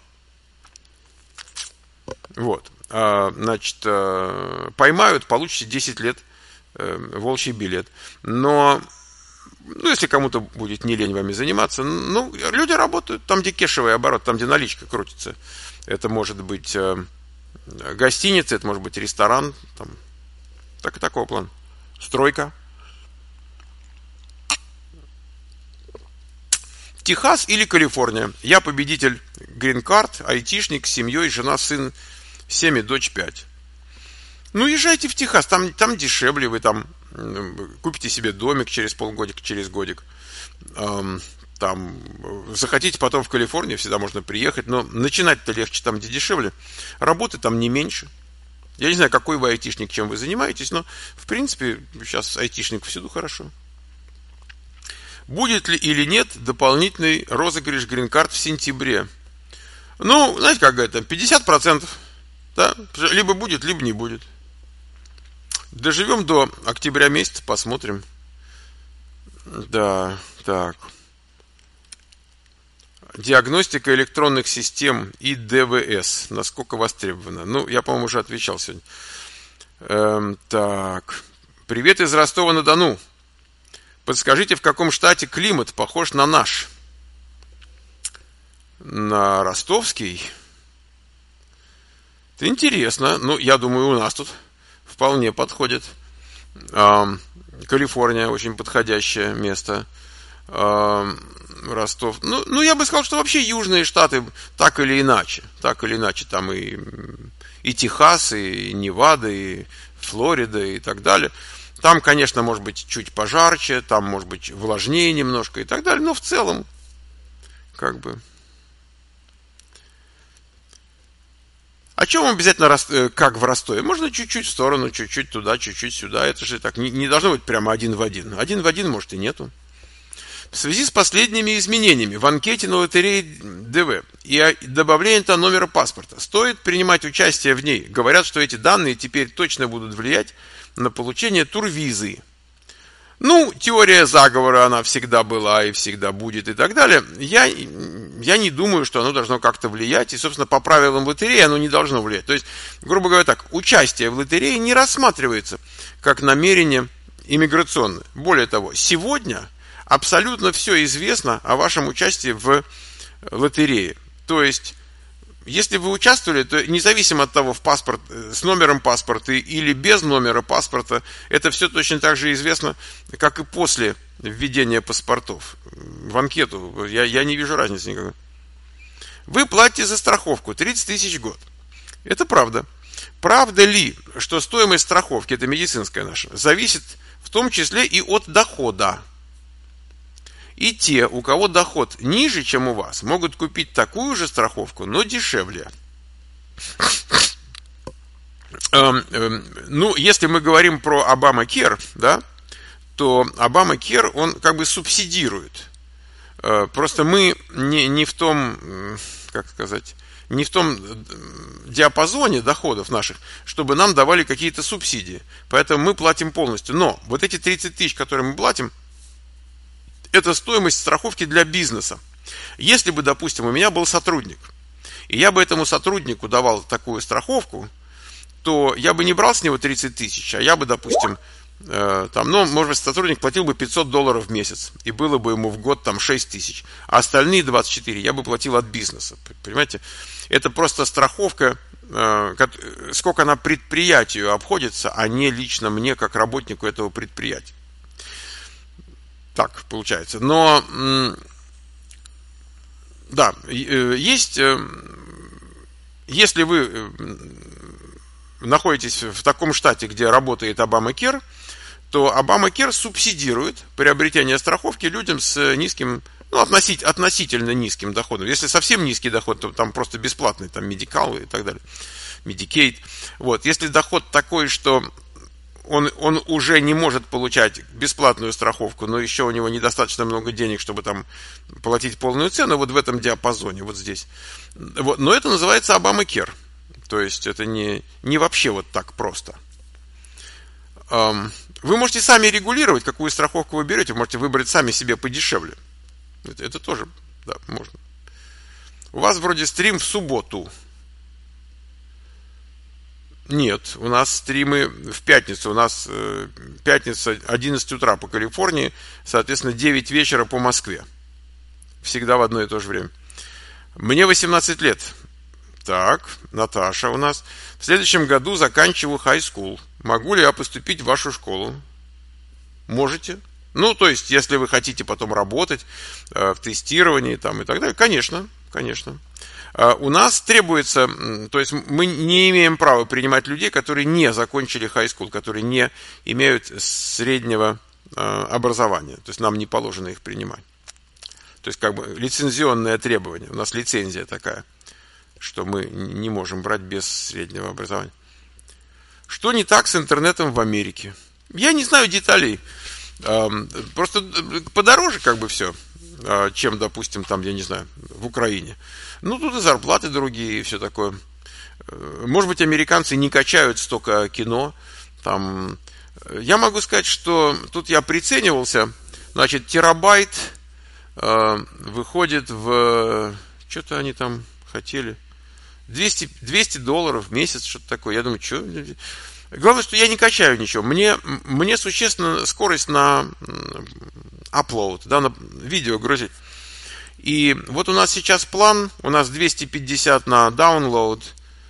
Вот. А, значит, поймают, получите десять лет волчий билет. Но ну, если кому-то будет не лень вами заниматься, ну, люди работают там, где кешевый оборот, там, где наличка крутится. Это может быть э, гостиница, это может быть ресторан, там, так и такого плана. Стройка. Техас или Калифорния. Я победитель грин-карт, айтишник, с семьей, жена, сын, семь и дочь пять. Ну, езжайте в Техас, там, там дешевле, вы там купите себе домик через полгодика, через годик. Эм, там, захотите потом в Калифорнию, всегда можно приехать, но начинать-то легче там, где дешевле. Работы там не меньше. Я не знаю, какой вы айтишник, чем вы занимаетесь, но, в принципе, сейчас айтишник всюду хорошо. Будет ли или нет дополнительный розыгрыш грин-карт в сентябре? Ну, знаете, как это, пятьдесят процентов. Да? Либо будет, либо не будет. Доживем до октября месяца, посмотрим. Да, так. Диагностика электронных систем и дэ вэ эс. Насколько востребована? Ну, я, по-моему, уже отвечал сегодня. Эм, так. Привет из Ростова-на-Дону. Подскажите, в каком штате климат похож на наш? На ростовский? Это интересно. Ну, я думаю, у нас тут вполне подходит. Эм, Калифорния очень подходящее место. Эм, Ростов. Ну, ну, я бы сказал, что вообще южные штаты так или иначе. Так или иначе. Там и, и Техас, и Невада, и Флорида, и так далее. Там, конечно, может быть чуть пожарче, там может быть влажнее немножко и так далее. Но в целом, как бы... А чем вам обязательно, как в Ростове? Можно чуть-чуть в сторону, чуть-чуть туда, чуть-чуть сюда. Это же так не, не должно быть прямо один в один. Один в один, может, и нету. В связи с последними изменениями в анкете на лотерее дэ вэ и добавлением номера паспорта стоит принимать участие в ней. Говорят, что эти данные теперь точно будут влиять на получение турвизы. Ну, теория заговора, она всегда была и всегда будет и так далее. Я, я не думаю, что оно должно как-то влиять. И, собственно, по правилам лотереи оно не должно влиять. То есть, грубо говоря так, участие в лотерее не рассматривается как намерение иммиграционное. Более того, сегодня абсолютно все известно о вашем участии в лотерее. То есть, если вы участвовали, то независимо от того, в паспорт, с номером паспорта или без номера паспорта, это все точно так же известно, как и после введения паспортов. В анкету я, я не вижу разницы никакой. Вы платите за страховку тридцать тысяч в год. Это правда. Правда ли, что стоимость страховки, это медицинская наша, зависит в том числе и от дохода? И те, у кого доход ниже, чем у вас, могут купить такую же страховку, но дешевле. Ну, если мы говорим про Obamacare, да, то Obamacare, он как бы субсидирует. Просто мы не, не в том, как сказать, не в том диапазоне доходов наших, чтобы нам давали какие-то субсидии. Поэтому мы платим полностью. Но вот эти тридцать тысяч, которые мы платим, это стоимость страховки для бизнеса. Если бы, допустим, у меня был сотрудник, и я бы этому сотруднику давал такую страховку, то я бы не брал с него тридцать тысяч, а я бы, допустим, э, там, ну, может быть, сотрудник платил бы пятьсот долларов в месяц, и было бы ему в год там шесть тысяч, а остальные двадцать четыре я бы платил от бизнеса. Понимаете? Это просто страховка, э, сколько она предприятию обходится, а не лично мне, как работнику этого предприятия. Так получается. Но, да, есть, если вы находитесь в таком штате, где работает Обама-Кер, то Обама-Кер субсидирует приобретение страховки людям с низким, ну, относить, относительно низким доходом. Если совсем низкий доход, то там просто бесплатный, там, медикал и так далее, Medicaid. Вот. Если доход такой, что он, он уже не может получать бесплатную страховку, но еще у него недостаточно много денег, чтобы там платить полную цену, вот в этом диапазоне, вот здесь. Вот. Но это называется Обама-Кер. То есть это не, не вообще вот так просто. Вы можете сами регулировать, какую страховку вы берете, вы можете выбрать сами себе подешевле. Это, это тоже, да, можно. У вас вроде стрим в субботу. Нет, у нас стримы в пятницу. У нас э, пятница одиннадцать утра по Калифорнии, соответственно, девять вечера по Москве. Всегда в одно и то же время. Мне восемнадцать лет. Так, Наташа у нас. В следующем году заканчиваю high school. Могу ли я поступить в вашу школу? Можете. Ну, то есть, если вы хотите потом работать э, в тестировании там, и так далее, конечно, конечно. Э, у нас требуется, то есть мы не имеем права принимать людей, которые не закончили high school, которые не имеют среднего э, образования. То есть нам не положено их принимать. То есть как бы лицензионное требование. У нас лицензия такая, что мы не можем брать без среднего образования. Что не так с интернетом в Америке? Я не знаю деталей. Просто подороже как бы все, чем, допустим, там, я не знаю, в Украине. Ну, тут и зарплаты другие, и все такое. Может быть, американцы не качают столько кино. Там. Я могу сказать, что тут я приценивался. Значит, терабайт выходит в... Что-то они там хотели... двести, двести долларов в месяц, что-то такое. Я думаю, что... Главное, что я не качаю ничего. Мне, мне существенно скорость на upload, да, на видео грузить. И вот у нас сейчас план, у нас двести пятьдесят на download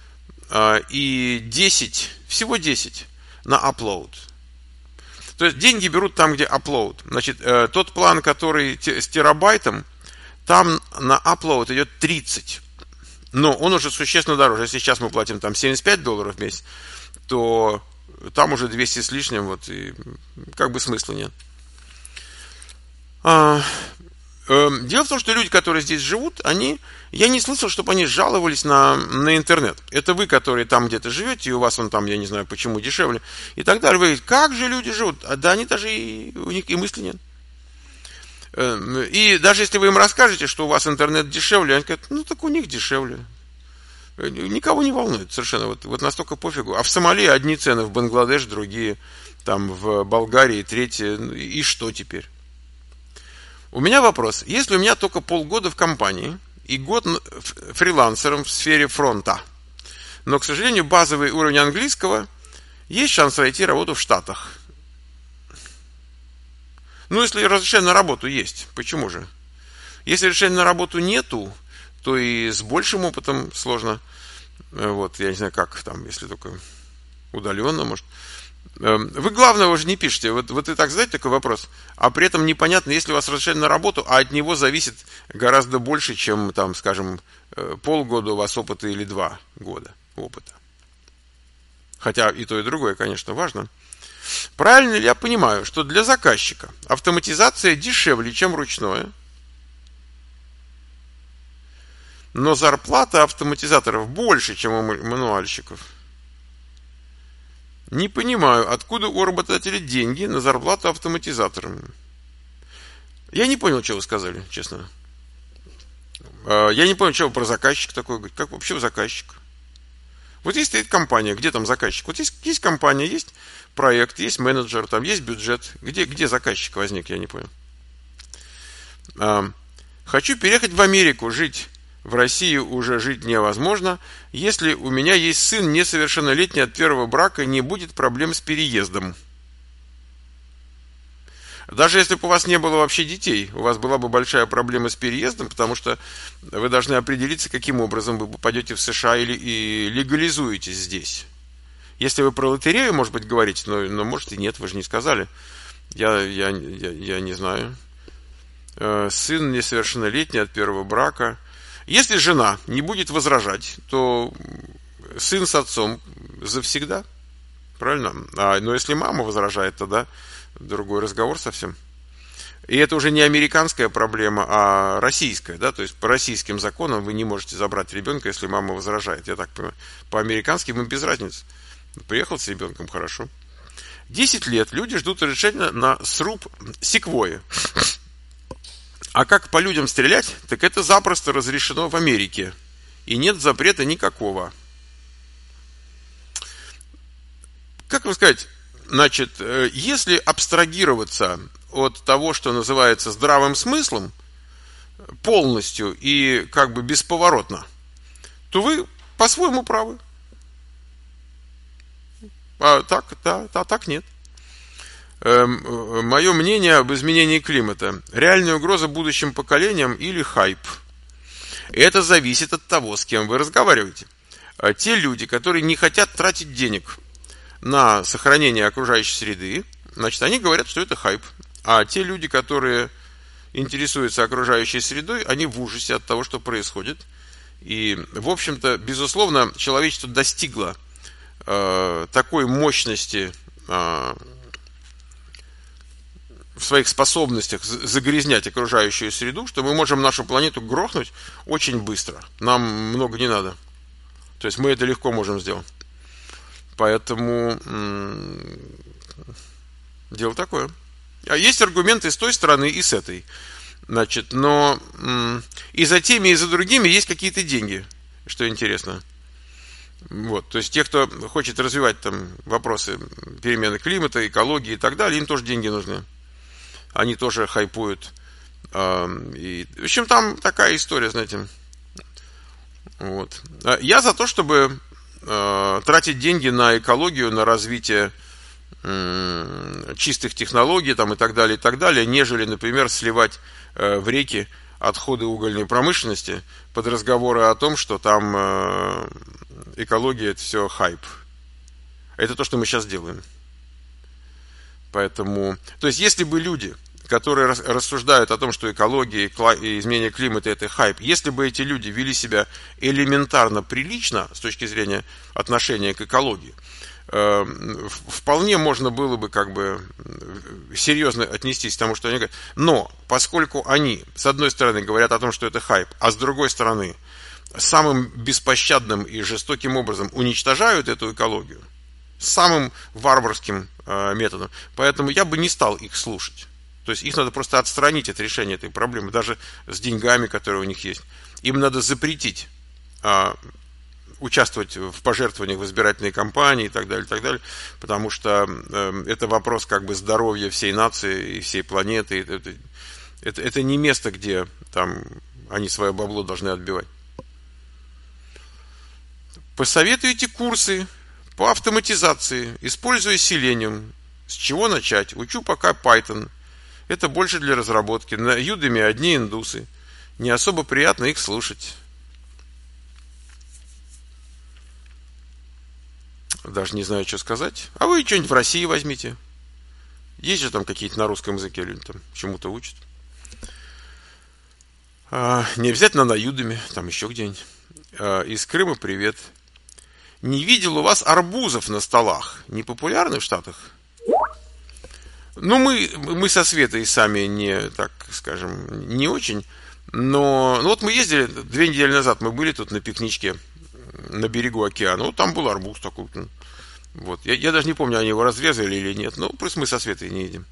и десять, всего десять на upload. То есть деньги берут там, где upload. Значит, тот план, который с терабайтом, там на upload идет тридцать. Но он уже существенно дороже. Если сейчас мы платим там семьдесят пять долларов в месяц, то там уже двести с лишним, вот, и как бы смысла нет. А, э, дело в том, что люди, которые здесь живут, они, я не слышал, чтобы они жаловались на, на интернет. Это вы, которые там где-то живете, и у вас он там, я не знаю, почему дешевле, и так далее. Вы говорите, как же люди живут? А да они даже, и, у них и мысли нет. И даже если вы им расскажете, что у вас интернет дешевле, они говорят, ну так у них дешевле. Никого не волнует совершенно, вот, вот настолько пофигу. А в Сомали одни цены, в Бангладеш другие, там в Болгарии третьи, и что теперь? У меня вопрос, если у меня только полгода в компании и год фрилансером в сфере фронта, но, к сожалению, базовый уровень английского, есть шанс найти работу в Штатах? Ну, если разрешение на работу есть, почему же? Если решения на работу нету, то и с большим опытом сложно. Вот, я не знаю, как там, если только удаленно, может. Вы главного же не пишете. Вот, вот вы так задаете такой вопрос, а при этом непонятно, если у вас разрешение на работу, а от него зависит гораздо больше, чем, там, скажем, полгода у вас опыта или два года опыта. Хотя и то, и другое, конечно, важно. Правильно ли я понимаю, что для заказчика автоматизация дешевле, чем ручное, но зарплата автоматизаторов больше, чем у мануальщиков? Не понимаю, откуда у работодателя деньги на зарплату автоматизаторам. Я не понял, что вы сказали, честно. Я не понял, что вы про заказчик такой говорите. Как вообще заказчик? Вот есть стоит компания, где там заказчик? Вот есть, есть компания, есть проект, есть менеджер, там есть бюджет. Где, где заказчик возник, я не понял. Хочу переехать в Америку, жить. В России уже жить невозможно. Если у меня есть сын несовершеннолетний от первого брака, не будет проблем с переездом. Даже если бы у вас не было вообще детей, у вас была бы большая проблема с переездом, потому что вы должны определиться, каким образом вы попадете в США или и легализуетесь здесь. Если вы про лотерею, может быть, говорите, но, но может и нет, вы же не сказали. Я, я, я, я не знаю. Сын несовершеннолетний от первого брака. Если жена не будет возражать, то сын с отцом завсегда. Правильно? А, но если мама возражает, тогда другой разговор совсем. И это уже не американская проблема, а российская. Да? То есть по российским законам вы не можете забрать ребенка, если мама возражает. Я так понимаю. По американским им без разницы. Приехал с ребенком, хорошо. Десять лет люди ждут решения на сруб секвойи. А как по людям стрелять, так это запросто разрешено в Америке. И нет запрета никакого. Как вам сказать, значит, если абстрагироваться от того, что называется здравым смыслом, полностью и как бы бесповоротно, то вы по-своему правы. А так, да, а так нет. Эм, мое мнение об изменении климата. Реальная угроза будущим поколениям или хайп. Это зависит от того, с кем вы разговариваете. А те люди, которые не хотят тратить денег на сохранение окружающей среды, значит, они говорят, что это хайп. А те люди, которые интересуются окружающей средой, они в ужасе от того, что происходит. И, в общем-то, безусловно, человечество достигло э, такой мощности э, в своих способностях загрязнять окружающую среду, что мы можем нашу планету грохнуть очень быстро. Нам много не надо. То есть мы это легко можем сделать. Поэтому м- дело такое. А есть аргументы с той стороны и с этой. Значит, но м- и за теми, и за другими есть какие-то деньги, что интересно. Вот, то есть те, кто хочет развивать там вопросы перемены климата, экологии и так далее, им тоже деньги нужны. Они тоже хайпуют. И, в общем, там такая история, знаете. Вот. Я за то, чтобы э, тратить деньги на экологию, на развитие э, чистых технологий там, и так далее, и так далее, нежели, например, сливать э, в реки отходы угольной промышленности под разговоры о том, что там э, экология – это все хайп. Это то, что мы сейчас делаем. Поэтому, то есть, если бы люди, которые рассуждают о том, что экология и изменение климата – это хайп, если бы эти люди вели себя элементарно прилично с точки зрения отношения к экологии, вполне можно было бы как бы серьезно отнестись к тому, что они говорят. Но поскольку они, с одной стороны, говорят о том, что это хайп, а с другой стороны, самым беспощадным и жестоким образом уничтожают эту экологию, самым варварским э, методом. Поэтому я бы не стал их слушать. То есть их надо просто отстранить от решения этой проблемы, даже с деньгами, которые у них есть. Им надо запретить э, участвовать в пожертвованиях в избирательной кампании и так далее, и так далее, потому что э, это вопрос как бы здоровья всей нации и всей планеты. Это, это, это не место, где там они свое бабло должны отбивать. Посоветуйте курсы по автоматизации, используя Selenium. С чего начать? Учу пока Python. Это больше для разработки. На Udemy одни индусы. Не особо приятно их слушать. Даже не знаю, что сказать. А вы что-нибудь в России возьмите. Есть же там какие-то на русском языке люди там чему-то учат. А, не обязательно на Udemy, там еще где-нибудь. А, из Крыма привет. Не видел у вас арбузов на столах. Не популярны в Штатах? Ну, мы, мы со Светой сами не, так скажем, не очень. Но ну вот мы ездили две недели назад, мы были тут на пикничке на берегу океана. Вот там был арбуз такой. Вот. Я, я даже не помню, они его разрезали или нет. Ну, просто мы со Светой не едим.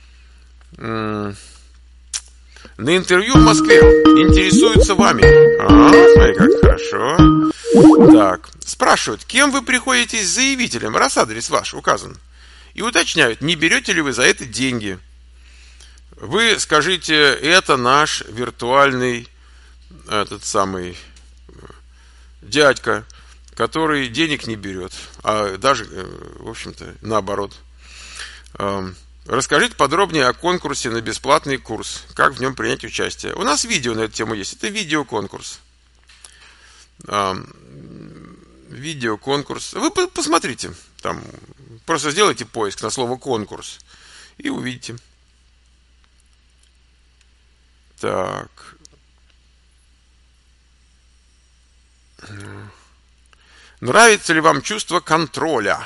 На интервью в Москве интересуются вами. А, смотри, как хорошо. Так, спрашивают, кем вы приходитесь заявителем, раз адрес ваш указан. И уточняют, не берете ли вы за это деньги. Вы скажите, это наш виртуальный этот самый дядька, который денег не берет, а даже, в общем-то, наоборот. Расскажите подробнее о конкурсе на бесплатный курс, как в нем принять участие. У нас видео на эту тему есть, это видеоконкурс. Видеоконкурс. Вы посмотрите, там просто сделайте поиск на слово конкурс. и увидите. Так. Нравится ли вам чувство контроля?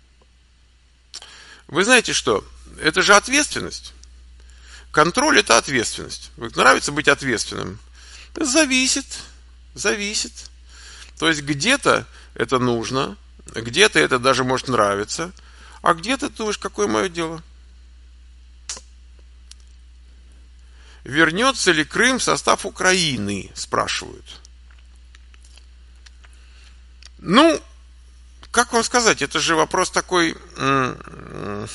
Вы знаете что? Это же ответственность. Контроль – это ответственность. Нравится быть ответственным? Зависит. Зависит. То есть где-то это нужно, где-то это даже может нравиться, а где-то ты думаешь, какое мое дело? Вернется ли Крым в состав Украины? Спрашивают. Ну, как вам сказать, это же вопрос такой м- м-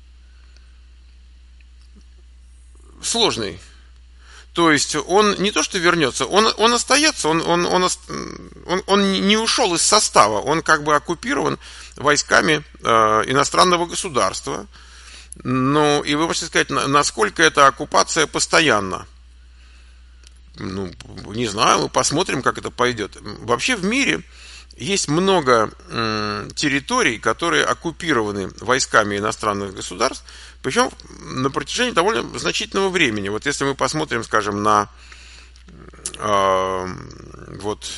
сложный. То есть он не то что вернется, он, он остается, он, он, он, он, он не ушел из состава, он как бы оккупирован войсками э, иностранного государства. Ну, и вы можете сказать, насколько эта оккупация постоянна? Ну, не знаю, мы посмотрим, как это пойдет. Вообще в мире есть много м, территорий, которые оккупированы войсками иностранных государств, причем на протяжении довольно значительного времени. Вот если мы посмотрим, скажем, на э, вот,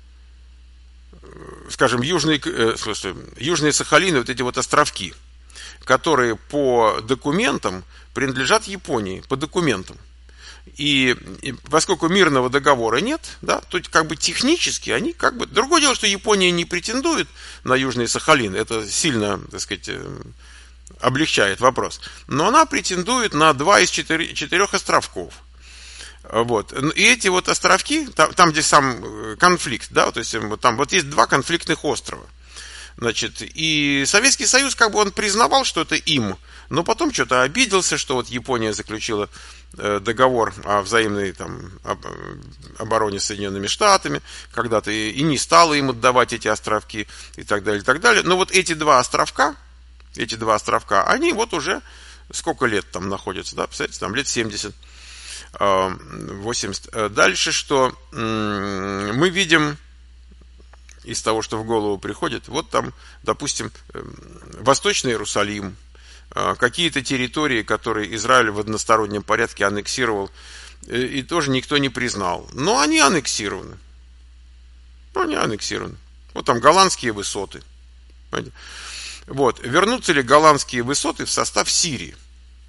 скажем, южные, э, слушайте, южные Сахалины, вот эти вот островки, которые по документам принадлежат Японии, по документам. И, и поскольку мирного договора нет, да, то как бы технически они как бы... Другое дело, что Япония не претендует на Южный Сахалин, это сильно, так сказать, облегчает вопрос. Но она претендует на два из четырех, четырех островков. Вот. И эти вот островки, там, там где сам конфликт, да, то есть там вот есть два конфликтных острова. Значит, и Советский Союз, как бы он признавал, что это им, но потом что-то обиделся, что вот Япония заключила э, договор о взаимной там, об, обороне с Соединенными Штатами, когда-то и, и не стала им отдавать эти островки и так далее, и так далее. Но вот эти два островка, эти два островка, они вот уже сколько лет там находятся, да, представляете, там лет семьдесят, восемьдесят. Дальше что? Мы видим из того, что в голову приходит, вот там, допустим, Восточный Иерусалим, какие-то территории, которые Израиль в одностороннем порядке аннексировал, и тоже никто не признал. Но они аннексированы. Ну, они аннексированы. Вот там голландские высоты. Вот. Вернутся ли голландские высоты в состав Сирии?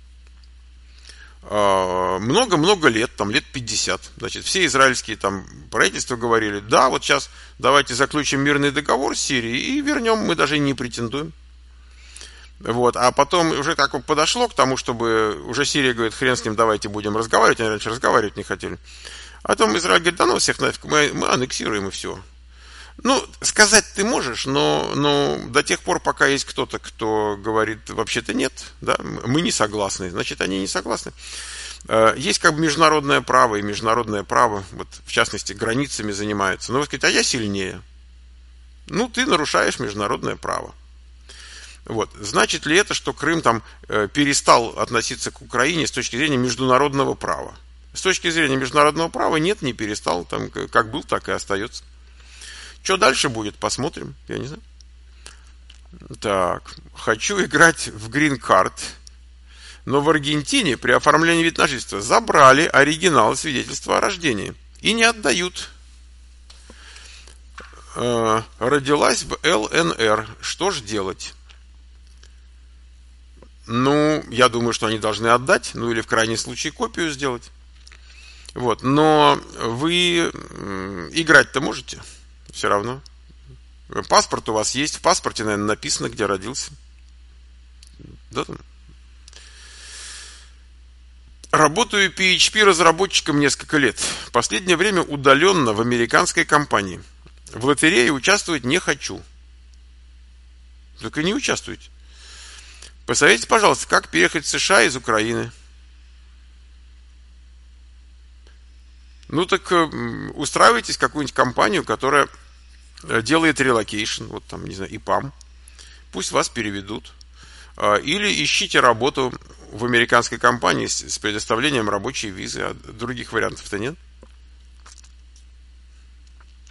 Много-много лет, там лет пятьдесят. Значит, все израильские там правительства говорили, да, вот сейчас давайте заключим мирный договор с Сирией и вернем, мы даже не претендуем. Вот, а потом уже как подошло к тому, чтобы уже Сирия говорит, хрен с ним, давайте будем разговаривать, они раньше разговаривать не хотели. А потом Израиль говорит, да ну всех нафиг, мы, мы аннексируем и все. Ну, сказать ты можешь, но, но до тех пор, пока есть кто-то, кто говорит, вообще-то нет, да, мы не согласны, значит, они не согласны. Есть как бы международное право, и международное право, вот, в частности, границами занимается. Но вы скажете, а я сильнее. Ну, ты нарушаешь международное право. Вот. Значит ли это, что Крым там перестал относиться к Украине с точки зрения международного права? С точки зрения международного права нет, не перестал, там как был, так и остается. Что дальше будет, посмотрим, я не знаю. Так, хочу играть в Green Card, но в Аргентине при оформлении вид на жительство забрали оригинал свидетельства о рождении и не отдают. Э, родилась в эл эн эр, что ж делать? Ну, я думаю, что они должны отдать, ну или в крайнем случае копию сделать. Вот, но вы играть-то можете? Все равно. Паспорт у вас есть. В паспорте, наверное, написано, где родился. Да, там. Работаю пи эйч пи разработчиком несколько лет. В последнее время удаленно в американской компании. В лотерее участвовать не хочу. Только не участвуйте. Посоветуйте, пожалуйста, как переехать в США из Украины. Ну так устраивайтесь в какую-нибудь компанию, которая делает релокейшн, вот там, не знаю, ИПАМ. Пусть вас переведут. Или ищите работу в американской компании с предоставлением рабочей визы, а других вариантов-то нет.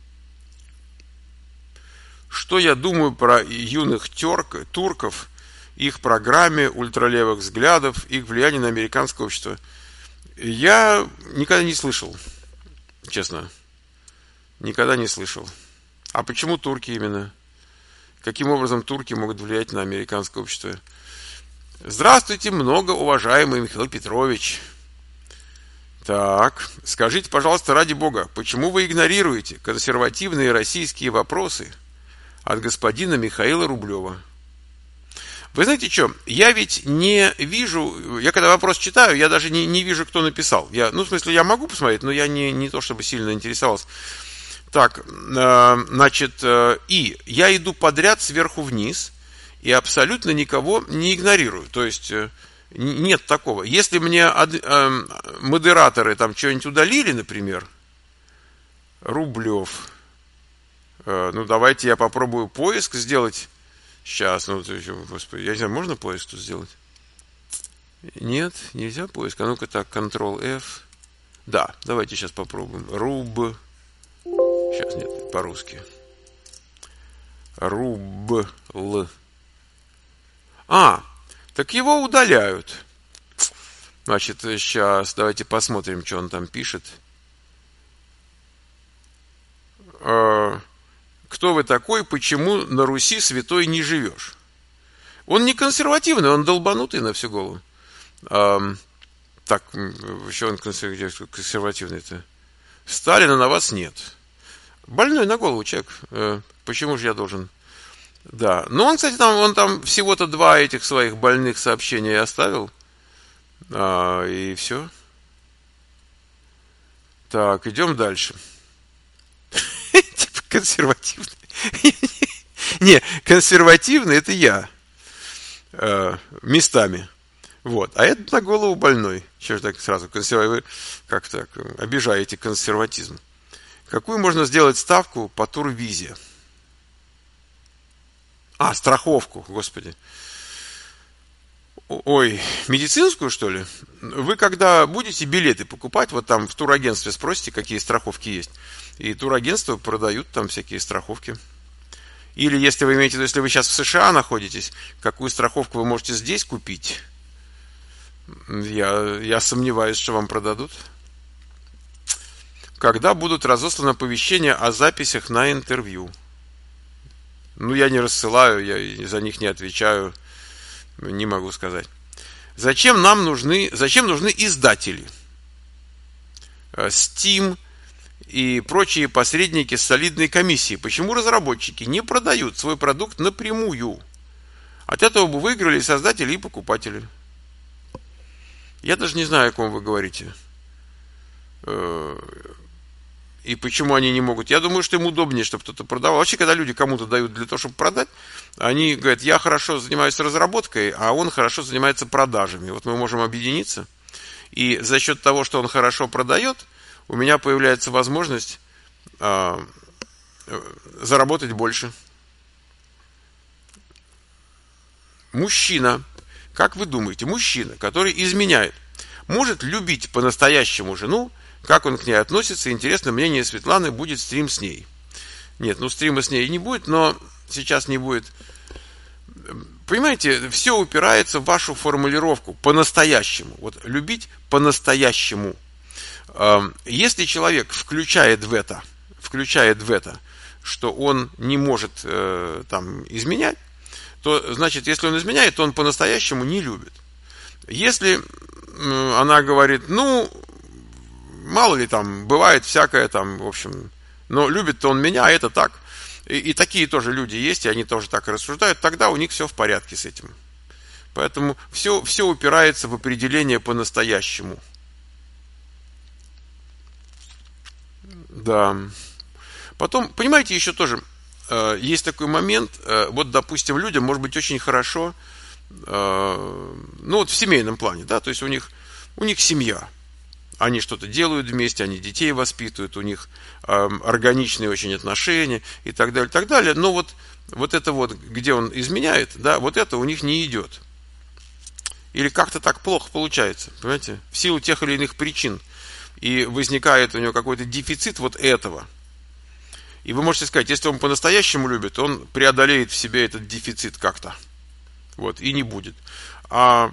Что я думаю про юных терк, турков их программе ультралевых взглядов, их влияние на американское общество. Я никогда не слышал, честно. Никогда не слышал. А почему турки именно? Каким образом турки могут влиять на американское общество? Здравствуйте, многоуважаемый Михаил Петрович. Так, скажите, пожалуйста, ради бога, почему вы игнорируете консервативные российские вопросы от господина Михаила Рублева? Вы знаете что, я ведь не вижу, я когда вопрос читаю, я даже не, не вижу, кто написал. Я, ну, в смысле, я могу посмотреть, но я не, не то, чтобы сильно интересовался. Так, э, значит, э, и я иду подряд сверху вниз и абсолютно никого не игнорирую. То есть, э, нет такого. Если мне ад, э, модераторы там что-нибудь удалили, например, Рублев, э, ну, давайте я попробую поиск сделать. Сейчас, ну, господи, я не знаю, можно поиск тут сделать? Нет, нельзя поиск. А ну-ка так, контрол эф. Да, давайте сейчас попробуем. Руб. Сейчас, нет, по-русски. Рубл. А, так его удаляют. Значит, сейчас, давайте посмотрим, что он там пишет. Кто вы такой, почему на Руси святой не живешь? Он не консервативный, он долбанутый на всю голову. А, так, еще он консервативный-то. Сталина на вас нет. Больной на голову человек. Почему же я должен... Да. Ну, он, кстати, там, он там всего-то два этих своих больных сообщения оставил. А, и все. Так, идем дальше. Консервативный. Не, консервативный это я. Э, местами. Вот. А это на голову больной. Чего же так сразу консервативный? Как так? Обижаете консерватизм. Какую можно сделать ставку по турвизе? А, страховку, господи. Ой, медицинскую, что ли? Вы когда будете билеты покупать, вот там в турагентстве спросите, какие страховки есть. И турагентства продают там всякие страховки. Или если вы имеете в виду, если вы сейчас в США находитесь, какую страховку вы можете здесь купить? Я, я сомневаюсь, что вам продадут. Когда будут разосланы оповещения о записях на интервью? Ну, я не рассылаю, я за них не отвечаю. Не могу сказать. Зачем нам нужны, зачем нужны издатели? Steam и прочие посредники с солидной комиссией. Почему разработчики не продают свой продукт напрямую? От этого бы выиграли создатели и покупатели. Я даже не знаю, о ком вы говорите. И почему они не могут. Я думаю, что им удобнее, чтобы кто-то продавал. Вообще, когда люди кому-то дают для того, чтобы продать, они говорят, я хорошо занимаюсь разработкой, а он хорошо занимается продажами. Вот мы можем объединиться. И за счет того, что он хорошо продает, у меня появляется возможность э, заработать больше. Мужчина, как вы думаете, мужчина, который изменяет, может любить по-настоящему жену? Как он к ней относится? Интересно, мнение Светланы, будет стрим с ней. Нет, ну стрима с ней не будет, но сейчас не будет. Понимаете, все упирается в вашу формулировку по-настоящему. Вот любить по-настоящему. Если человек включает в это, включает в это, что он не может э, там изменять, то значит, если он изменяет, то он по-настоящему не любит. Если э, она говорит, ну, мало ли там, бывает всякое там, в общем, но любит-то он меня, а это так. И, и такие тоже люди есть, и они тоже так и рассуждают, тогда у них все в порядке с этим. Поэтому все, все упирается в определение по-настоящему. Да. Потом, понимаете, еще тоже э, есть такой момент, э, вот, допустим, людям может быть очень хорошо, э, ну вот в семейном плане, да, то есть у них, у них семья. Они что-то делают вместе, они детей воспитывают, у них э, органичные очень отношения и так далее, и так далее. Но вот, вот это вот, где он изменяет, да, вот это у них не идет. Или как-то так плохо получается, понимаете, в силу тех или иных причин. И возникает у него какой-то дефицит вот этого. И вы можете сказать, если он по-настоящему любит, он преодолеет в себе этот дефицит как-то. Вот, и не будет. А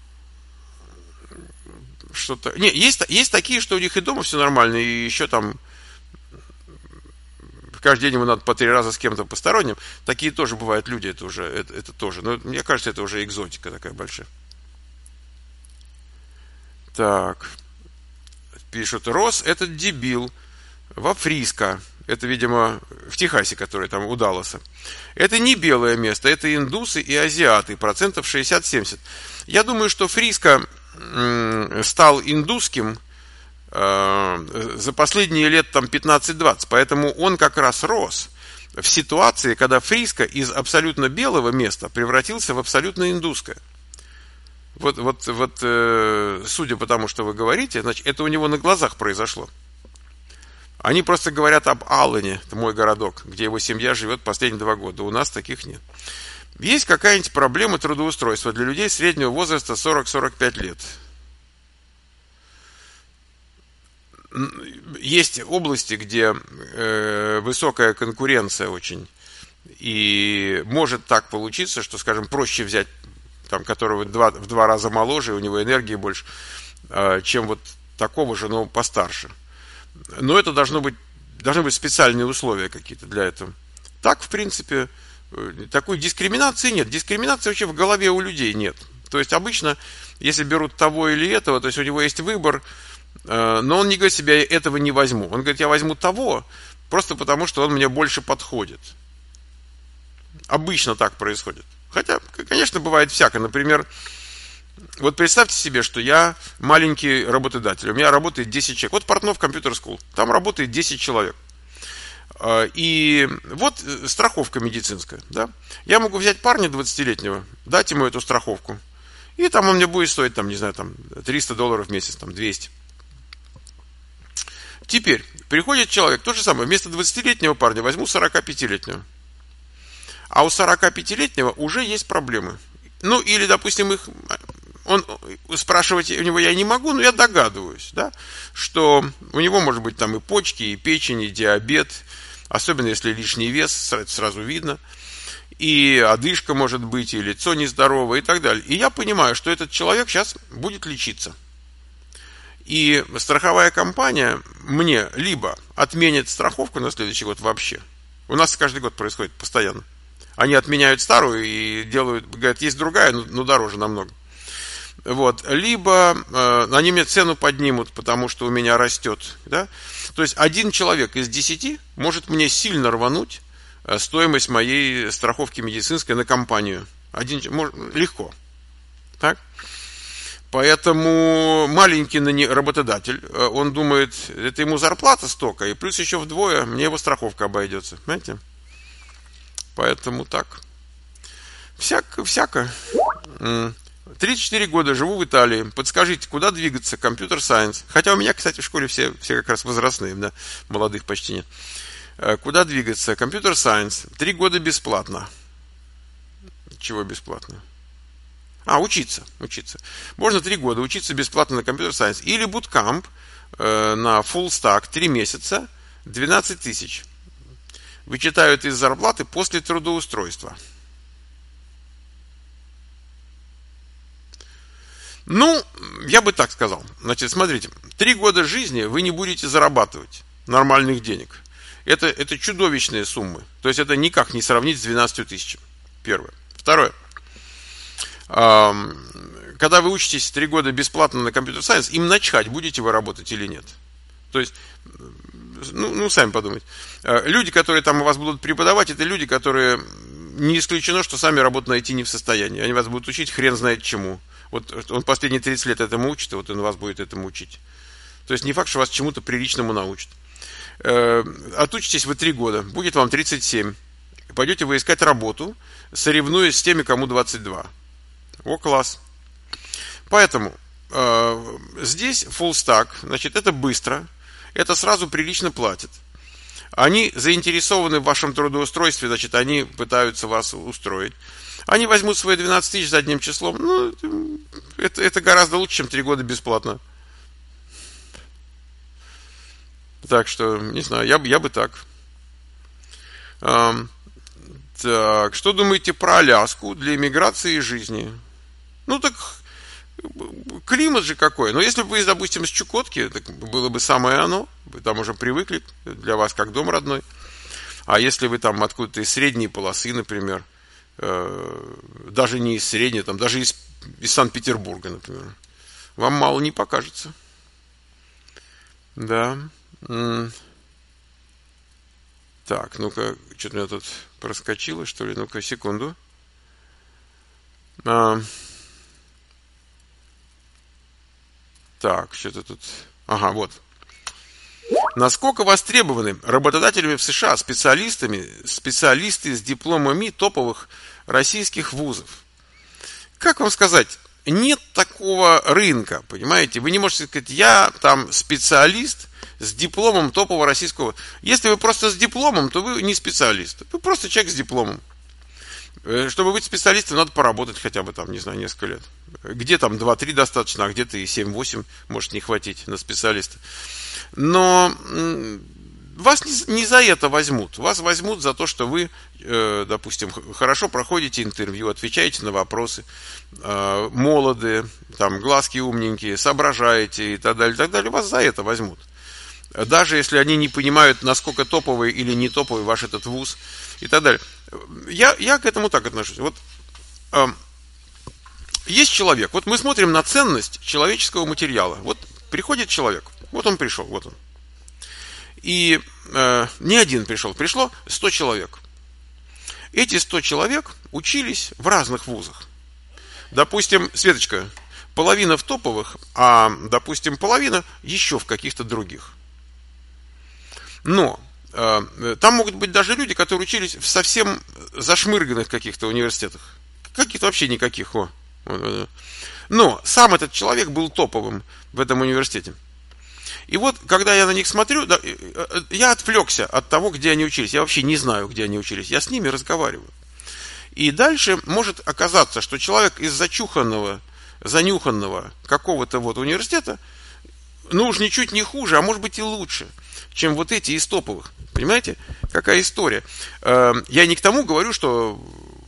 что-то... Не, есть, есть такие, что у них и дома все нормально, и еще там каждый день ему надо по три раза с кем-то посторонним. Такие тоже бывают люди, это уже, это, это тоже. Но мне кажется, это уже экзотика такая большая. Так. Пишут, Росс этот дебил. Во Фриско. Это, видимо, в Техасе, который там у Далласа. Это не белое место, это индусы и азиаты. Процентов шестьдесят-семьдесят. Я думаю, что Фриско м- стал индусским э- за последние лет там пятнадцать-двадцать. Поэтому он как раз рос в ситуации, когда Фриско из абсолютно белого места превратился в абсолютно индусское. Вот, вот, вот э- судя по тому, что вы говорите, значит, это у него на глазах произошло. Они просто говорят об Аллене, это мой городок, где его семья живет последние два года. У нас таких нет. Есть какая-нибудь проблема трудоустройства для людей среднего возраста сорок-сорок пять лет? Есть области, где э, высокая конкуренция очень. И может так получиться, что, скажем, проще взять, там, которого два, в два раза моложе, у него энергии больше, э, чем вот такого же, но постарше. Но это должно быть, должны быть специальные условия какие-то для этого. Так, в принципе, такой дискриминации нет. Дискриминации вообще в голове у людей нет. То есть обычно, если берут того или этого, то есть у него есть выбор, но он не говорит себе, я этого не возьму. Он говорит, я возьму того, просто потому что он мне больше подходит. Обычно так происходит. Хотя, конечно, бывает всякое. Например, вот представьте себе, что я маленький работодатель, у меня работает десять человек. Вот Портнов Computer School, там работает десять человек. И вот страховка медицинская. Да? Я могу взять парня двадцатилетнего, дать ему эту страховку. И там он мне будет стоить, там, не знаю, там, триста долларов в месяц, там, двести. Теперь приходит человек, то же самое, вместо двадцатилетнего парня возьму сорокапятилетнего. А у сорокапятилетнего уже есть проблемы. Ну, или, допустим, их... Он, спрашивать у него я не могу, но я догадываюсь, да, что у него может быть там и почки, и печень, и диабет, особенно если лишний вес, сразу видно, и одышка может быть, и лицо нездоровое, и так далее. И я понимаю, что этот человек сейчас будет лечиться. И страховая компания мне либо отменит страховку на следующий год вообще. У нас каждый год происходит постоянно. Они отменяют старую и делают, говорят, есть другая, но дороже намного. Вот. Либо э, они мне цену поднимут, потому что у меня растет. Да? То есть один человек из десяти может мне сильно рвануть э, стоимость моей страховки медицинской на компанию. Один, может, легко. Так? Поэтому маленький работодатель, э, он думает, это ему зарплата столько, и плюс еще вдвое мне его страховка обойдется. Понимаете? Поэтому так. Всяко, всяко. тридцать четыре года живу в Италии. Подскажите, куда двигаться? Компьютер сайенс. Хотя у меня, кстати, в школе все, все как раз возрастные, да? Молодых почти нет. Куда двигаться? Компьютер сайенс. Три года бесплатно. Чего бесплатно? А, учиться. Учиться. Можно три года учиться бесплатно на компьютер сайенс. Или буткамп э, на full stack три месяца, двенадцать тысяч. Вычитают из зарплаты после трудоустройства. Ну, я бы так сказал. Значит, смотрите, три года жизни вы не будете зарабатывать нормальных денег. Это, это чудовищные суммы. То есть это никак не сравнить с двенадцатью тысячами. Первое. Второе. Когда вы учитесь три года бесплатно на компьютер сайенс, им начхать, будете вы работать или нет. То есть, ну, ну, сами подумайте. Люди, которые там у вас будут преподавать, это люди, которые не исключено, что сами работу найти не в состоянии. Они вас будут учить хрен знает чему. Вот он последние тридцать лет этому учит, и вот он вас будет этому учить. То есть не факт, что вас чему-то приличному научат. Отучитесь вы три года, будет вам тридцать семь. Пойдете вы искать работу, соревнуясь с теми, кому двадцать два. О, класс. Поэтому э, здесь full stack, значит, это быстро, это сразу прилично платит. Они заинтересованы в вашем трудоустройстве, значит, они пытаются вас устроить. Они возьмут свои двенадцать тысяч задним числом. Ну, это, это гораздо лучше, чем три года бесплатно. Так что, не знаю, я, я бы так. Эм, Так, что думаете про Аляску для иммиграции и жизни? Ну так, климат же какой. Но если бы вы, допустим, с Чукотки, так было бы самое оно. Вы там уже привыкли, для вас как дом родной. А если вы там откуда-то из средней полосы, например, э, даже не из средней, там, даже из, из Санкт-Петербурга, например, вам мало не покажется. Да. Так, ну-ка, что-то у меня тут проскочило, что ли? Ну-ка, секунду. А, так, что-то тут... Ага, вот. Насколько востребованы работодателями в США специалистами, специалисты с дипломами топовых российских вузов? Как вам сказать? Нет такого рынка, понимаете? Вы не можете сказать, я там специалист с дипломом топового российского. Если вы просто с дипломом, то вы не специалист. Вы просто человек с дипломом. Чтобы быть специалистом, надо поработать хотя бы там, не знаю, несколько лет. Где там два-три достаточно, а где-то и семь-восемь может не хватить на специалиста. Но вас не, не за это возьмут. Вас возьмут за то, что вы, э, допустим, хорошо проходите интервью, отвечаете на вопросы, э, молодые, там, глазки умненькие, соображаете и так далее, и так далее. Вас за это возьмут. Даже если они не понимают, насколько топовый или не топовый ваш этот вуз и так далее. Я, я к этому так отношусь. Вот э, есть человек, вот мы смотрим на ценность человеческого материала. Вот приходит человек, вот он пришел, вот он. И э, не один пришел, пришло сто человек. Эти сто человек учились в разных вузах. Допустим, Светочка, половина в топовых, а, допустим, половина еще в каких-то других. Но э, там могут быть даже люди, которые учились в совсем зашмырганных каких-то университетах. Каких-то вообще никаких. О. Но сам этот человек был топовым в этом университете. И вот, когда я на них смотрю, да, я отвлекся от того, где они учились. Я вообще не знаю, где они учились. Я с ними разговариваю. И дальше может оказаться, что человек из зачуханного, занюханного какого-то вот университета, ну уж ничуть не хуже, а может быть и лучше, чем вот эти из топовых. Понимаете, какая история? Я не к тому говорю, что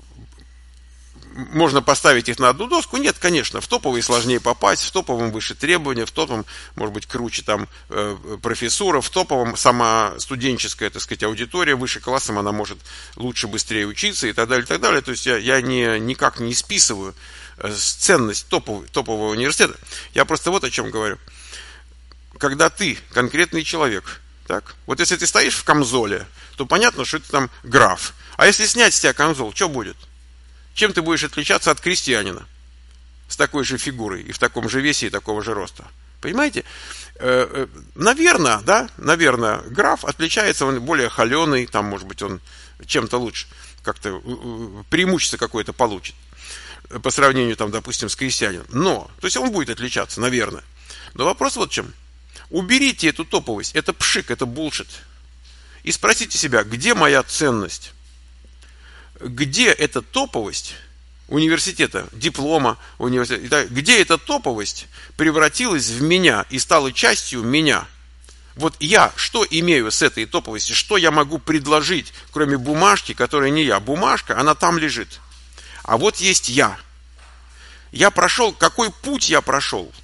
можно поставить их на одну доску. Нет, конечно, в топовые сложнее попасть, в топовом выше требования, в топовом, может быть, круче там профессура, в топовом сама студенческая, так сказать, аудитория выше классом, она может лучше, быстрее учиться и так далее, и так далее. То есть я, я не, никак не списываю ценность топового, топового университета. Я просто вот о чем говорю. Когда ты конкретный человек, так, вот если ты стоишь в камзоле, то понятно, что это там граф. А если снять с тебя камзол, что будет? Чем ты будешь отличаться от крестьянина с такой же фигурой и в таком же весе и такого же роста? Понимаете? Наверное, да, наверное, граф отличается, он более холеный, там, может быть, он чем-то лучше, как-то преимущество какое-то получит по сравнению, там, допустим, с крестьянином. Но, то есть он будет отличаться, наверное. Но вопрос вот в чем. Уберите эту топовость, это пшик, это булшит. И спросите себя, где моя ценность? Где эта топовость университета, диплома университета, где эта топовость превратилась в меня и стала частью меня? Вот я что имею с этой топовостью, что я могу предложить, кроме бумажки, которая не я? Бумажка, она там лежит. А вот есть я. Я прошел, какой путь я прошел?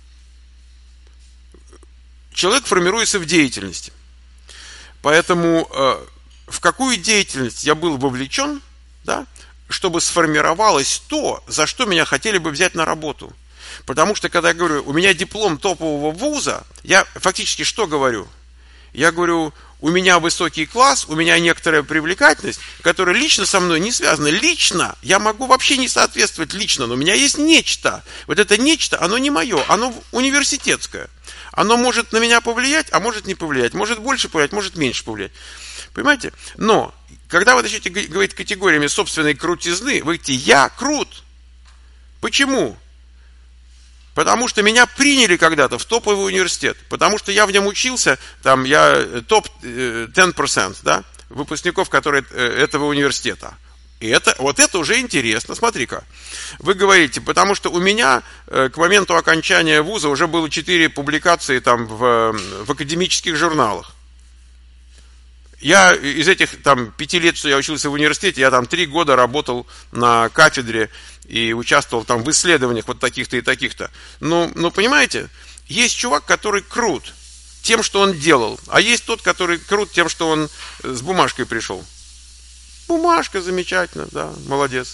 Человек формируется в деятельности. Поэтому э, в какую деятельность я был вовлечен, да, чтобы сформировалось то, за что меня хотели бы взять на работу. Потому что, когда я говорю, у меня диплом топового вуза, я фактически что говорю? Я говорю, у меня высокий класс, у меня некоторая привлекательность, которая лично со мной не связана. Лично я могу вообще не соответствовать лично, но у меня есть нечто. Вот это нечто, оно не мое, оно университетское. Оно может на меня повлиять, а может не повлиять. Может больше повлиять, может меньше повлиять. Понимаете? Но когда вы начнете говорить категориями собственной крутизны, вы говорите, я крут. Почему? Потому что меня приняли когда-то в топовый университет. Потому что я в нем учился, там я топ десять процентов, да, выпускников которые, этого университета. И это, вот это уже интересно. Смотри-ка. Вы говорите, потому что у меня к моменту окончания вуза уже было четыре публикации там в, в академических журналах. Я из этих там пяти лет, что я учился в университете, я там три года работал на кафедре и участвовал там в исследованиях вот таких-то и таких-то. Ну, ну, понимаете, есть чувак, который крут тем, что он делал, а есть тот, который крут тем, что он с бумажкой пришел. Бумажка, замечательно, да, молодец.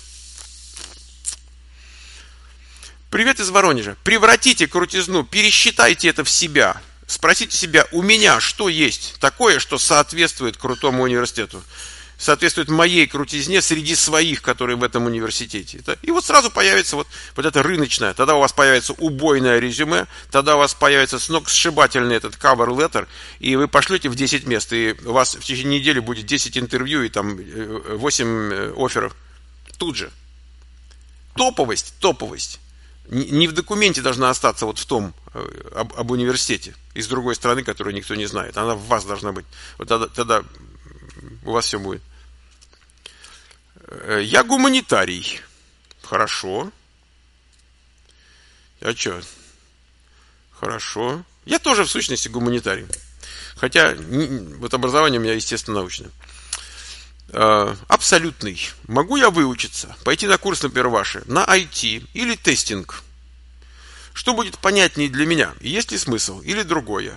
Привет из Воронежа. Превратите крутизну, пересчитайте это в себя. Спросите себя, у меня что есть такое, что соответствует крутому университету, соответствует моей крутизне среди своих, которые в этом университете. И вот сразу появится вот, вот это рыночное, тогда у вас появится убойное резюме, тогда у вас появится сногсшибательный этот cover letter, и вы пошлете в десять мест, и у вас в течение недели будет десять интервью и там восемь офферов. Тут же. Топовость, топовость. Не в документе должна остаться вот в том, об, об университете, из другой страны, которую никто не знает. Она в вас должна быть. Вот тогда, тогда у вас все будет. Я гуманитарий. Хорошо. А что? Хорошо. Я тоже в сущности гуманитарий. Хотя вот образование у меня, естественно, научное. Абсолютный. Могу я выучиться, пойти на курс, например, ваши, на ай ти или тестинг? Что будет понятнее для меня? Есть ли смысл? Или другое?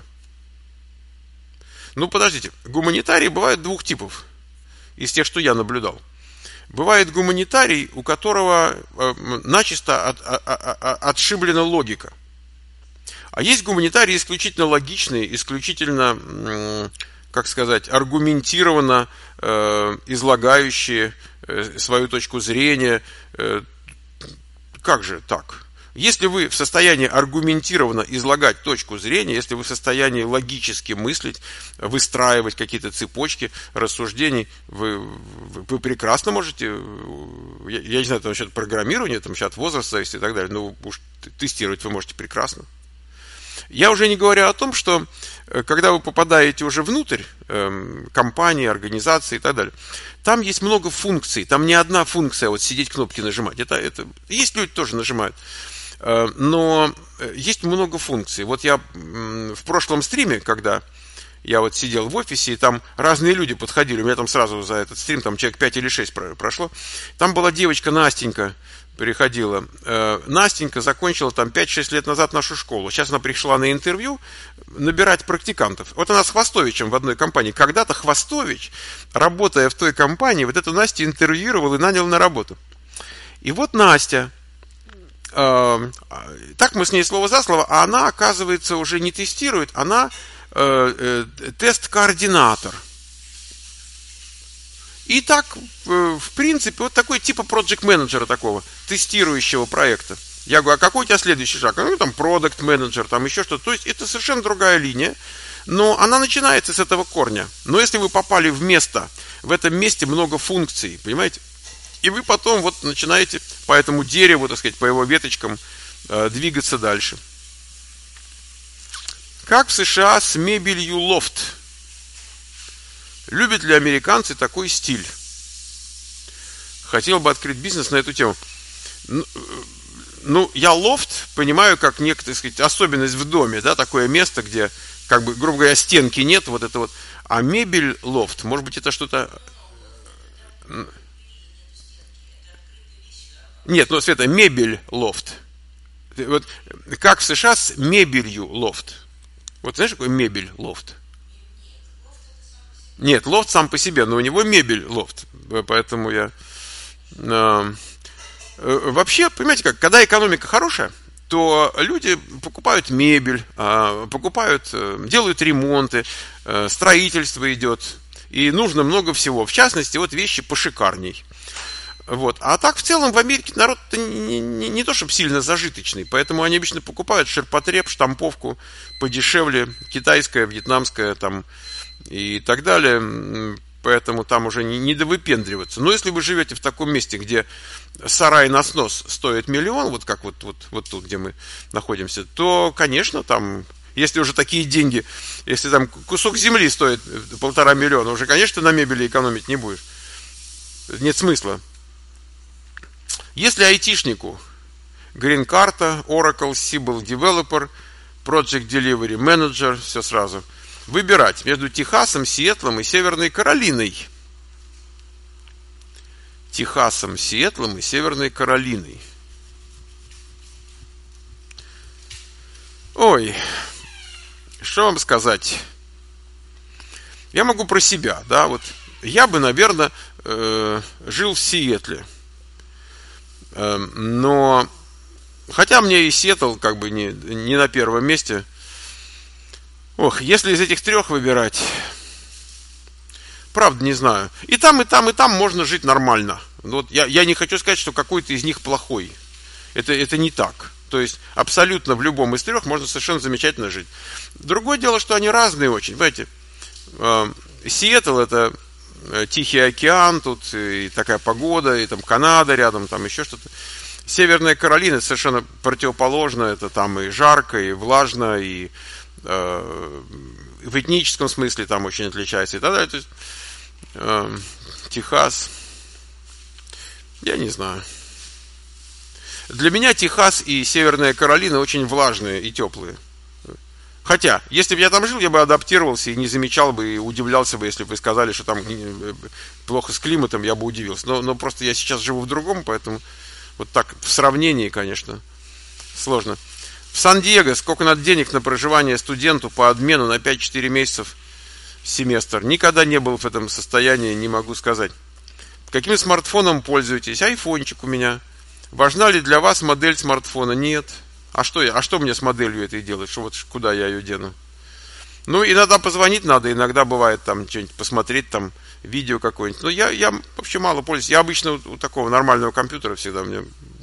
Ну, подождите. Гуманитарии бывают двух типов. Из тех, что я наблюдал. Бывает гуманитарий, у которого э, начисто от, от, от, отшиблена логика. А есть гуманитарии исключительно логичные, исключительно... М- как сказать, аргументированно э, излагающие э, свою точку зрения. Э, как же так? Если вы в состоянии аргументированно излагать точку зрения, если вы в состоянии логически мыслить, выстраивать какие-то цепочки рассуждений, вы, вы, вы прекрасно можете, я, я не знаю, там насчет программирования, там сейчас возраст зависит и так далее, но уж тестировать вы можете прекрасно. Я уже не говорю о том, что когда вы попадаете уже внутрь э, компании, организации и так далее, там есть много функций, там не одна функция, вот сидеть кнопки нажимать. Это, это, есть люди тоже нажимают, э, но есть много функций. Вот я э, в прошлом стриме, когда я вот сидел в офисе, и там разные люди подходили, у меня там сразу за этот стрим, там человек пять или шесть прошло, там была девочка Настенька, приходила. Настенька закончила там пять-шесть лет назад нашу школу. Сейчас она пришла на интервью набирать практикантов. Вот она с Хвостовичем в одной компании. Когда-то Хвостович, работая в той компании, вот эту Настю интервьюировал и нанял на работу. И вот Настя, э, так мы с ней слово за слово, а она, оказывается, уже не тестирует, она э, э, тест-координатор. И так, в принципе, вот такой типа проект-менеджера такого, тестирующего проекта. Я говорю, а какой у тебя следующий шаг? Ну, там, продакт-менеджер, там еще что-то. То есть, это совершенно другая линия, но она начинается с этого корня. Но если вы попали в место, в этом месте много функций, понимаете? И вы потом вот начинаете по этому дереву, так сказать, по его веточкам э, двигаться дальше. Как в США с мебелью лофт? Любят ли американцы такой стиль? Хотел бы открыть бизнес на эту тему. Ну, я лофт понимаю как некая, так сказать, особенность в доме, да, такое место, где, как бы, грубо говоря, стенки нет, вот это вот. А мебель лофт, может быть, это что-то... Нет, ну, Света, мебель лофт. Вот как в США с мебелью лофт? Вот знаешь, какой мебель лофт? Нет, лофт сам по себе, но у него мебель лофт. Поэтому я... Э, вообще, понимаете как, когда экономика хорошая, то люди покупают мебель, э, покупают, э, делают ремонты, э, строительство идет. И нужно много всего. В частности, вот вещи пошикарней. Вот. А так, в целом, в Америке народ-то не, не, не то, чтобы сильно зажиточный. Поэтому они обычно покупают ширпотреб, штамповку подешевле, китайская, вьетнамская, там... и так далее, поэтому там уже не, не довыпендриваться. Но если вы живете в таком месте, где сарай на снос стоит миллион, вот как вот, вот, вот тут, где мы находимся, то, конечно, там, если уже такие деньги, если там кусок земли стоит полтора миллиона, уже, конечно, на мебели экономить не будешь. Нет смысла. Если айтишнику грин-карта, Oracle, Siebel Developer, Project Delivery Manager, все сразу. выбирать между Техасом, Сиэтлом и Северной Каролиной. Техасом, Сиэтлом и Северной Каролиной. Ой, что вам сказать? Я могу про себя, да, вот я бы, наверное, э, жил в Сиэтле. Э, но, хотя мне и Сиэтл как бы не, не на первом месте. Ох, если из этих трех выбирать, правда не знаю. И там, и там, и там можно жить нормально. Вот я, я не хочу сказать, что какой-то из них плохой. Это, это не так. То есть абсолютно в любом из трех можно совершенно замечательно жить. Другое дело, что они разные очень. Понимаете, э, Сиэтл — это Тихий океан, тут и такая погода, и там Канада рядом, там еще что-то. Северная Каролина совершенно противоположно. Это там и жарко, и влажно, и э, в этническом смысле там очень отличается и так далее. То есть, э, Техас, я не знаю. Для меня Техас и Северная Каролина очень влажные и теплые. Хотя, если бы я там жил, я бы адаптировался и не замечал бы, и удивлялся бы, если бы вы сказали, что там плохо с климатом, я бы удивился. Но, но просто я сейчас живу в другом, поэтому вот так в сравнении, конечно, сложно. В Сан-Диего сколько надо денег на проживание студенту по обмену на пять-четыре месяцев семестр? Никогда не был в этом состоянии, не могу сказать. Каким смартфоном пользуетесь? Айфончик у меня. Важна ли для вас модель смартфона? Нет. А что, я, а что мне с моделью этой делать? Что, вот, куда я ее дену? Ну, иногда позвонить надо, иногда бывает там что-нибудь посмотреть, там видео какое-нибудь. Но я, я вообще мало пользуюсь. Я обычно у, у такого нормального компьютера всегда. Мне...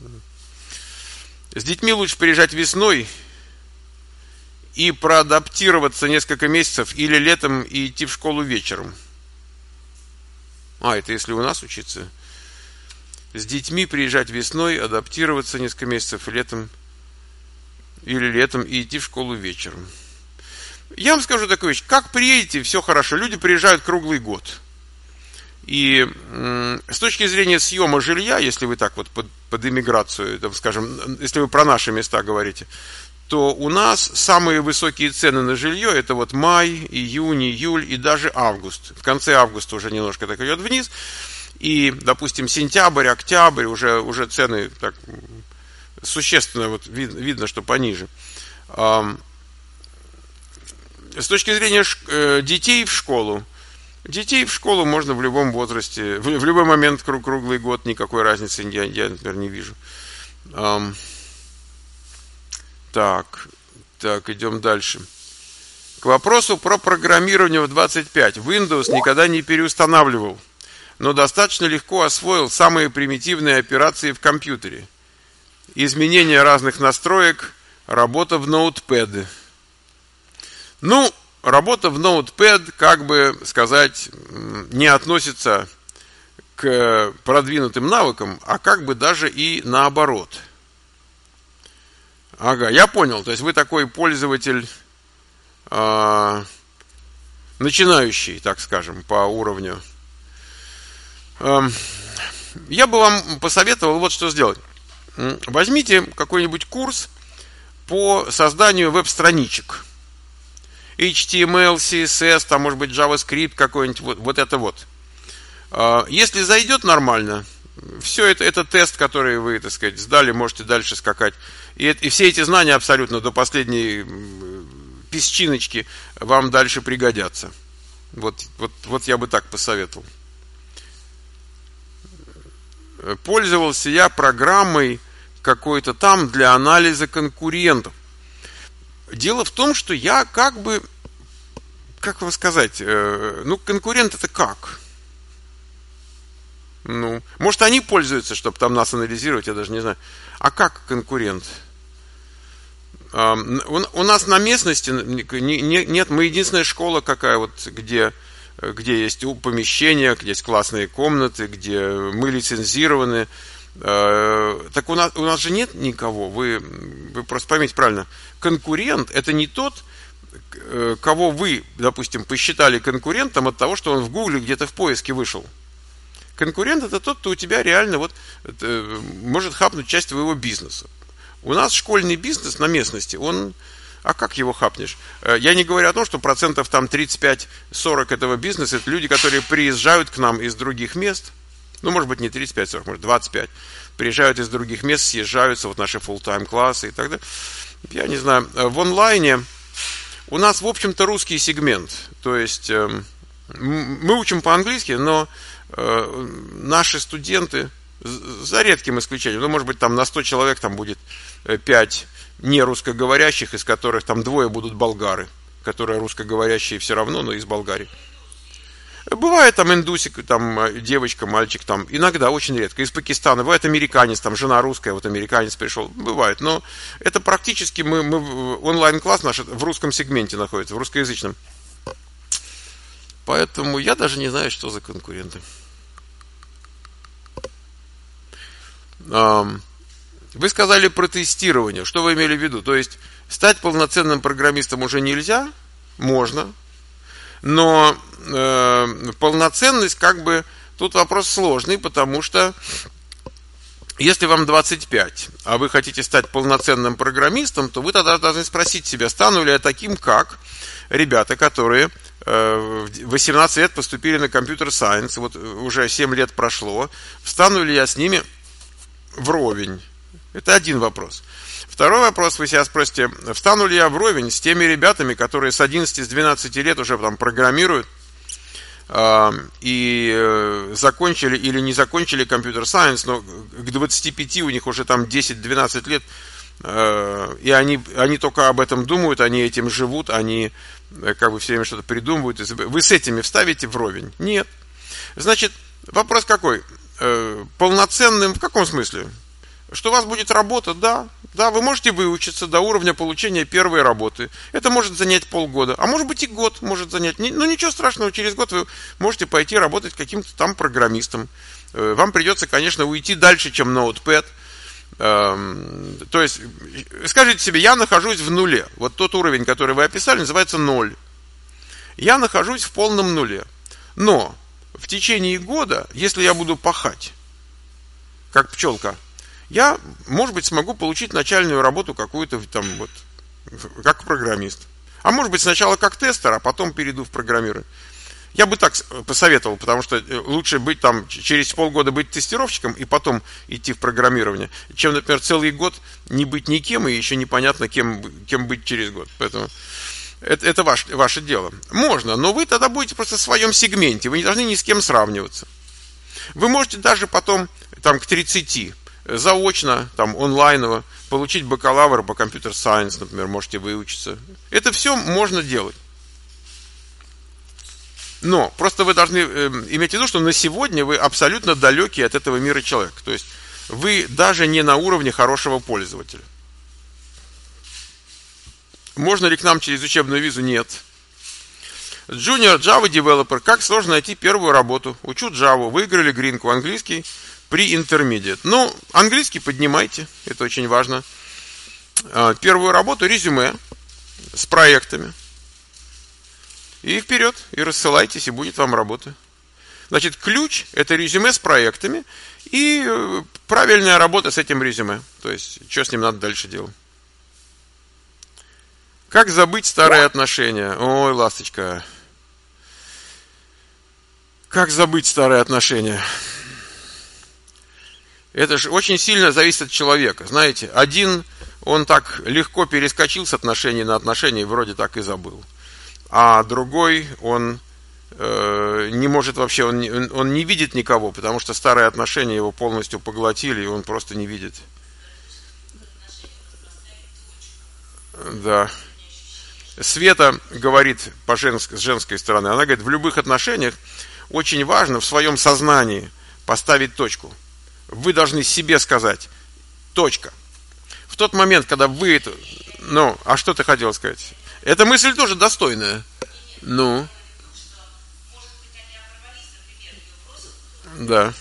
С детьми лучше приезжать весной и проадаптироваться несколько месяцев, или летом и идти в школу вечером. А, это если у нас учиться. С детьми приезжать весной, адаптироваться несколько месяцев, и летом или летом и идти в школу вечером. Я вам скажу такую вещь. Как приедете, все хорошо. Люди приезжают круглый год. И м- с точки зрения съема жилья, если вы так вот под, под иммиграцию, там, скажем, если вы про наши места говорите, то у нас самые высокие цены на жилье это вот май, июнь, июль и даже август. В конце августа уже немножко так идет вниз. И, допустим, сентябрь, октябрь уже, уже цены так существенно вот вид, видно, что пониже. С точки зрения ш, детей в школу, детей в школу можно в любом возрасте, в, в любой момент круг, круглый год, никакой разницы я, я, например, не вижу. Так, так, идем дальше. К вопросу про программирование в двадцать пять. Windows никогда не переустанавливал, но достаточно легко освоил самые примитивные операции в компьютере. Изменение разных настроек, работа в Notepad. Ну, работа в Notepad, как бы сказать, не относится к продвинутым навыкам, а как бы даже и наоборот. Ага, я понял. То есть вы такой пользователь э, начинающий, так скажем, по уровню. Э, я бы вам посоветовал вот что сделать. Возьмите какой-нибудь курс по созданию веб-страничек. эйч ти эм эл, си эс эс, там может быть JavaScript какой-нибудь, вот, вот это вот. Если зайдет нормально, все это, это тест, который вы, так сказать, сдали, можете дальше скакать. И, и все эти знания абсолютно до последней песчиночки вам дальше пригодятся. Вот, вот, вот я бы так посоветовал. Пользовался я программой какой-то там для анализа конкурентов. Дело в том, что я как бы, как вам сказать, э, ну, конкурент это как? Ну, может, они пользуются, чтобы там нас анализировать, я даже не знаю. А как конкурент? Э, у, у нас на местности не, не, нет, мы единственная школа какая вот, где... где есть помещения, где есть классные комнаты, где мы лицензированы. Так у нас, у нас же нет никого. Вы, вы просто поймите правильно. Конкурент это не тот, кого вы, допустим, посчитали конкурентом от того, что он в Гугле где-то в поиске вышел. Конкурент это тот, кто у тебя реально вот, может хапнуть часть твоего бизнеса. У нас школьный бизнес на местности, он А как его хапнешь? Я не говорю о том, что процентов там тридцать пять сорок этого бизнеса, это люди, которые приезжают к нам из других мест. Ну, может быть, не тридцать пять сорок, может, двадцать пять. Приезжают из других мест, съезжаются, вот наши full-time классы и так далее. Я не знаю, в онлайне у нас, в общем-то, русский сегмент. То есть мы учим по-английски, но наши студенты, за редким исключением, ну, может быть, там на сто человек там будет пять не русскоговорящих, из которых там двое будут болгары, которые русскоговорящие все равно, но из Болгарии. Бывает там индусик, там девочка, мальчик, там иногда, очень редко, из Пакистана, бывает американец, там жена русская, вот американец пришел, бывает, но это практически мы, мы онлайн-класс наш в русском сегменте находится, в русскоязычном. Поэтому я даже не знаю, что за конкуренты. Вы сказали про тестирование. Что вы имели в виду? То есть стать полноценным программистом уже нельзя? Можно. Но э, полноценность, как бы, тут вопрос сложный, потому что если вам двадцать пять, а вы хотите стать полноценным программистом, то вы тогда должны спросить себя, стану ли я таким, как ребята, которые э, в восемнадцать лет поступили на компьютер сайенс, вот уже семь лет прошло, стану ли я с ними вровень? Это один вопрос. Второй вопрос, вы себя спросите, встану ли я вровень с теми ребятами, которые с одиннадцати, с двенадцати лет уже там программируют э, и э, закончили или не закончили компьютер сайенс, но к двадцати пяти у них уже там десять-двенадцать лет, э, и они, они только об этом думают, они этим живут, они э, как бы все время что-то придумывают. Вы с этими вставите вровень? Нет. Значит, вопрос какой? Э, полноценным в каком смысле? Что у вас будет работа, да, да, вы можете выучиться до уровня получения первой работы. Это может занять полгода, а может быть и год может занять. Ну ничего страшного, через год вы можете пойти работать каким-то там программистом. Вам придется, конечно, уйти дальше, чем Notepad. То есть, скажите себе, я нахожусь в нуле. Вот тот уровень, который вы описали, называется ноль. Я нахожусь в полном нуле. Но в течение года, если я буду пахать, как пчелка, я, может быть, смогу получить начальную работу какую-то там вот, как программист. А может быть, сначала как тестер, а потом перейду в программирование. Я бы так посоветовал, потому что лучше быть там, через полгода быть тестировщиком и потом идти в программирование, чем, например, целый год не быть никем и еще непонятно, кем, кем быть через год. Поэтому это, это ваш, ваше дело. Можно, но вы тогда будете просто в своем сегменте, вы не должны ни с кем сравниваться. Вы можете даже потом там, к тридцати заочно, там, онлайново, получить бакалавр по компьютер сайенс, например, можете выучиться. Это все можно делать. Но просто вы должны э, иметь в виду, что на сегодня вы абсолютно далекий от этого мира человек. То есть вы даже не на уровне хорошего пользователя. Можно ли к нам через учебную визу? Нет. Junior Java Developer. Как сложно найти первую работу? Учу Java. Выиграли гринку. Английский при Intermediate. Ну, английский поднимайте. Это очень важно. Первую работу, резюме с проектами. И вперед. И рассылайтесь, и будет вам работа. Значит, ключ – это резюме с проектами и правильная работа с этим резюме. То есть, что с ним надо дальше делать. Как забыть старые отношения? Ой, ласточка. Как забыть старые отношения? Это же очень сильно зависит от человека. Знаете, один, он так легко перескочил с отношений на отношения и вроде так и забыл. А другой, он э, не может вообще, он, он не видит никого, потому что старые отношения его полностью поглотили, и он просто не видит. Да. Света говорит по женской, с женской стороны, она говорит, в любых отношениях очень важно в своем сознании поставить точку. Вы должны себе сказать, точка. В тот момент, когда вы это... Ну, а что ты хотел сказать? Эта мысль тоже достойная. Ну. Да.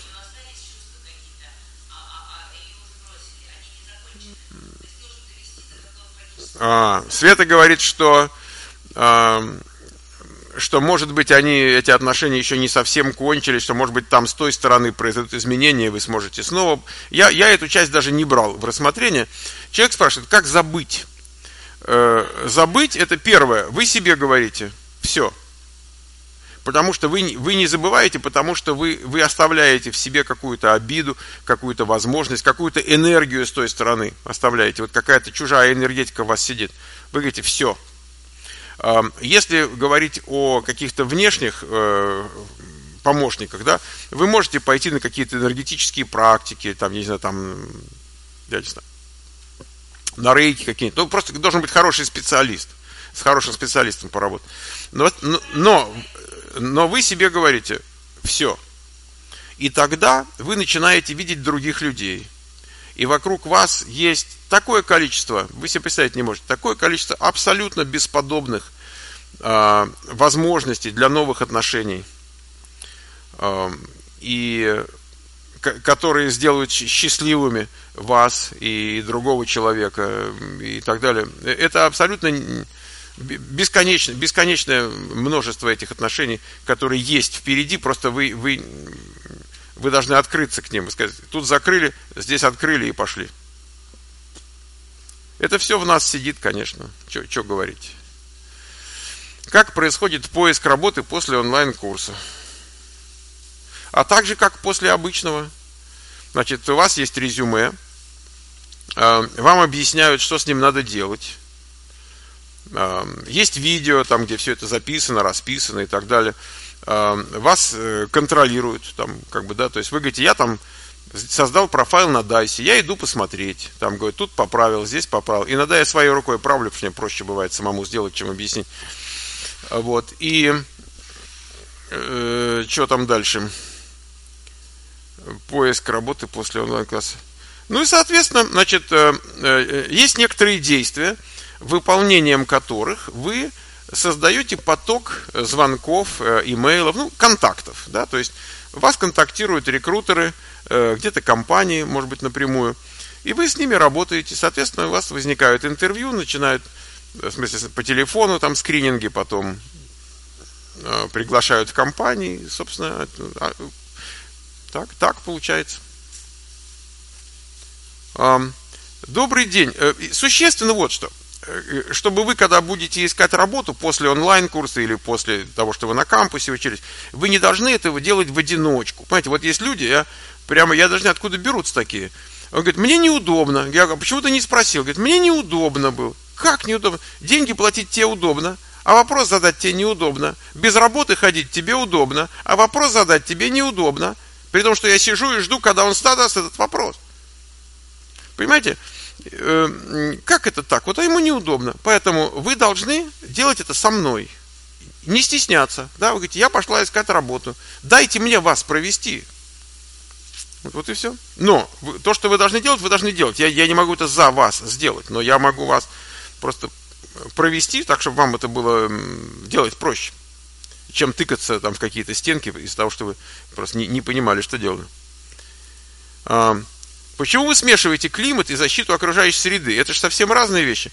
А, Света говорит, что, а, что, может быть, они, эти отношения еще не совсем кончились, что, может быть, там с той стороны произойдут изменения, и вы сможете снова... Я, я эту часть даже не брал в рассмотрение. Человек спрашивает, как забыть? э, забыть, это первое. Вы себе говорите, все. Потому что вы, вы не забываете, потому что вы, вы оставляете в себе какую-то обиду, какую-то возможность, какую-то энергию с той стороны оставляете. Вот какая-то чужая энергетика в вас сидит. Вы говорите, все. Если говорить о каких-то внешних э, помощниках, да, вы можете пойти на какие-то энергетические практики, там, не знаю, там, я не знаю, на рейки какие-нибудь. Ну, просто должен быть хороший специалист, с хорошим специалистом поработать. Но, но, но вы себе говорите, все. И тогда вы начинаете видеть других людей. И вокруг вас есть такое количество, вы себе представить не можете, такое количество абсолютно бесподобных э, возможностей для новых отношений, э, и к- которые сделают счастливыми вас и другого человека и так далее. Это абсолютно бесконечное, бесконечное множество этих отношений, которые есть впереди, просто вы, вы, вы должны открыться к ним и сказать, тут закрыли, здесь открыли и пошли. Это все в нас сидит, конечно. Что говорить? Как происходит поиск работы после онлайн-курса? А так же, как после обычного. Значит, у вас есть резюме, вам объясняют, что с ним надо делать. Есть видео, там, где все это записано, расписано и так далее. Вас контролируют, там, как бы, да, то есть вы говорите, я там создал профайл на Дайсе, я иду посмотреть, там, говорю, тут поправил, здесь поправил. Иногда я своей рукой правлю, потому что мне проще бывает самому сделать, чем объяснить. Вот, и э, что там дальше? Поиск работы после онлайн-класса. Ну и, соответственно, значит, э, э, есть некоторые действия, выполнением которых вы создаете поток звонков, имейлов, ну, контактов, да, то есть вас контактируют рекрутеры, где-то компании, может быть, напрямую, и вы с ними работаете, соответственно, у вас возникают интервью, начинают, в смысле, по телефону, там, скрининги, потом приглашают в компании, собственно, так, так получается. Добрый день. Существенно вот что. Чтобы вы, когда будете искать работу после онлайн-курса или после того, что вы на кампусе учились, вы не должны этого делать в одиночку. Понимаете, вот есть люди, я прямо, я даже не откуда берутся такие. Он говорит, мне неудобно. Я говорю, почему ты не спросил? Говорит, мне неудобно было. Как неудобно? Деньги платить тебе удобно, а вопрос задать тебе неудобно. Без работы ходить тебе удобно, а вопрос задать тебе неудобно. При том, что я сижу и жду, когда он задаст этот вопрос. Понимаете? Как это так? Вот ему неудобно. Поэтому вы должны делать это со мной. Не стесняться. Да? Вы говорите, я пошла искать работу. Дайте мне вас провести. Вот, вот и все. Но то, что вы должны делать, вы должны делать. Я, я не могу это за вас сделать, но я могу вас просто провести так, чтобы вам это было делать проще, чем тыкаться там в какие-то стенки из-за того, что вы просто не, не понимали, что делали. Почему вы смешиваете климат и защиту окружающей среды? Это же совсем разные вещи.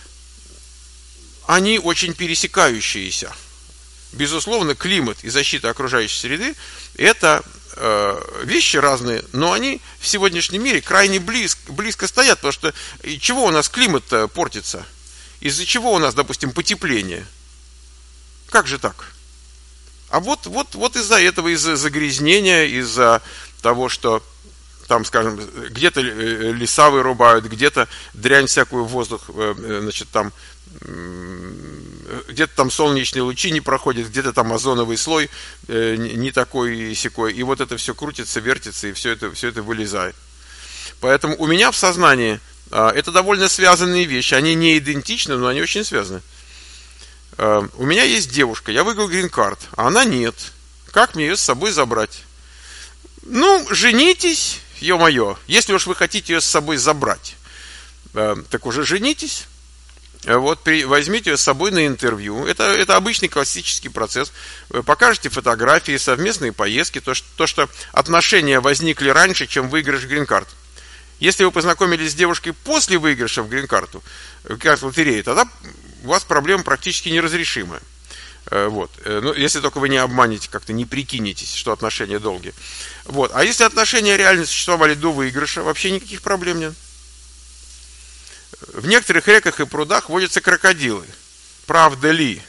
Они очень пересекающиеся. Безусловно, климат и защита окружающей среды – это э, вещи разные, но они в сегодняшнем мире крайне близко, близко стоят, потому что чего у нас климат портится? Из-за чего у нас, допустим, потепление? Как же так? А вот, вот, вот из-за этого, из-за загрязнения, из-за того, что там, скажем, где-то леса вырубают, где-то дрянь всякую в воздух, значит, там, где-то там солнечные лучи не проходят, где-то там озоновый слой не такой и сякой. И вот это все крутится, вертится, и все это, все это вылезает. Поэтому у меня в сознании это довольно связанные вещи. Они не идентичны, но они очень связаны. У меня есть девушка, я выиграл грин-карт, а она нет. Как мне ее с собой забрать? Ну, женитесь, ё-моё, если уж вы хотите ее с собой забрать, так уже женитесь. Вот, при, возьмите ее с собой на интервью. Это, это обычный классический процесс. Покажете фотографии, совместные поездки, то что, то, что отношения возникли раньше, чем выигрыш в грин-карт. Если вы познакомились с девушкой после выигрыша в грин-карту, карт лотереи, тогда у вас проблема практически неразрешимая. Вот. Ну, если только вы не обманете, как-то не прикинетесь, что отношения долгие. Вот. А если отношения реально существовали до выигрыша, вообще никаких проблем нет. в некоторых реках и прудах водятся крокодилы. Правда ли?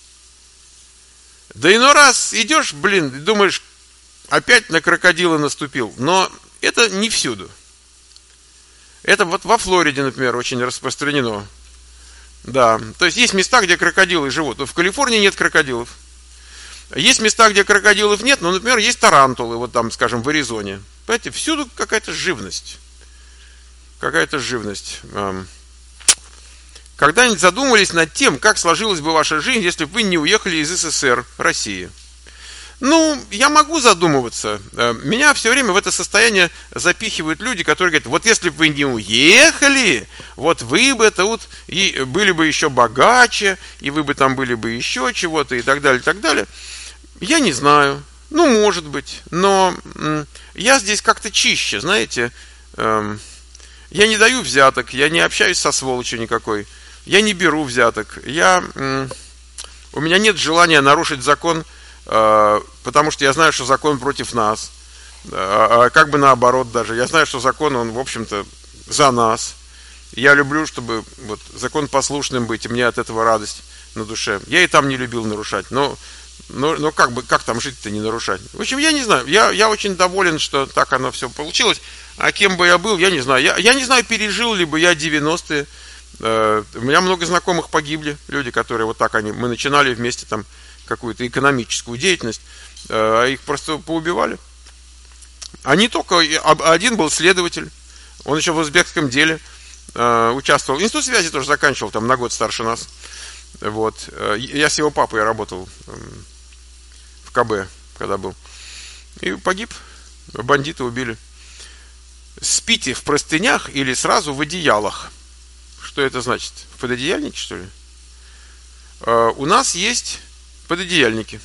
Да иной раз идешь, блин, думаешь, опять на крокодила наступил. Но это не всюду. Это вот во Флориде, например, очень распространено. Да, то есть есть места, где крокодилы живут. В Калифорнии нет крокодилов. Есть места, где крокодилов нет, но, например, есть тарантулы, вот там, скажем, в Аризоне. Понимаете, всюду какая-то живность. Какая-то живность. Когда-нибудь задумывались над тем, как сложилась бы ваша жизнь, если бы вы не уехали из СССР, России? Ну, я могу задумываться. Меня все время в это состояние запихивают люди, которые говорят, вот если бы вы не уехали, вот вы бы тут и были бы еще богаче, и вы бы там были бы еще чего-то, и так далее, и так далее. Я не знаю. Ну, может быть. Но я здесь как-то чище, знаете. Я не даю взяток, я не общаюсь со сволочью никакой. Я не беру взяток. Я, у меня нет желания нарушить закон, потому что я знаю, что закон против нас. А как бы наоборот даже. Я знаю, что закон, он, в общем-то, за нас. Я люблю, чтобы вот, закон послушным быть, и мне от этого радость на душе. Я и там не любил нарушать. Но, но, но как бы, как там жить-то не нарушать? В общем, я не знаю. Я, я очень доволен, что так оно все получилось. А кем бы я был, я не знаю. Я, я не знаю, пережил ли бы я девяностые. Э, у меня много знакомых погибли. Люди, которые вот так, они, мы начинали вместе там какую-то экономическую деятельность, а их просто поубивали. Они только... Один был следователь, он еще в узбекском деле участвовал. Институт связи тоже заканчивал, там на год старше нас. Вот. Я с его папой работал в КБ, когда был. И погиб. Бандиты убили. Спите в простынях или сразу в одеялах? Что это значит? В пододеяльнике, что ли? У нас есть пододеяльники.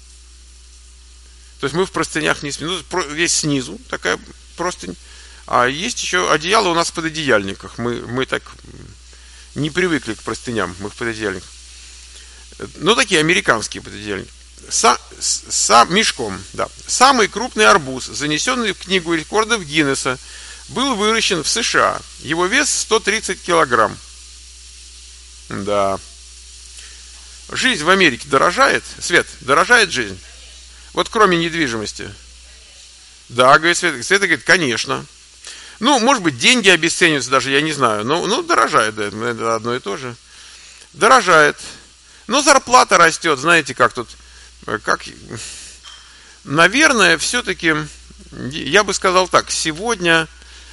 То есть мы в простынях не спим. Ну, есть снизу такая простынь. А есть еще одеяло у нас в пододеяльниках. Мы, мы так не привыкли к простыням. Мы в пододеяльниках. Ну, такие американские пододеяльники. Са, са, мешком, да. Самый крупный арбуз, занесенный в книгу рекордов Гиннесса, был выращен в США. Его вес сто тридцать килограмм. Да. Жизнь в Америке дорожает? Свет, дорожает жизнь? Вот кроме недвижимости. Да, говорит Света. Света говорит, конечно. Ну, может быть, деньги обесцениваются даже, я не знаю. Но, ну, дорожает, да, это одно и то же. Дорожает. Но зарплата растет, знаете, как тут. Как... Наверное, все-таки, я бы сказал так, сегодня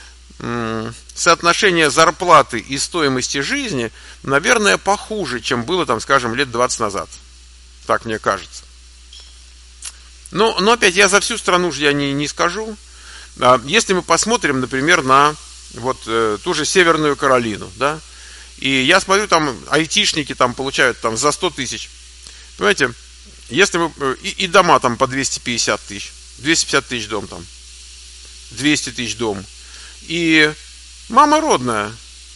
соотношение зарплаты и стоимости жизни, наверное, похуже, чем было, там, скажем, лет двадцать назад. Так мне кажется. Но, но опять, я за всю страну же я не, не скажу. Если мы посмотрим, например, на вот э, ту же Северную Каролину, да, и я смотрю, там айтишники там получают там за сто тысяч. Понимаете, если мы, и, и дома там по двести пятьдесят тысяч, двести пятьдесят тысяч дом там, двести тысяч дом. И мама родная.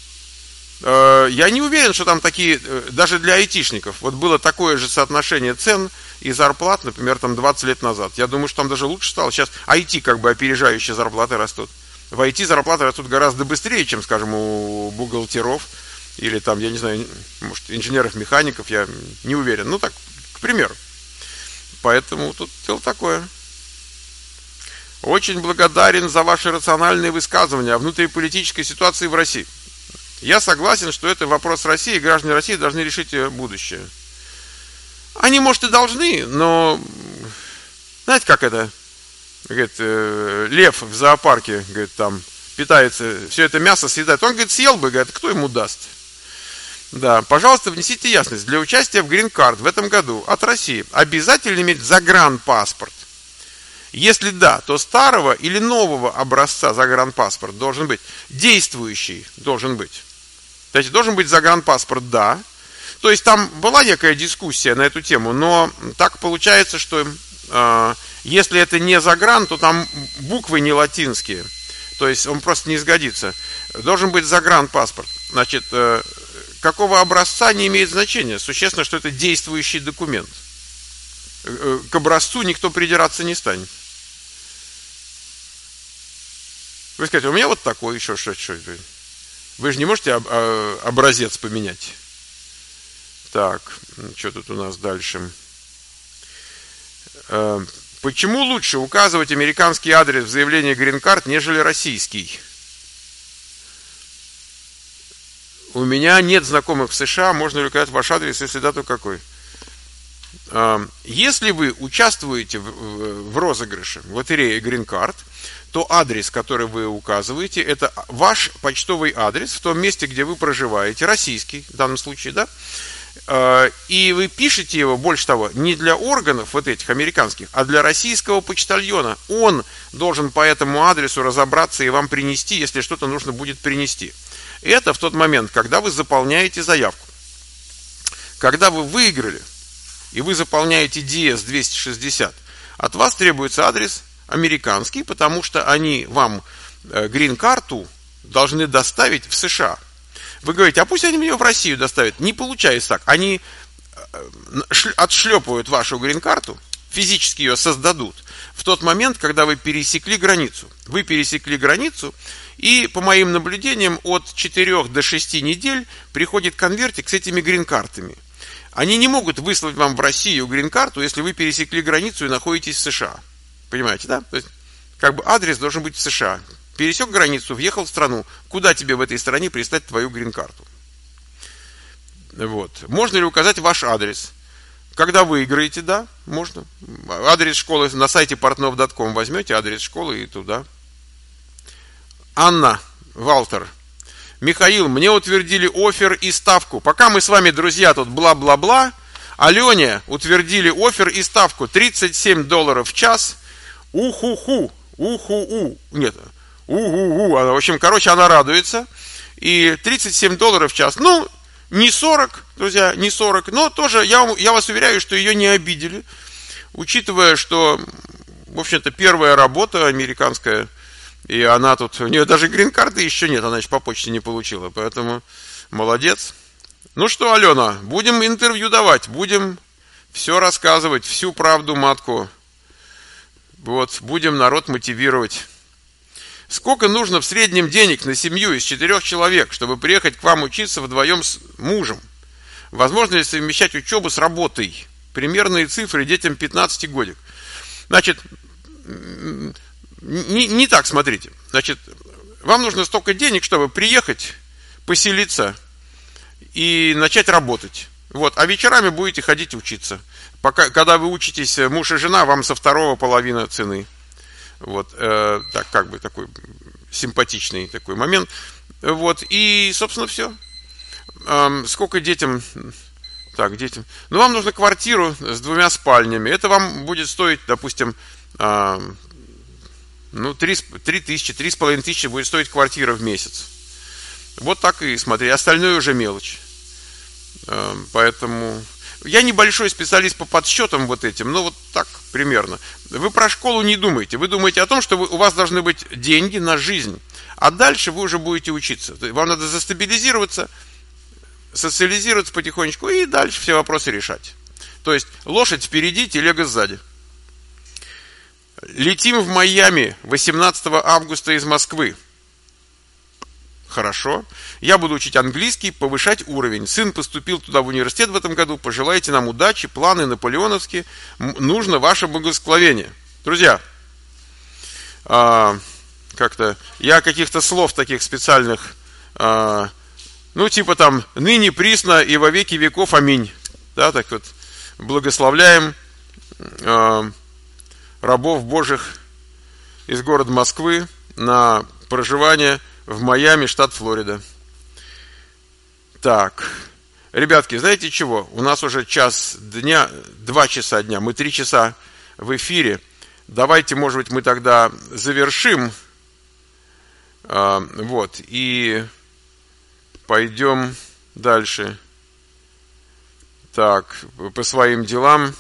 Я не уверен, что там такие, даже для айтишников, вот было такое же соотношение цен и зарплат, например, там двадцать лет назад. Я думаю, что там даже лучше стало. Сейчас ай ти как бы опережающие зарплаты растут. В ай ти зарплаты растут гораздо быстрее, чем, скажем, у бухгалтеров или там, я не знаю, может, инженеров-механиков, я не уверен. Ну так, к примеру. Поэтому тут дело такое. Очень благодарен за ваши рациональные высказывания о внутриполитической ситуации в России. Я согласен, что это вопрос России, и граждане России должны решить ее будущее. Они, может, и должны, но знаете, как это? Говорит, э, лев в зоопарке, говорит, там питается, все это мясо съедает. Он, говорит, съел бы, говорит, кто ему даст? Да, пожалуйста, внесите ясность. Для участия в Green Card в этом году от России обязательно иметь загранпаспорт? Если да, то старого или нового образца загранпаспорт должен быть? Действующий должен быть. То есть должен быть загранпаспорт, да. То есть там была некая дискуссия на эту тему, но так получается, что э, если это не загран, то там буквы не латинские. То есть он просто не сгодится. Должен быть загранпаспорт. Значит, э, какого образца не имеет значения. Существенно, что это действующий документ. Э, к образцу никто придираться не станет. Вы скажете, у меня вот такой еще что-то. Вы же не можете об, а, образец поменять. Так, что тут у нас дальше? Э, почему лучше указывать американский адрес в заявлении грин-карт, нежели российский? У меня нет знакомых в США, можно ли указать ваш адрес, если да, то какой? Если вы участвуете в, в розыгрыше, в лотерее грин-карт, то адрес, который вы указываете, это ваш почтовый адрес в том месте, где вы проживаете, российский в данном случае, да? И вы пишете его, больше того, не для органов вот этих американских, а для российского почтальона. Он должен по этому адресу разобраться и вам принести, если что-то нужно будет принести. Это в тот момент, когда вы заполняете заявку. Когда вы выиграли, и вы заполняете ди эс двести шестьдесят, от вас требуется адрес американский, потому что они вам грин-карту должны доставить в США. Вы говорите, а пусть они мне в Россию доставят. Не получается так. Они отшлепывают вашу грин-карту, физически ее создадут в тот момент, когда вы пересекли границу. Вы пересекли границу, и по моим наблюдениям от четырёх до шести недель приходит конвертик с этими грин-картами. Они не могут выслать вам в Россию грин-карту, если вы пересекли границу и находитесь в США. Понимаете, да? То есть, как бы адрес должен быть в США. Пересек границу, въехал в страну. Куда тебе в этой стране прислать твою грин-карту? Вот. Можно ли указать ваш адрес? Когда выиграете, да, можно. Адрес школы на сайте портнов точка ком возьмете, адрес школы и туда. Анна, Валтер. Михаил, мне утвердили оффер и ставку. Пока мы с вами, друзья, тут бла-бла-бла, Алене утвердили оффер и ставку. тридцать семь долларов в час. Уху-ху. Уху-у. Нет, у-у-у. В общем, короче, она радуется. И тридцать семь долларов в час. Ну, не сорок, друзья, не сорок. Но тоже, я, я вас уверяю, что ее не обидели. Учитывая, что, в общем-то, первая работа американская, и она тут, у нее даже грин-карты еще нет, она еще по почте не получила, поэтому молодец. Ну что, Алена, будем интервью давать, будем все рассказывать, всю правду матку. Вот, будем народ мотивировать. Сколько нужно в среднем денег на семью из четырех человек, чтобы приехать к вам учиться вдвоем с мужем? Возможно ли совмещать учебу с работой? Примерные цифры детям пятнадцати годик. Значит, Не, не так, смотрите. Значит, вам нужно столько денег, чтобы приехать, поселиться и начать работать. Вот, а вечерами будете ходить учиться. Пока, когда вы учитесь, муж и жена, вам со второго половина цены. Вот, э, так, как бы такой симпатичный такой момент. Вот, и, собственно, все. Э, сколько детям... Так, детям... Ну, вам нужно квартиру с двумя спальнями. Это вам будет стоить, допустим... Э, Ну, три тысячи, три с половиной тысячи будет стоить квартира в месяц. Вот так и смотри. Остальное уже мелочь. Поэтому... Я небольшой специалист по подсчетам вот этим, но вот так примерно. Вы про школу не думаете. Вы думаете о том, что вы, у вас должны быть деньги на жизнь. А дальше вы уже будете учиться. Вам надо застабилизироваться, социализироваться потихонечку и дальше все вопросы решать. То есть лошадь впереди, телега сзади. Летим в Майами восемнадцатого августа из Москвы. Хорошо. Я буду учить английский, повышать уровень. Сын поступил туда в университет в этом году. Пожелайте нам удачи, планы наполеоновские. Нужно ваше благословение. Друзья, а, как-то я каких-то слов таких специальных, а, ну типа там ныне присно и во веки веков аминь. Да, так вот благословляем а, рабов Божьих из города Москвы на проживание в Майами, штат Флорида. Так, ребятки, знаете чего? У нас уже час дня, два часа дня, мы три часа в эфире. Давайте, может быть, мы тогда завершим, а, вот, и пойдем дальше. Так, по своим делам.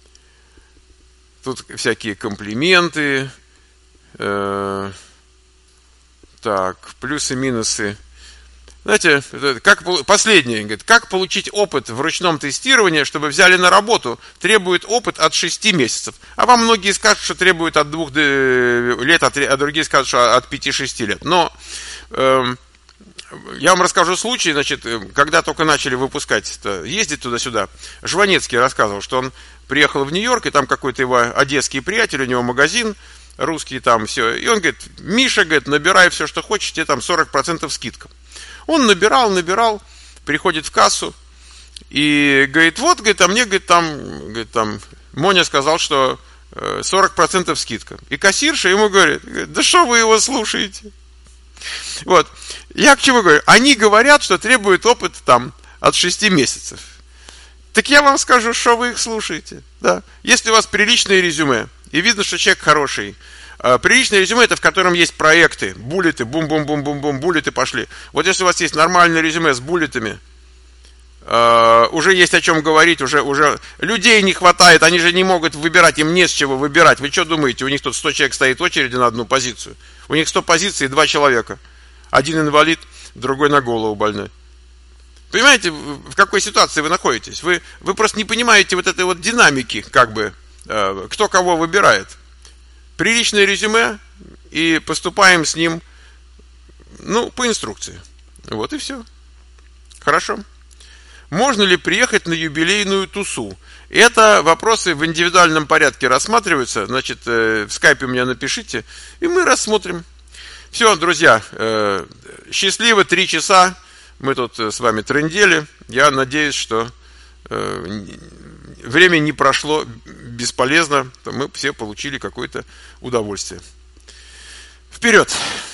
Тут всякие комплименты. Э, так, плюсы-минусы. Знаете, как, последнее, говорит, как получить опыт в ручном тестировании, чтобы взяли на работу, требует опыт от шести месяцев. А вам многие скажут, что требует от двух лет, а другие скажут, что от пяти-шести лет. Но э, Я вам расскажу случай, значит, когда только начали выпускать, ездить туда-сюда. Жванецкий рассказывал, что он приехал в Нью-Йорк, и там какой-то его одесский приятель, у него магазин русский там, все. И он говорит: Миша, говорит, набирай все, что хочешь, тебе там сорок процентов скидка. Он набирал, набирал, приходит в кассу, и говорит: вот, говорит, а мне, говорит, там, говорит, там, Моня сказал, что сорок процентов скидка. И кассирша ему говорит: да что вы его слушаете? Вот. Я к чему говорю? Они говорят, что требуют опыта там от шести месяцев. Так я вам скажу, что вы их слушаете. Да. Если у вас приличное резюме, и видно, что человек хороший, приличное резюме — это в котором есть проекты, буллеты, бум-бум-бум-бум-бум, буллеты пошли. Вот если у вас есть нормальное резюме с буллетами, Uh, уже есть о чем говорить, уже, уже людей не хватает, они же не могут выбирать, им не с чего выбирать. Вы что думаете, у них тут сто человек стоит в очереди на одну позицию? У них сто позиций, два человека. Один инвалид, другой на голову больной. Понимаете, в какой ситуации вы находитесь? Вы, вы просто не понимаете вот этой вот динамики, как бы, uh, кто кого выбирает. Приличное резюме, и поступаем с ним, ну, по инструкции. Вот и все. Хорошо. Можно ли приехать на юбилейную тусу? Это вопросы в индивидуальном порядке рассматриваются. Значит, в скайпе мне напишите, и мы рассмотрим. Все, друзья, счастливо, три часа. Мы тут с вами трындели. Я надеюсь, что время не прошло бесполезно. Мы все получили какое-то удовольствие. Вперед!